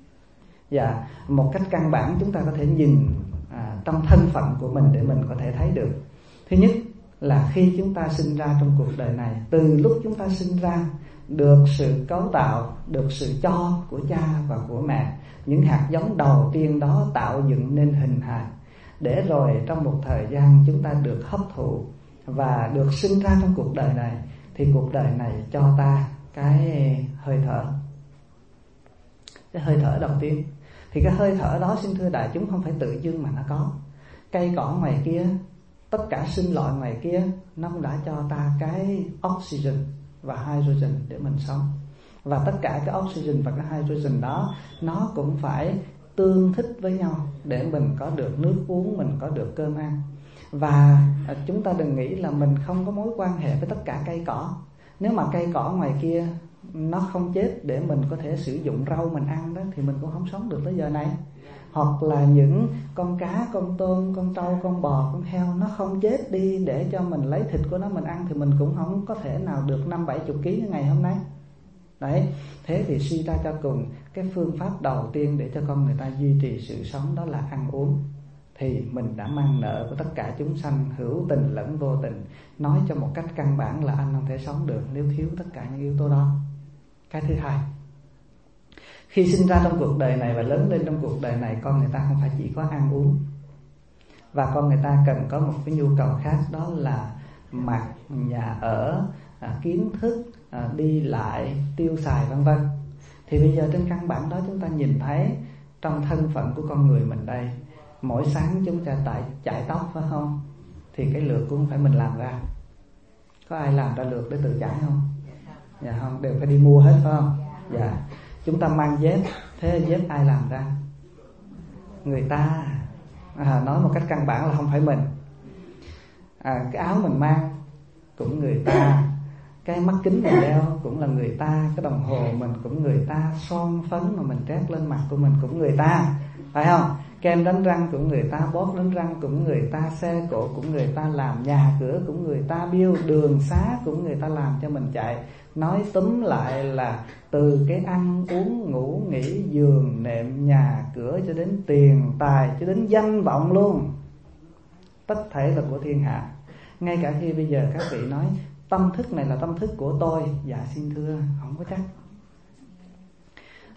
Một cách căn bản chúng ta có thể nhìn trong thân phận của mình để mình có thể thấy được. Thứ nhất là khi chúng ta sinh ra trong cuộc đời này, từ lúc chúng ta sinh ra được sự cấu tạo, được sự cho của cha và của mẹ, những hạt giống đầu tiên đó tạo dựng nên hình hài, để rồi trong một thời gian chúng ta được hấp thụ và được sinh ra trong cuộc đời này, thì cuộc đời này cho ta cái hơi thở. Cái hơi thở đầu tiên, thì cái hơi thở đó xin thưa đại chúng không phải tự dưng mà nó có. Cây cỏ ngoài kia, tất cả sinh loại ngoài kia, nó cũng đã cho ta cái oxygen và hydrogen để mình sống. Và tất cả cái oxygen và cái hydrogen đó nó cũng phải tương thích với nhau để mình có được nước uống, mình có được cơm ăn. Và chúng ta đừng nghĩ là mình không có mối quan hệ với tất cả cây cỏ. Nếu mà cây cỏ ngoài kia nó không chết để mình có thể sử dụng rau mình ăn đó, thì mình cũng không sống được tới giờ này. Hoặc là những con cá, con tôm, con trâu, con bò, con heo nó không chết đi để cho mình lấy thịt của nó mình ăn, thì mình cũng không có thể nào được 50-70 kg ngày hôm nay. Đấy, thế thì suy ra cho cùng, cái phương pháp đầu tiên để cho con người ta duy trì sự sống đó là ăn uống. Thì mình đã mang nợ của tất cả chúng sanh, hữu tình lẫn vô tình. Nói cho một cách căn bản là anh không thể sống được nếu thiếu tất cả những yếu tố đó. Cái thứ hai, khi sinh ra trong cuộc đời này và lớn lên trong cuộc đời này, con người ta không phải chỉ có ăn uống, và con người ta cần có một cái nhu cầu khác, đó là mặc, nhà ở, kiến thức, đi lại, tiêu xài vân vân. Thì bây giờ trên căn bản đó chúng ta nhìn thấy trong thân phận của con người mình đây, mỗi sáng chúng ta chải tóc phải không? Thì cái lược cũng phải mình làm ra. Có ai làm ra lược để tự chải không? Dạ không, đều phải đi mua hết phải không? Dạ. Chúng ta mang dép, thế dép ai làm ra? Người ta. Nói một cách căn bản là không phải mình. Cái áo mình mang cũng người ta, cái mắt kính mình đeo cũng là người ta, cái đồng hồ mình cũng người ta, son phấn mà mình trét lên mặt của mình cũng người ta, phải không? Kem đánh răng cũng người ta, bóp đánh răng cũng người ta, xe cộ cũng người ta làm, nhà cửa cũng người ta biêu, đường xá cũng người ta làm cho mình chạy. Nói túm lại là từ cái ăn uống ngủ nghỉ, giường nệm, nhà cửa, cho đến tiền tài, cho đến danh vọng luôn, tất thể là của thiên hạ. Ngay cả khi bây giờ các vị nói tâm thức này là tâm thức của tôi, dạ xin thưa không có chắc.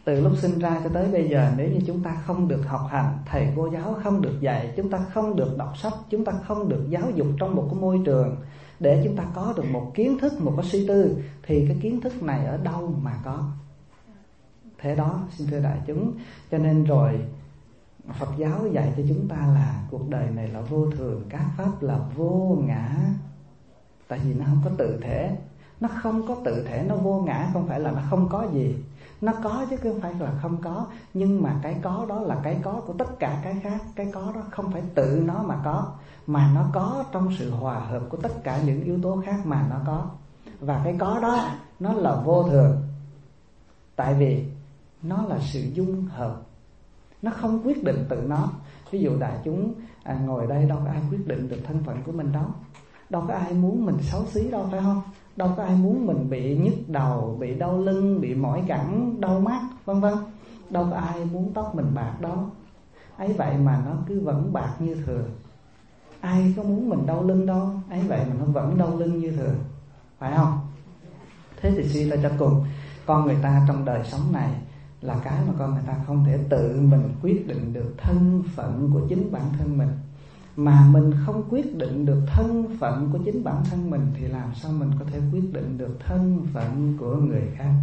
Từ lúc sinh ra cho tới bây giờ, nếu như chúng ta không được học hành, thầy cô giáo không được dạy, chúng ta không được đọc sách, chúng ta không được giáo dục trong một cái môi trường để chúng ta có được một kiến thức, một cái suy tư, thì cái kiến thức này ở đâu mà có? Thế đó, xin thưa đại chúng, cho nên rồi Phật giáo dạy cho chúng ta là cuộc đời này là vô thường, các pháp là vô ngã. Tại vì nó không có tự thể. Nó không có tự thể, nó vô ngã, không phải là nó không có gì. Nó có chứ không phải là không có. Nhưng mà cái có đó là cái có của tất cả cái khác. Cái có đó không phải tự nó mà có, mà nó có trong sự hòa hợp của tất cả những yếu tố khác mà nó có. Và cái có đó nó là vô thường. Tại vì nó là sự dung hợp, nó không quyết định tự nó. Ví dụ đại chúng ngồi đây đâu có ai quyết định được thân phận của mình đâu. Đâu có ai muốn mình xấu xí đâu, phải không? Đâu có ai muốn mình bị nhức đầu, bị đau lưng, bị mỏi cẳng, đau mắt, vân vân. Đâu có ai muốn tóc mình bạc đâu. Ấy vậy mà nó cứ vẫn bạc như thường. Ai có muốn mình đau lưng đâu. Ấy vậy mà nó vẫn đau lưng như thường, phải không? Thế thì suy ra cho cùng, con người ta trong đời sống này là cái mà con người ta không thể tự mình quyết định được thân phận của chính bản thân mình. Mà mình không quyết định được thân phận của chính bản thân mình thì làm sao mình có thể quyết định được thân phận của người khác?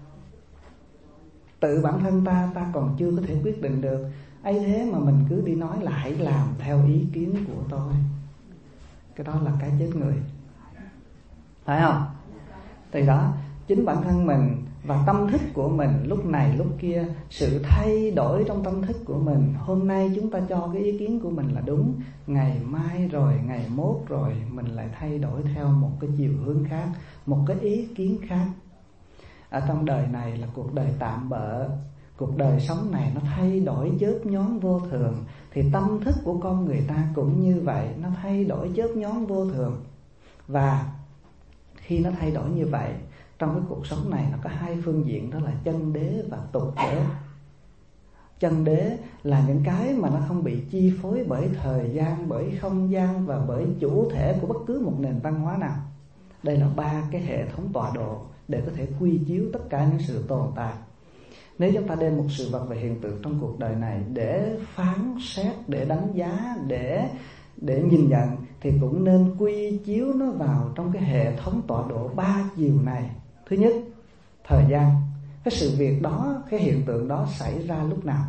Tự bản thân ta còn chưa có thể quyết định được, ấy thế mà mình cứ đi nói là hãy làm theo ý kiến của tôi. Cái đó là cái chết người, phải không? Từ đó chính bản thân mình và tâm thức của mình lúc này lúc kia, sự thay đổi trong tâm thức của mình. Hôm nay chúng ta cho cái ý kiến của mình là đúng, ngày mai rồi, ngày mốt rồi mình lại thay đổi theo một cái chiều hướng khác, một cái ý kiến khác. Ở trong đời này là cuộc đời tạm bợ, cuộc đời sống này nó thay đổi chớp nhoáng vô thường. Thì tâm thức của con người ta cũng như vậy, nó thay đổi chớp nhoáng vô thường. Và khi nó thay đổi như vậy, trong cái cuộc sống này nó có hai phương diện, đó là chân đế và tục đế. Chân đế là những cái mà nó không bị chi phối bởi thời gian, bởi không gian và bởi chủ thể của bất cứ một nền văn hóa nào. Đây là ba cái hệ thống tọa độ để có thể quy chiếu tất cả những sự tồn tại. Nếu chúng ta đem một sự vật và hiện tượng trong cuộc đời này để phán xét, để đánh giá, để nhìn nhận, thì cũng nên quy chiếu nó vào trong cái hệ thống tọa độ ba chiều này. Thứ nhất, thời gian, cái sự việc đó, cái hiện tượng đó xảy ra lúc nào,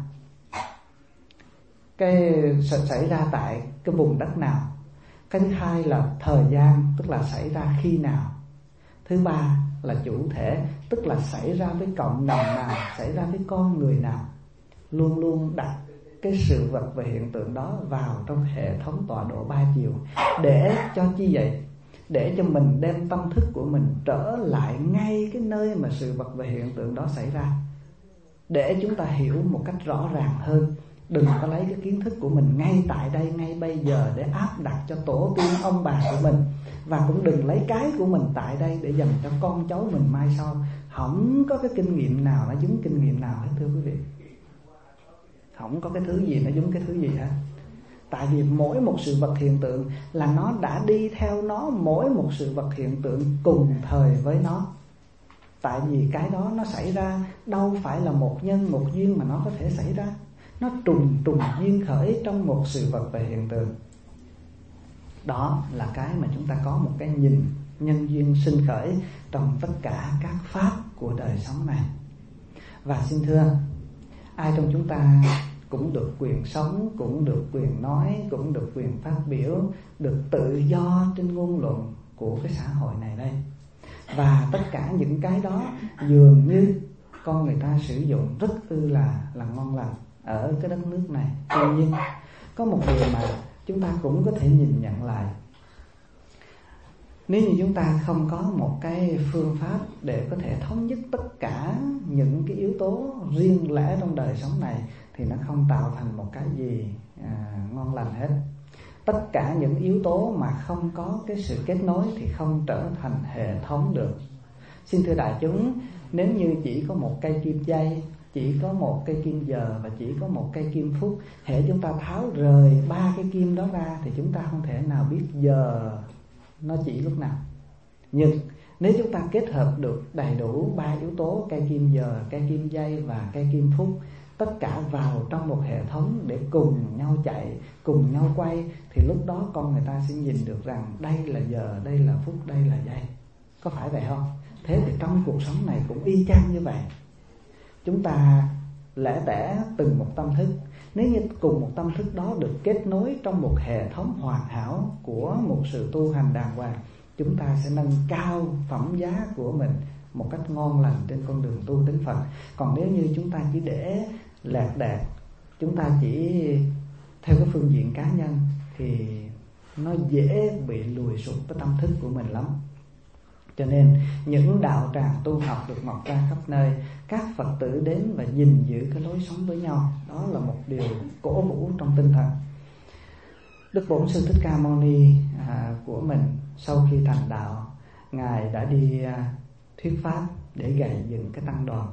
cái xảy ra tại cái vùng đất nào. Cái thứ hai là thời gian, tức là xảy ra khi nào. Thứ ba là chủ thể, tức là xảy ra với cộng đồng nào, xảy ra với con người nào. Luôn luôn đặt cái sự vật và hiện tượng đó vào trong hệ thống tọa độ ba chiều. Để cho chi vậy? Để cho mình đem tâm thức của mình trở lại ngay cái nơi mà sự vật và hiện tượng đó xảy ra, để chúng ta hiểu một cách rõ ràng hơn. Đừng có lấy cái kiến thức của mình ngay tại đây, ngay bây giờ để áp đặt cho tổ tiên ông bà của mình. Và cũng đừng lấy cái của mình tại đây để dành cho con cháu mình mai sau. Không có cái kinh nghiệm nào nó giống kinh nghiệm nào hết, thưa quý vị. Không có cái thứ gì nó giống cái thứ gì hết. Tại vì mỗi một sự vật hiện tượng là nó đã đi theo nó, mỗi một sự vật hiện tượng cùng thời với nó. Tại vì cái đó nó xảy ra đâu phải là một nhân một duyên mà nó có thể xảy ra. Nó trùng duyên khởi trong một sự vật và hiện tượng. Đó là cái mà chúng ta có một cái nhìn nhân duyên sinh khởi trong tất cả các pháp của đời sống này. Và xin thưa, ai trong chúng ta cũng được quyền sống, cũng được quyền nói, cũng được quyền phát biểu, được tự do trên ngôn luận của cái xã hội này đây. Và tất cả những cái đó dường như con người ta sử dụng rất là ngon lành ở cái đất nước này. Tuy nhiên có một điều mà chúng ta cũng có thể nhìn nhận lại. Nếu như chúng ta không có một cái phương pháp để có thể thống nhất tất cả những cái yếu tố riêng lẻ trong đời sống này, thì nó không tạo thành một cái gì ngon lành hết. Tất cả những yếu tố mà không có cái sự kết nối thì không trở thành hệ thống được. Xin thưa đại chúng, nếu như chỉ có một cây kim dây, chỉ có một cây kim giờ và chỉ có một cây kim phút, hễ chúng ta tháo rời ba cái kim đó ra thì chúng ta không thể nào biết giờ nó chỉ lúc nào. Nhưng Nếu chúng ta kết hợp được đầy đủ 3 yếu tố, cây kim giờ, cây kim dây và cây kim phúc, tất cả vào trong một hệ thống để cùng nhau chạy, cùng nhau quay, thì lúc đó con người ta sẽ nhìn được rằng đây là giờ, đây là phút, đây là giây. Có phải vậy không? Thế thì trong cuộc sống này cũng y chang như vậy. Chúng ta lẻ tẻ từng một tâm thức. Nếu như cùng một tâm thức đó được kết nối trong một hệ thống hoàn hảo của một sự tu hành đàng hoàng, chúng ta sẽ nâng cao phẩm giá của mình một cách ngon lành trên con đường tu đến Phật. Còn nếu như chúng ta chỉ để lẹt đẹt, chúng ta chỉ theo cái phương diện cá nhân, thì nó dễ bị lùi sụp cái tâm thức của mình lắm. Cho nên những đạo tràng tu học được mọc ra khắp nơi, các Phật tử đến và gìn giữ cái lối sống với nhau, đó là một điều cổ vũ trong tinh thần. Đức Bổn Sư Thích Ca Mâu Ni của mình sau khi thành đạo, Ngài đã đi thuyết pháp để gầy dựng cái tăng đoàn.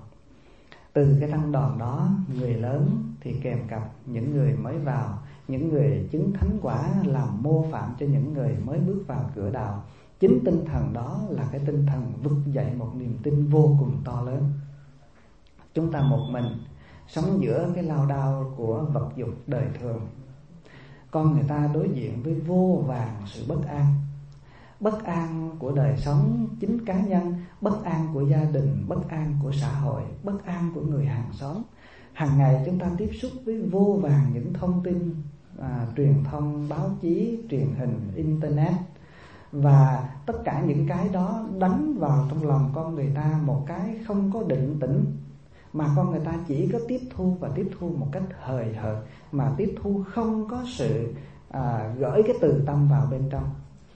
Từ cái tăng đoàn đó, người lớn thì kèm cặp những người mới vào, những người chứng thánh quả làm mô phạm cho những người mới bước vào cửa đạo. Chính tinh thần đó là cái tinh thần vực dậy một niềm tin vô cùng to lớn. Chúng ta một mình sống giữa cái lao đao của vật dục đời thường. Con người ta đối diện với vô vàn sự bất an. Bất an của đời sống chính cá nhân, bất an của gia đình, bất an của xã hội, bất an của người hàng xóm. Hàng ngày chúng ta tiếp xúc với vô vàn những thông tin truyền thông, báo chí, truyền hình, internet. Và tất cả những cái đó đánh vào trong lòng con người ta một cái không có định tĩnh, mà con người ta chỉ có tiếp thu và tiếp thu một cách hời hợt, mà tiếp thu không có sự gửi cái từ tâm vào bên trong.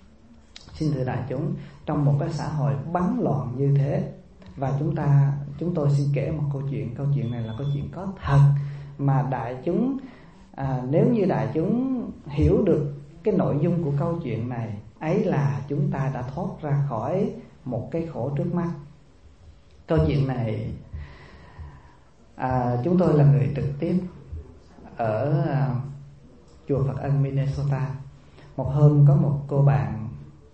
Xin thưa đại chúng, trong một cái xã hội bắn loạn như thế, và chúng tôi xin kể một câu chuyện này là câu chuyện có thật, mà đại chúng nếu như đại chúng hiểu được cái nội dung của câu chuyện này, ấy là chúng ta đã thoát ra khỏi một cái khổ trước mắt. Câu chuyện này chúng tôi là người trực tiếp ở chùa Phật Ân Minnesota. Một hôm có một cô bạn,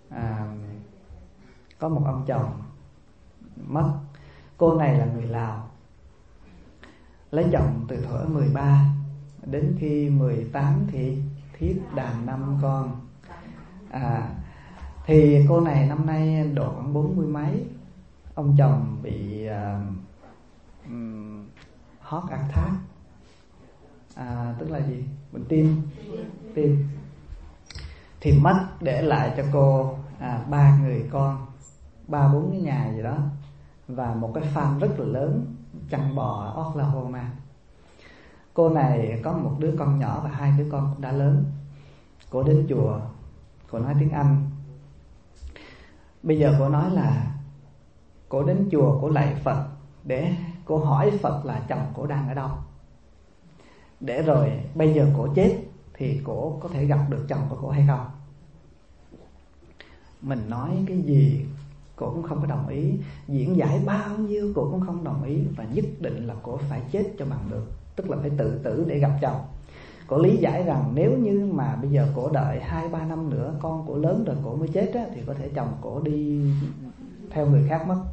có một ông chồng mất. Cô này là người Lào, lấy chồng từ thuở 13, đến khi 18 thì thiếp đàn 5 con. Thì cô này năm nay độ khoảng 40 mấy. Ông chồng bị heart attack, tức là gì? Bệnh tim. Thì mất để lại cho cô 3 người con, 3-4 cái nhà gì đó, và một cái farm rất là lớn chăn bò ở Oklahoma. Cô này có một đứa con nhỏ và 2 đứa con cũng đã lớn. Cô đến chùa, cô nói tiếng Anh. Bây giờ cô nói là cô đến chùa, cô lạy Phật để cô hỏi Phật là chồng cô đang ở đâu, để rồi bây giờ cô chết thì cô có thể gặp được chồng của cô hay không. Mình nói cái gì cô cũng không có đồng ý, diễn giải bao nhiêu cô cũng không đồng ý, và nhất định là cô phải chết cho bằng được, tức là phải tự tử để gặp chồng. Cô lý giải rằng nếu như mà bây giờ cổ đợi 2-3 năm nữa con cổ lớn rồi cổ mới chết á, thì có thể chồng cổ đi theo người khác mất.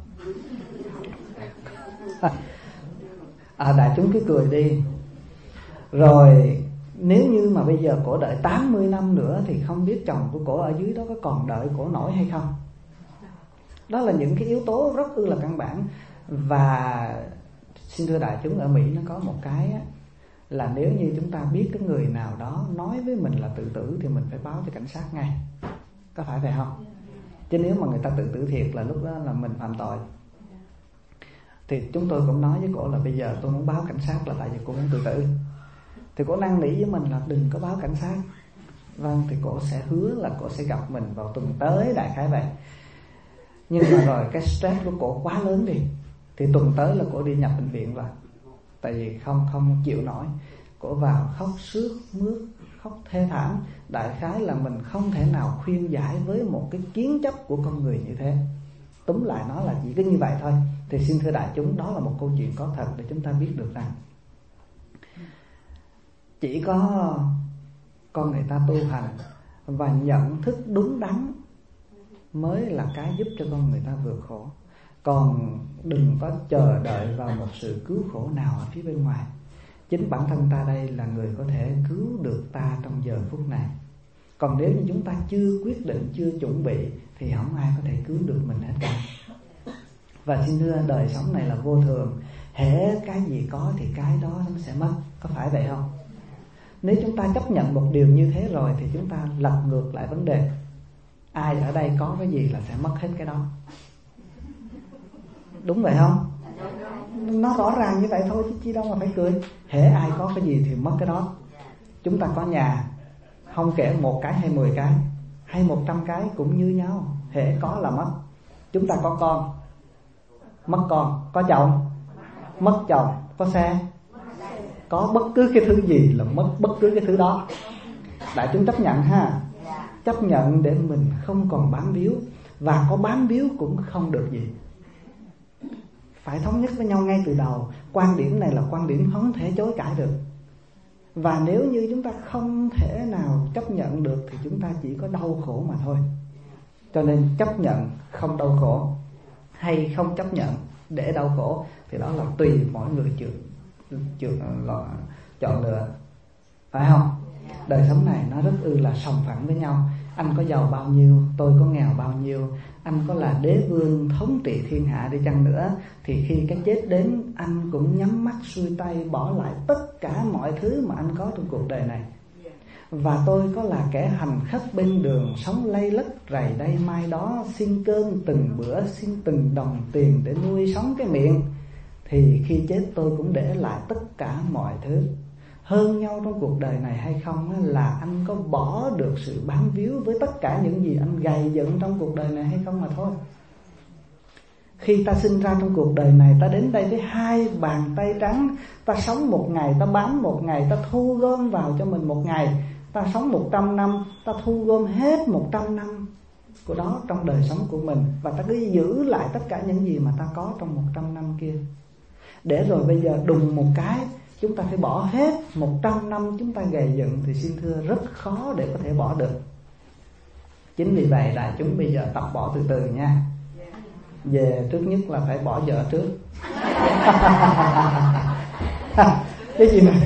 Đại chúng cứ cười đi. Rồi nếu như mà bây giờ cổ đợi 80 năm nữa thì không biết chồng của cổ ở dưới đó có còn đợi cổ nổi hay không. Đó là những cái yếu tố rất là căn bản. Và xin thưa đại chúng, ở Mỹ nó có một cái á, là nếu như chúng ta biết cái người nào đó nói với mình là tự tử thì mình phải báo cho cảnh sát ngay. Có phải vậy không? Chứ nếu mà người ta tự tử thiệt là lúc đó là mình phạm tội. Thì chúng tôi cũng nói với cổ là bây giờ tôi muốn báo cảnh sát là tại vì cô muốn tự tử. Thì cổ năn nỉ với mình là đừng có báo cảnh sát. Vâng, thì cổ sẽ hứa là cổ sẽ gặp mình vào tuần tới, đại khái vậy. Nhưng mà rồi cái stress của cổ quá lớn đi, thì tuần tới là cổ đi nhập bệnh viện rồi. Tại vì không chịu nổi. Cổ vào khóc sướt mướt, khóc thê thảm. Đại khái là mình không thể nào khuyên giải với một cái kiến chấp của con người như thế. Túm lại nó là chỉ có như vậy thôi. Thì xin thưa đại chúng, đó là một câu chuyện có thật để chúng ta biết được rằng chỉ có con người ta tu hành và nhận thức đúng đắn mới là cái giúp cho con người ta vượt khổ. Còn đừng có chờ đợi vào một sự cứu khổ nào ở phía bên ngoài. Chính bản thân ta đây là người có thể cứu được ta trong giờ phút này. Còn nếu như chúng ta chưa quyết định, chưa chuẩn bị thì không ai có thể cứu được mình hết cả. Và xin thưa, đời sống này là vô thường. Hễ cái gì có thì cái đó nó sẽ mất. Có phải vậy không? Nếu chúng ta chấp nhận một điều như thế rồi thì chúng ta lật ngược lại vấn đề. Ai ở đây có cái gì là sẽ mất hết cái đó. Đúng vậy không? Nó rõ ràng như vậy thôi chứ chi đâu mà phải cười. Hễ ai có cái gì thì mất cái đó. Chúng ta có nhà, không kể 1 cái hay 10 cái hay 100 cái cũng như nhau. Hễ có là mất. Chúng ta có con, mất con. Có chồng, mất chồng. Có xe, có bất cứ cái thứ gì là mất bất cứ cái thứ đó. Đại chúng chấp nhận ha. Chấp nhận để mình không còn bám víu. Và có bám víu cũng không được gì. Phải thống nhất với nhau ngay từ đầu. Quan điểm này là quan điểm không thể chối cãi được. Và nếu như chúng ta không thể nào chấp nhận được thì chúng ta chỉ có đau khổ mà thôi. Cho nên chấp nhận không đau khổ hay không chấp nhận để đau khổ thì đó là tùy mỗi người chọn lựa. Phải không? Đời sống này nó rất là sòng phẳng với nhau. Anh có giàu bao nhiêu, tôi có nghèo bao nhiêu. Anh có là đế vương thống trị thiên hạ đi chăng nữa thì khi cái chết đến, anh cũng nhắm mắt xuôi tay bỏ lại tất cả mọi thứ mà anh có trong cuộc đời này. Và tôi có là kẻ hành khách bên đường, sống lây lất rày đây mai đó, xin cơm từng bữa, xin từng đồng tiền để nuôi sống cái miệng, thì khi chết tôi cũng để lại tất cả mọi thứ. Hơn nhau trong cuộc đời này hay không là anh có bỏ được sự bám víu với tất cả những gì anh gầy dựng trong cuộc đời này hay không mà thôi. Khi ta sinh ra trong cuộc đời này, ta đến đây với 2 bàn tay trắng. Ta sống một ngày, ta bám một ngày, ta thu gom vào cho mình một ngày. Ta sống 100 năm, ta thu gom hết 100 năm của đó trong đời sống của mình. Và ta cứ giữ lại tất cả những gì mà ta có trong 100 năm kia. Để rồi bây giờ đùng một cái, chúng ta phải bỏ hết 100 năm chúng ta gầy dựng thì xin thưa rất khó để có thể bỏ được. Chính vì vậy đại chúng bây giờ tập bỏ từ từ nha. Về trước nhất là phải bỏ vợ trước. Cái gì này?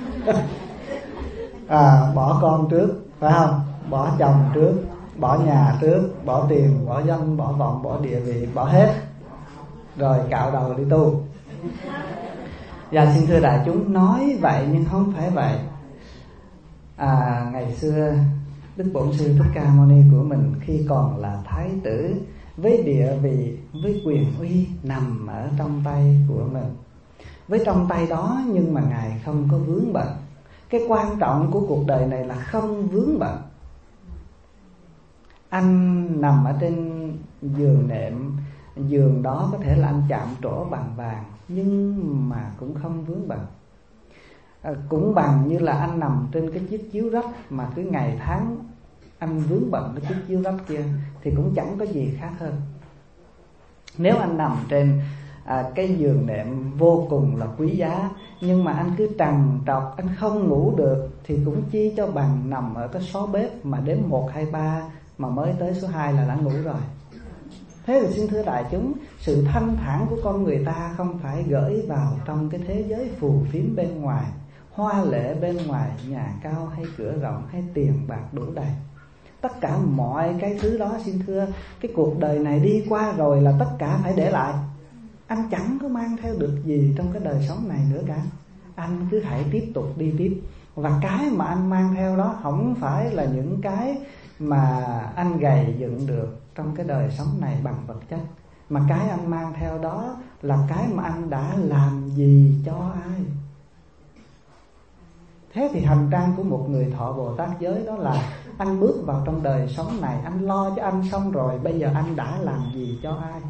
Bỏ con trước, phải không? Bỏ chồng trước, bỏ nhà trước, bỏ tiền, bỏ danh, bỏ vọng, bỏ địa vị, bỏ hết. Rồi cạo đầu đi tu. Và xin thưa đại chúng, nói vậy nhưng không phải vậy. Ngày xưa Đức Bổn Sư Thích Ca Mâu Ni của mình khi còn là thái tử, với địa vị, với quyền uy nằm ở trong tay của mình, với trong tay đó, nhưng mà Ngài không có vướng bận. Cái quan trọng của cuộc đời này là không vướng bận. Anh nằm ở trên giường nệm, giường đó có thể là anh chạm trổ bằng vàng, nhưng mà cũng không vướng bận. Cũng bằng như là anh nằm trên cái chiếc chiếu rách mà cứ ngày tháng anh vướng bận cái chiếc chiếu rách kia thì cũng chẳng có gì khác hơn. Nếu anh nằm trên cái giường nệm vô cùng là quý giá, nhưng mà anh cứ trằn trọc, anh không ngủ được, thì cũng chi cho bằng nằm ở cái xó bếp mà đếm 1, 2, 3 mà mới tới số 2 là đã ngủ rồi. Thế thì xin thưa đại chúng, sự thanh thản của con người ta không phải gửi vào trong cái thế giới phù phiếm bên ngoài, hoa lệ bên ngoài, nhà cao hay cửa rộng hay tiền bạc đủ đầy. Tất cả mọi cái thứ đó xin thưa, cái cuộc đời này đi qua rồi là tất cả phải để lại. Anh chẳng có mang theo được gì trong cái đời sống này nữa cả. Anh cứ hãy tiếp tục đi tiếp. Và cái mà anh mang theo đó không phải là những cái mà anh gầy dựng được trong cái đời sống này bằng vật chất, mà cái anh mang theo đó là cái mà anh đã làm gì cho ai. Thế thì hành trang của một người thọ Bồ Tát giới đó là anh bước vào trong đời sống này, anh lo cho anh xong rồi, bây giờ anh đã làm gì cho ai.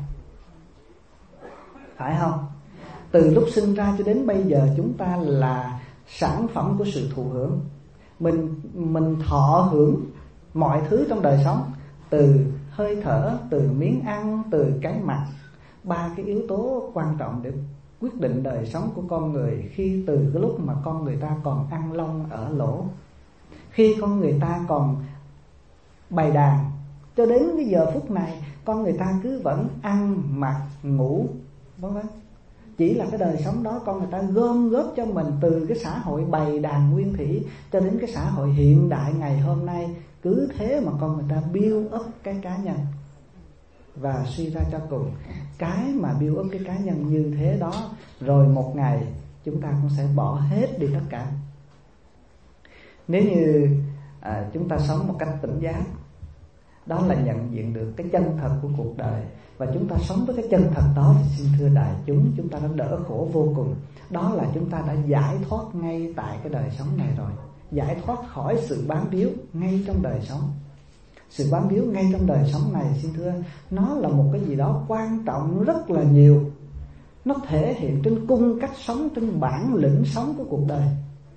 Phải không? Từ lúc sinh ra cho đến bây giờ chúng ta là sản phẩm của sự thụ hưởng. Mình thọ hưởng mọi thứ trong đời sống, từ hơi thở, từ miếng ăn, từ cái mặc. 3 cái yếu tố quan trọng để quyết định đời sống của con người khi từ cái lúc mà con người ta còn ăn lông ở lỗ, khi con người ta còn bày đàn cho đến cái giờ phút này con người ta cứ vẫn ăn mặc ngủ vân vân. Chỉ là cái đời sống đó con người ta gom góp cho mình từ cái xã hội bầy đàn nguyên thủy cho đến cái xã hội hiện đại ngày hôm nay. Cứ thế mà con người ta build up cái cá nhân. Và suy ra cho cùng, cái mà build up cái cá nhân như thế đó, rồi một ngày chúng ta cũng sẽ bỏ hết đi tất cả. Nếu như chúng ta sống một cách tỉnh giác, đó là nhận diện được cái chân thật của cuộc đời, và chúng ta sống với cái chân thật đó thì xin thưa đại chúng ta đã đỡ khổ vô cùng. Đó là chúng ta đã giải thoát ngay tại cái đời sống này rồi. Giải thoát khỏi sự bám víu ngay trong đời sống. Sự bám víu ngay trong đời sống này, xin thưa, nó là một cái gì đó quan trọng rất là nhiều. Nó thể hiện trên cung cách sống, trên bản lĩnh sống của cuộc đời.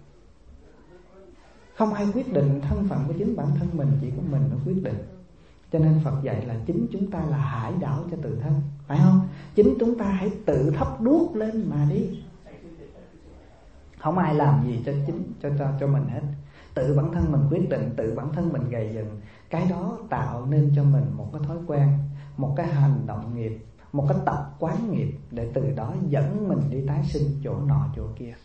Không ai quyết định thân phận của chính bản thân mình, chỉ có mình nó quyết định. Cho nên Phật dạy là chính chúng ta là hải đảo cho tự thân, phải không? Chính chúng ta hãy tự thắp đuốc lên mà đi. Không ai làm gì cho mình hết. Tự bản thân mình quyết định, tự bản thân mình gầy dựng. Cái đó tạo nên cho mình một cái thói quen, một cái hành động nghiệp, một cái tập quán nghiệp, để từ đó dẫn mình đi tái sinh chỗ nọ chỗ kia.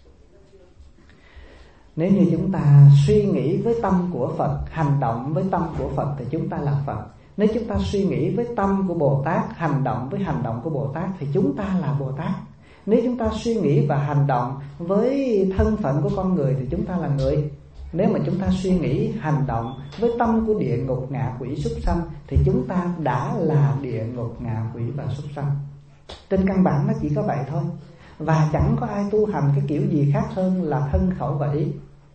Nếu như chúng ta suy nghĩ với tâm của Phật, hành động với tâm của Phật thì chúng ta là Phật. Nếu chúng ta suy nghĩ với tâm của Bồ Tát, hành động với hành động của Bồ Tát thì chúng ta là Bồ Tát. Nếu chúng ta suy nghĩ và hành động với thân phận của con người thì chúng ta là người. Nếu mà chúng ta suy nghĩ, hành động với tâm của địa ngục, ngạ quỷ, súc sanh thì chúng ta đã là địa ngục, ngạ quỷ và súc sanh. Trên căn bản nó chỉ có vậy thôi. Và chẳng có ai tu hành cái kiểu gì khác hơn là thân khẩu và ý.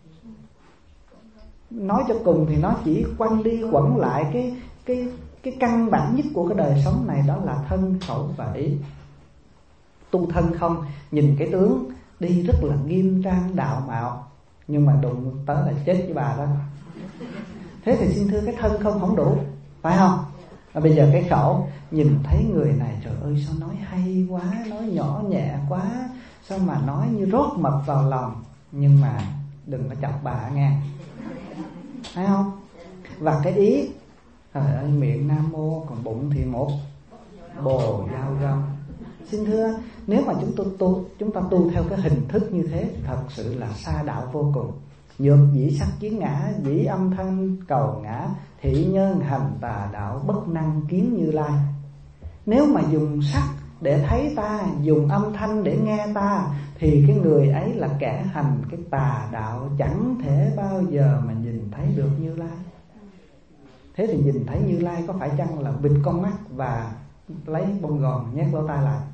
Nói cho cùng thì nó chỉ quanh đi quẩn lại cái căn bản nhất của cái đời sống này, đó là thân khẩu và ý. Tu thân không, nhìn cái tướng đi rất là nghiêm trang đạo mạo, nhưng mà đụng tới là chết với bà đó. Thế thì xin thưa, cái thân không đủ, phải không? Và bây giờ cái khẩu, nhìn thấy người này trời ơi sao nói hay quá, nói nhỏ nhẹ quá, sao mà nói như rót mật vào lòng. Nhưng mà đừng có chọc bà nghe, phải không? Và cái ý, trời ơi miệng nam mô còn bụng thì một bồ dao găm. Xin thưa, nếu mà chúng ta tu theo cái hình thức như thế thì thật sự là sa đạo vô cùng. Nhược dĩ sắc kiến ngã, dĩ âm thanh cầu ngã, thị nhân hành tà đạo, bất năng kiến Như Lai. Nếu mà dùng sắc để thấy ta, dùng âm thanh để nghe ta, thì cái người ấy là kẻ hành cái tà đạo, chẳng thể bao giờ mà nhìn thấy được Như Lai. Thế thì nhìn thấy Như Lai có phải chăng là bịt con mắt và lấy bông gòn nhét lỗ tai lại,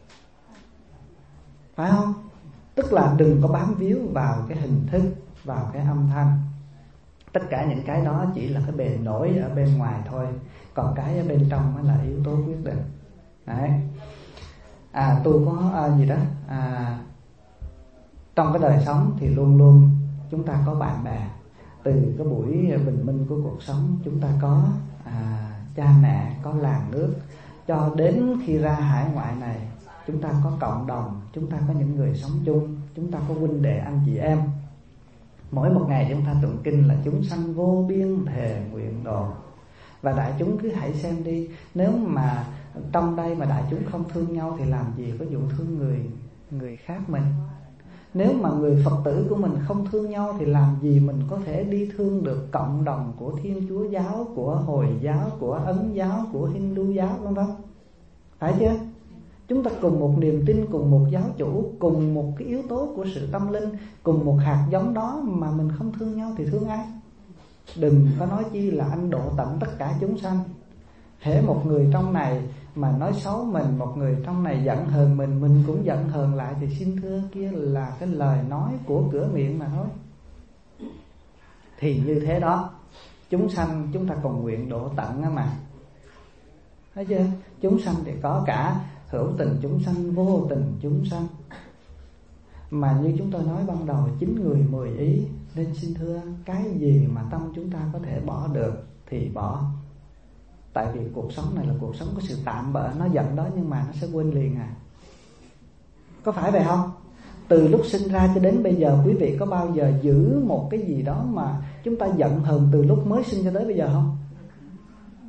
phải không? Tức là đừng có bám víu vào cái hình thức, vào cái âm thanh. Tất cả những cái đó chỉ là cái bề nổi ở bên ngoài thôi, còn cái ở bên trong mới là yếu tố quyết định. Đấy. Tôi có gì đó, trong cái đời sống thì luôn luôn chúng ta có bạn bè. Từ cái buổi bình minh của cuộc sống, chúng ta có cha mẹ, có làng nước, cho đến khi ra hải ngoại này chúng ta có cộng đồng, chúng ta có những người sống chung, chúng ta có huynh đệ anh chị em. Mỗi một ngày chúng ta tụng kinh là chúng sanh vô biên thề nguyện độ. Và đại chúng cứ hãy xem đi, nếu mà trong đây mà đại chúng không thương nhau thì làm gì có vụ thương người khác mình. Nếu mà người Phật tử của mình không thương nhau thì làm gì mình có thể đi thương được cộng đồng của Thiên Chúa giáo, của Hồi giáo, của Ấn giáo, của Hindu giáo vân vân. Phải chưa? Chúng ta cùng một niềm tin, cùng một giáo chủ, cùng một cái yếu tố của sự tâm linh, cùng một hạt giống đó mà mình không thương nhau thì thương ai? Đừng có nói chi là anh độ tận tất cả chúng sanh. Hễ một người trong này mà nói xấu mình, một người trong này giận hờn mình cũng giận hờn lại, thì xin thưa kia là cái lời nói của cửa miệng mà thôi. Thì như thế đó, chúng sanh chúng ta còn nguyện độ tận á mà. Thấy chưa? Chúng sanh thì có cả hữu tình chúng sanh, vô tình chúng sanh. Mà như chúng tôi nói ban đầu, 9 người 10 ý. Nên xin thưa, cái gì mà tâm chúng ta có thể bỏ được thì bỏ. Tại vì cuộc sống này là cuộc sống có sự tạm bợ. Nó giận đó nhưng mà nó sẽ quên liền à. Có phải vậy không? Từ lúc sinh ra cho đến bây giờ, quý vị có bao giờ giữ một cái gì đó mà chúng ta giận hờn từ lúc mới sinh cho tới bây giờ không?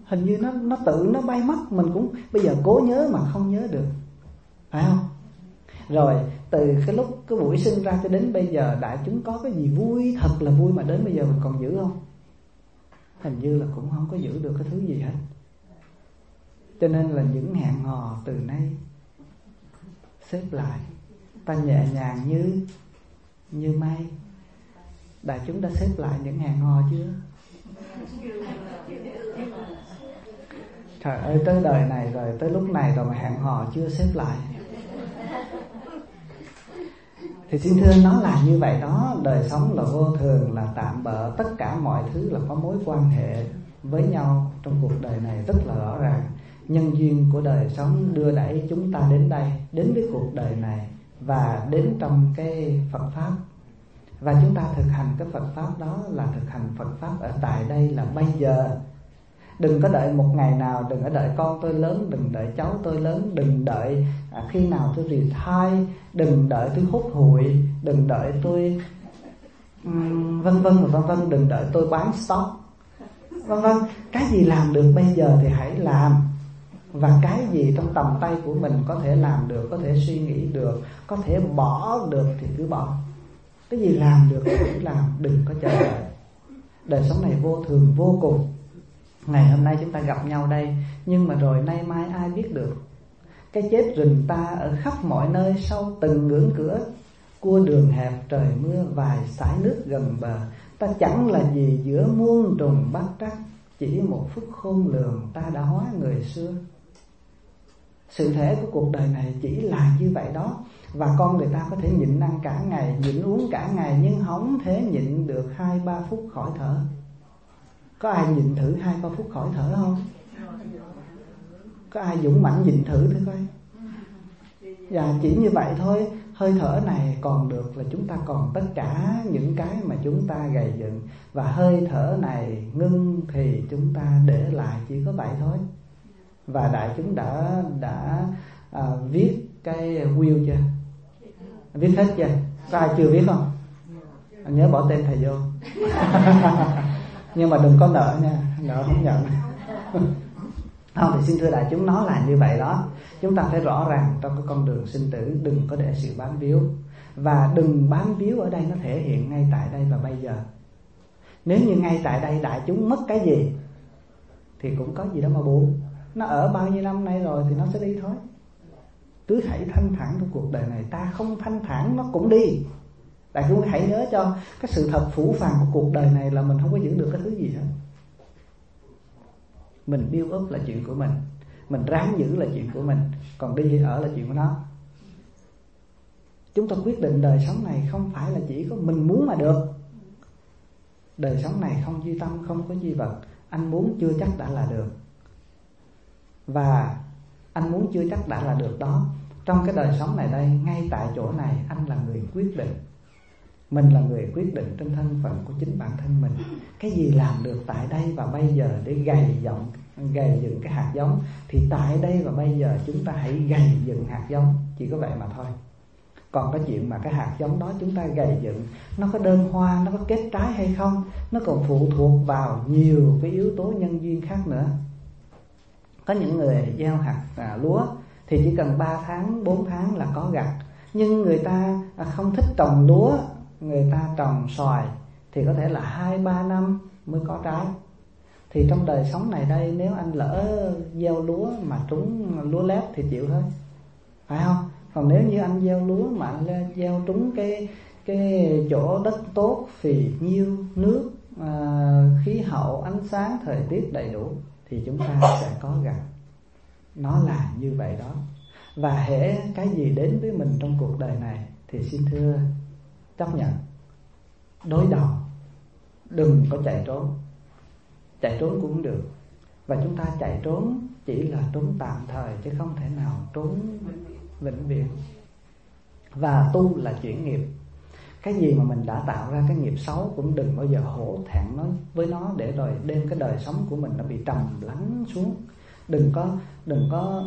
hình như nó tự nó bay mất. Mình cũng bây giờ cố nhớ mà không nhớ được, phải không? Rồi từ cái lúc cái buổi sinh ra cho đến bây giờ, đại chúng có cái gì vui, thật là vui mà đến bây giờ mình còn giữ không? Hình như là cũng không có giữ được cái thứ gì hết. Cho nên là những hẹn hò từ nay xếp lại, ta nhẹ nhàng như mây. Đại chúng đã xếp lại những hẹn hò chưa? Trời ơi, tới đời này rồi, tới lúc này rồi mà hẹn hò chưa xếp lại. Thì xin thưa, nó là như vậy đó. Đời sống là vô thường, là tạm bợ. Tất cả mọi thứ là có mối quan hệ với nhau trong cuộc đời này rất là rõ ràng. Nhân duyên của đời sống đưa đẩy chúng ta đến đây, đến với cuộc đời này và đến trong cái Phật Pháp. Và chúng ta thực hành cái Phật Pháp đó là thực hành Phật Pháp ở tại đây là bây giờ. Đừng có đợi một ngày nào, đừng có đợi con tôi lớn, đừng đợi cháu tôi lớn, đừng đợi khi nào tôi retire, đừng đợi tôi hút hụi, đừng đợi tôi vân vân và vân vân, đừng đợi tôi bán stock vân vân. Cái gì làm được bây giờ thì hãy làm. Và cái gì trong tầm tay của mình có thể làm được, có thể suy nghĩ được, có thể bỏ được thì cứ bỏ. Cái gì làm được thì cứ làm, đừng có chờ đợi. Đời sống này vô thường vô cùng. Ngày hôm nay chúng ta gặp nhau đây, nhưng mà rồi nay mai ai biết được. Cái chết rình ta ở khắp mọi nơi, sau từng ngưỡng cửa. Cua đường hẹp trời mưa, vài sải nước gần bờ. Ta chẳng là gì giữa muôn trùng bát trắc, chỉ một phút khôn lường ta đã hóa người xưa. Sự thể của cuộc đời này chỉ là như vậy đó. Và con người ta có thể nhịn ăn cả ngày, nhịn uống cả ngày, nhưng không thể nhịn được 2-3 phút khỏi thở. Có ai nhịn thử 2-3 phút khỏi thở không? Có ai dũng mãnh nhịn thử coi? Và chỉ như vậy thôi. Hơi thở này còn được là chúng ta còn tất cả những cái mà chúng ta gầy dựng. Và hơi thở này ngưng thì chúng ta để lại chỉ có vậy thôi. Và đại chúng đã viết cái will chưa? Viết hết chưa? Có ai chưa viết không? Nhớ bỏ tên thầy vô. Nhưng mà đừng có nợ nha, nợ không nhận. Không thì xin thưa đại chúng, nó là như vậy đó. Chúng ta phải rõ ràng trong cái con đường sinh tử, đừng có để sự bám víu. Và đừng bám víu ở đây, nó thể hiện ngay tại đây và bây giờ. Nếu như ngay tại đây đại chúng mất cái gì thì cũng có gì đó mà buồn. Nó ở bao nhiêu năm nay rồi thì nó sẽ đi thôi. Cứ hãy thanh thản trong cuộc đời này. Ta không thanh thản nó cũng đi. Đại chúng hãy nhớ cho cái sự thật phũ phàng của cuộc đời này là mình không có giữ được cái thứ gì hết. Mình build up là chuyện của mình ráng giữ là chuyện của mình, còn đi hay ở là chuyện của nó. Chúng ta quyết định đời sống này không phải là chỉ có mình muốn mà được. Đời sống này không duy tâm, không có duy vật. Anh muốn chưa chắc đã là được. Và anh muốn chưa chắc đã là được đó. Trong cái đời sống này đây, ngay tại chỗ này, anh là người quyết định. Mình là người quyết định trên thân phận của chính bản thân mình. Cái gì làm được tại đây và bây giờ để gầy dựng cái hạt giống, thì tại đây và bây giờ chúng ta hãy gầy dựng hạt giống. Chỉ có vậy mà thôi. Còn cái chuyện mà cái hạt giống đó chúng ta gầy dựng, nó có đơm hoa, nó có kết trái hay không, nó còn phụ thuộc vào nhiều cái yếu tố nhân duyên khác nữa. Có những người gieo hạt lúa thì chỉ cần 3 tháng, 4 tháng là có gặt. Nhưng người ta không thích trồng lúa, người ta trồng xoài thì có thể là 2-3 năm mới có trái. Thì trong đời sống này đây, nếu anh lỡ gieo lúa mà trúng lúa lép thì chịu thôi, phải không? Còn nếu như anh gieo lúa mà anh gieo trúng cái chỗ đất tốt, phì nhiêu, nước, khí hậu, ánh sáng, thời tiết đầy đủ thì chúng ta sẽ có gặt. Nó là như vậy đó. Và hễ cái gì đến với mình trong cuộc đời này thì xin thưa chấp nhận, đối đầu, đừng có chạy trốn. Chạy trốn cũng không được. Và chúng ta chạy trốn chỉ là trốn tạm thời, chứ không thể nào trốn vĩnh viễn. Và tu là chuyển nghiệp. Cái gì mà mình đã tạo ra cái nghiệp xấu cũng đừng bao giờ hổ thẹn nó với nó, để rồi đem cái đời sống của mình nó bị trầm lắng xuống. Đừng có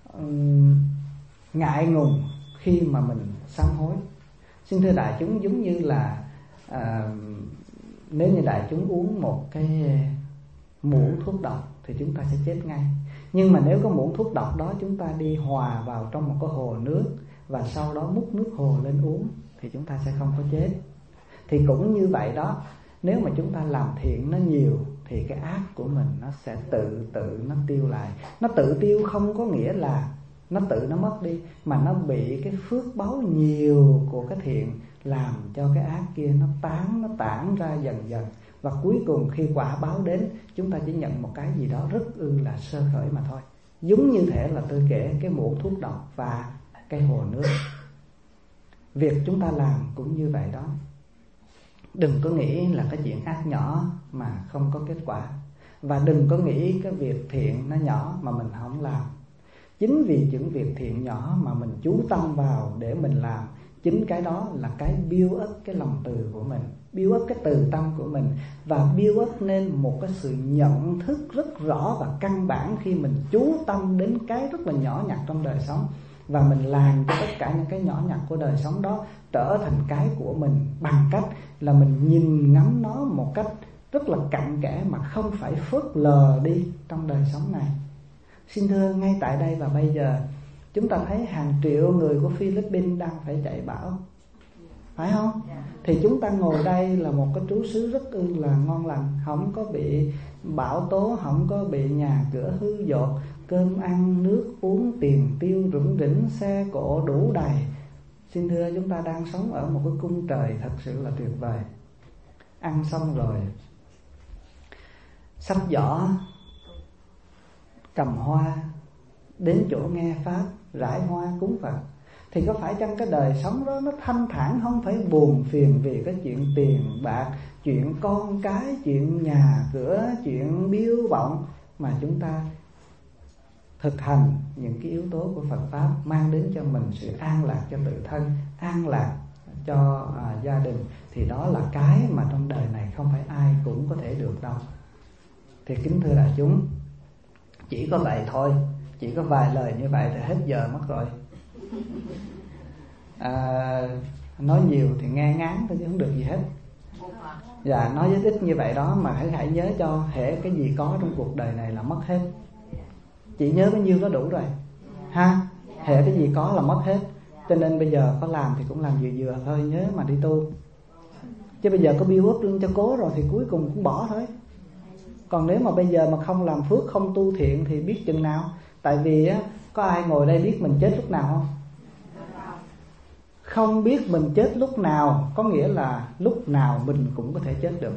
ngại ngùng khi mà mình sám hối. Xin thưa đại chúng, giống như là nếu như đại chúng uống một cái muỗng thuốc độc thì chúng ta sẽ chết ngay. Nhưng mà nếu có muỗng thuốc độc đó chúng ta đi hòa vào trong một cái hồ nước và sau đó múc nước hồ lên uống thì chúng ta sẽ không có chết. Thì cũng như vậy đó, nếu mà chúng ta làm thiện nó nhiều thì cái ác của mình nó sẽ tự nó tiêu lại. Nó tự tiêu không có nghĩa là nó tự nó mất đi, mà nó bị cái phước báu nhiều của cái thiện làm cho cái ác kia nó tản ra dần dần. Và cuối cùng khi quả báo đến, chúng ta chỉ nhận một cái gì đó rất là sơ khởi mà thôi. Giống như thể là tôi kể cái muỗng thuốc độc và cái hồ nước. Việc chúng ta làm cũng như vậy đó. Đừng có nghĩ là cái chuyện ác nhỏ mà không có kết quả. Và đừng có nghĩ cái việc thiện nó nhỏ mà mình không làm. Chính vì những việc thiện nhỏ mà mình chú tâm vào để mình làm, chính cái đó là cái build up cái lòng từ của mình, build up cái từ tâm của mình, và build up nên một cái sự nhận thức rất rõ và căn bản khi mình chú tâm đến cái rất là nhỏ nhặt trong đời sống. Và mình làm cho tất cả những cái nhỏ nhặt của đời sống đó trở thành cái của mình bằng cách là mình nhìn ngắm nó một cách rất là cặn kẽ mà không phải phớt lờ đi trong đời sống này. Xin thưa, ngay tại đây và bây giờ chúng ta thấy hàng triệu người của Philippines đang phải chạy bão, phải không? Thì chúng ta ngồi đây là một cái trú xứ rất là ngon lành, không có bị bão tố, không có bị nhà cửa hư dột, cơm ăn, nước uống, tiền tiêu rủng rỉnh, xe cộ đủ đầy. Xin thưa, chúng ta đang sống ở một cái cung trời thật sự là tuyệt vời. Ăn xong rồi, xách giỏ, cầm hoa, đến chỗ nghe Pháp, rải hoa cúng Phật. Thì có phải chăng cái đời sống đó nó thanh thản, không phải buồn phiền vì cái chuyện tiền bạc, chuyện con cái, chuyện nhà cửa, chuyện biếu bọng, mà chúng ta thực hành những cái yếu tố của Phật Pháp mang đến cho mình sự an lạc cho tự thân, an lạc cho gia đình. Thì đó là cái mà trong đời này không phải ai cũng có thể được đâu. Thì kính thưa đại chúng, chỉ có vậy thôi, chỉ có vài lời như vậy thì hết giờ mất rồi. Nói nhiều thì nghe ngán thôi chứ không được gì hết. Dạ, nói với ít như vậy đó mà hãy nhớ cho hễ cái gì có trong cuộc đời này là mất hết. Chỉ nhớ bấy nhiêu đó đủ rồi ha. Hễ cái gì có là mất hết. Cho nên bây giờ có làm thì cũng làm vừa thôi, nhớ mà đi tu. Chứ bây giờ có build up lưng cho cố rồi thì cuối cùng cũng bỏ thôi. Còn nếu mà bây giờ mà không làm phước, không tu thiện thì biết chừng nào. Tại vì á, có ai ngồi đây biết mình chết lúc nào không? Không biết mình chết lúc nào có nghĩa là lúc nào mình cũng có thể chết được.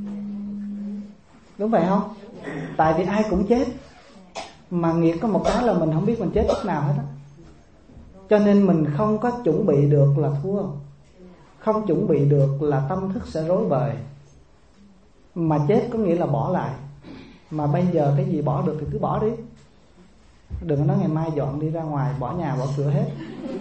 Đúng vậy không? Tại vì ai cũng chết. Mà nghiệt có một cái là mình không biết mình chết lúc nào hết á. Cho nên mình không có chuẩn bị được là thua, không chuẩn bị được là tâm thức sẽ rối bời. Mà chết có nghĩa là bỏ lại. Mà bây giờ cái gì bỏ được thì cứ bỏ đi. Đừng có nói ngày mai dọn đi ra ngoài, bỏ nhà bỏ cửa hết.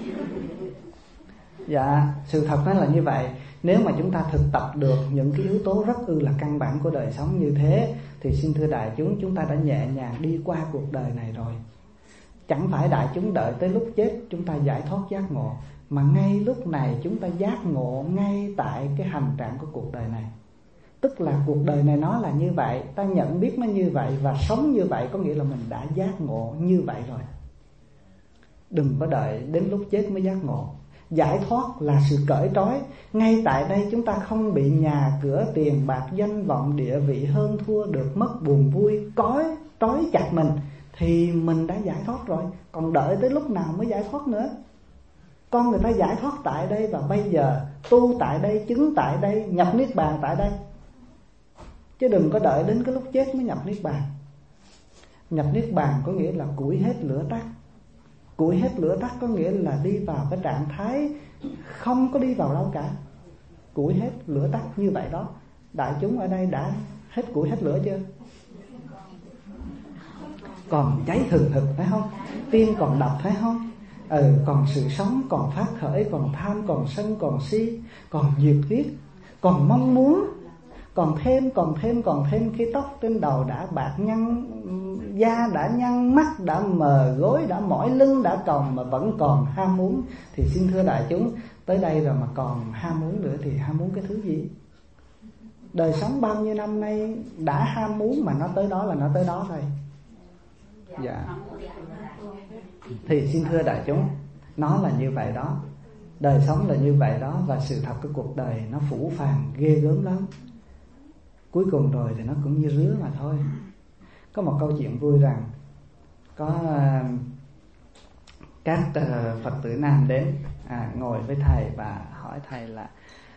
Dạ, sự thật nó là như vậy. Nếu mà chúng ta thực tập được những cái yếu tố rất là căn bản của đời sống như thế, thì xin thưa đại chúng ta đã nhẹ nhàng đi qua cuộc đời này rồi. Chẳng phải đại chúng đợi tới lúc chết chúng ta giải thoát giác ngộ, mà ngay lúc này chúng ta giác ngộ ngay tại cái hành trạng của cuộc đời này. Tức là cuộc đời này nó là như vậy, ta nhận biết nó như vậy và sống như vậy, có nghĩa là mình đã giác ngộ như vậy rồi. Đừng có đợi đến lúc chết mới giác ngộ. Giải thoát là sự cởi trói. Ngay tại đây chúng ta không bị nhà cửa, tiền bạc, danh vọng, địa vị, hơn thua, được mất, buồn vui trói chặt mình, thì mình đã giải thoát rồi. Còn đợi tới lúc nào mới giải thoát nữa? Con người ta giải thoát tại đây và bây giờ, tu tại đây, chứng tại đây, nhập niết bàn tại đây. Chứ đừng có đợi đến cái lúc chết mới nhập niết bàn. Nhập niết bàn có nghĩa là củi hết lửa tắt. Củi hết lửa tắt có nghĩa là đi vào cái trạng thái không có đi vào đâu cả. Củi hết lửa tắt như vậy đó. Đại chúng ở đây đã hết củi hết lửa chưa? Còn cháy hừng hực phải không? Tim còn đập phải không? Còn sự sống, còn phát khởi, còn tham, còn sân, còn si, còn nhiệt huyết, còn mong muốn, còn thêm. Khi tóc trên đầu đã bạc nhăn, da đã nhăn, mắt đã mờ, gối đã mỏi, lưng đã còng mà vẫn còn ham muốn, thì xin thưa đại chúng, tới đây rồi mà còn ham muốn nữa thì ham muốn cái thứ gì? Đời sống bao nhiêu năm nay đã ham muốn mà nó tới đó là nó tới đó thôi. Dạ. Thì xin thưa đại chúng, nó là như vậy đó. Đời sống là như vậy đó. Và sự thật của cuộc đời nó phũ phàng ghê gớm lắm. Cuối cùng rồi thì nó cũng như rứa mà thôi. Có một câu chuyện vui rằng có các Phật tử nam đến ngồi với thầy và hỏi thầy là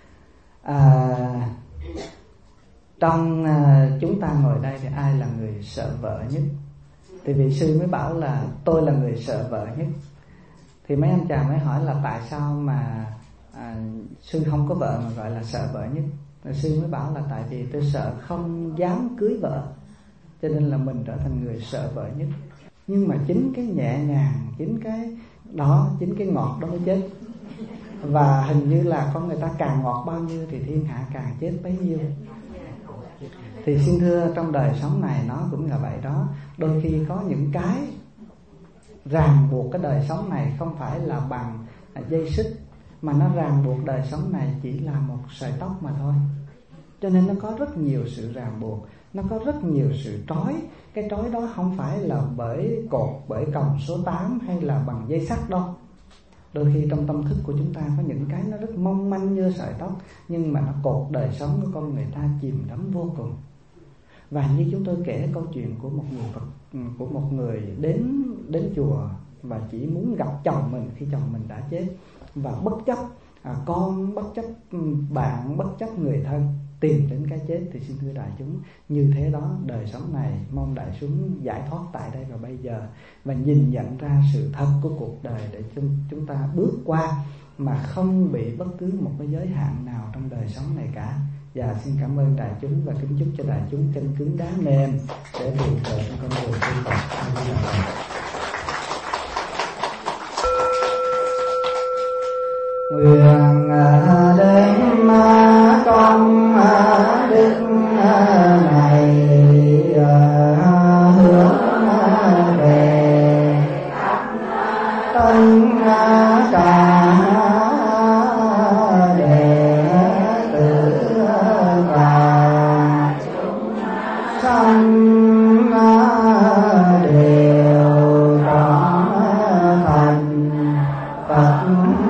trong chúng ta ngồi đây thì ai là người sợ vợ nhất? Thì vị sư mới bảo là tôi là người sợ vợ nhất. Thì mấy anh chàng mới hỏi là tại sao mà sư không có vợ mà gọi là sợ vợ nhất? Rồi sư mới bảo là tại vì tôi sợ không dám cưới vợ, cho nên là mình trở thành người sợ vợ nhất. Nhưng mà chính cái nhẹ nhàng, chính cái đó, chính cái ngọt đó mới chết. Và hình như là con người ta càng ngọt bao nhiêu thì thiên hạ càng chết bấy nhiêu. Thì xin thưa, trong đời sống này nó cũng là vậy đó. Đôi khi có những cái ràng buộc cái đời sống này không phải là bằng dây xích, mà nó ràng buộc đời sống này chỉ là một sợi tóc mà thôi. Cho nên nó có rất nhiều sự ràng buộc, nó có rất nhiều sự trói. Cái trói đó không phải là bởi cột, bởi còng số 8 hay là bằng dây sắt đâu. Đôi khi trong tâm thức của chúng ta có những cái nó rất mong manh như sợi tóc, nhưng mà nó cột đời sống của con người ta chìm đắm vô cùng. Và như chúng tôi kể câu chuyện của một người đến chùa và chỉ muốn gặp chồng mình khi chồng mình đã chết, và bất chấp con, bất chấp bạn, bất chấp người thân tìm đến cái chết. Thì xin thưa đại chúng, như thế đó đời sống này mong đại chúng giải thoát tại đây và bây giờ, và nhìn nhận ra sự thật của cuộc đời để chúng ta bước qua mà không bị bất cứ một cái giới hạn nào trong đời sống này cả. Và xin cảm ơn đại chúng và kính chúc cho đại chúng chân cứng đá mềm để tìm trợ trong con đường tu tập. Nguyện đến con đức này hướng về tất cả đệ tử và sanh đều trọn thành Phật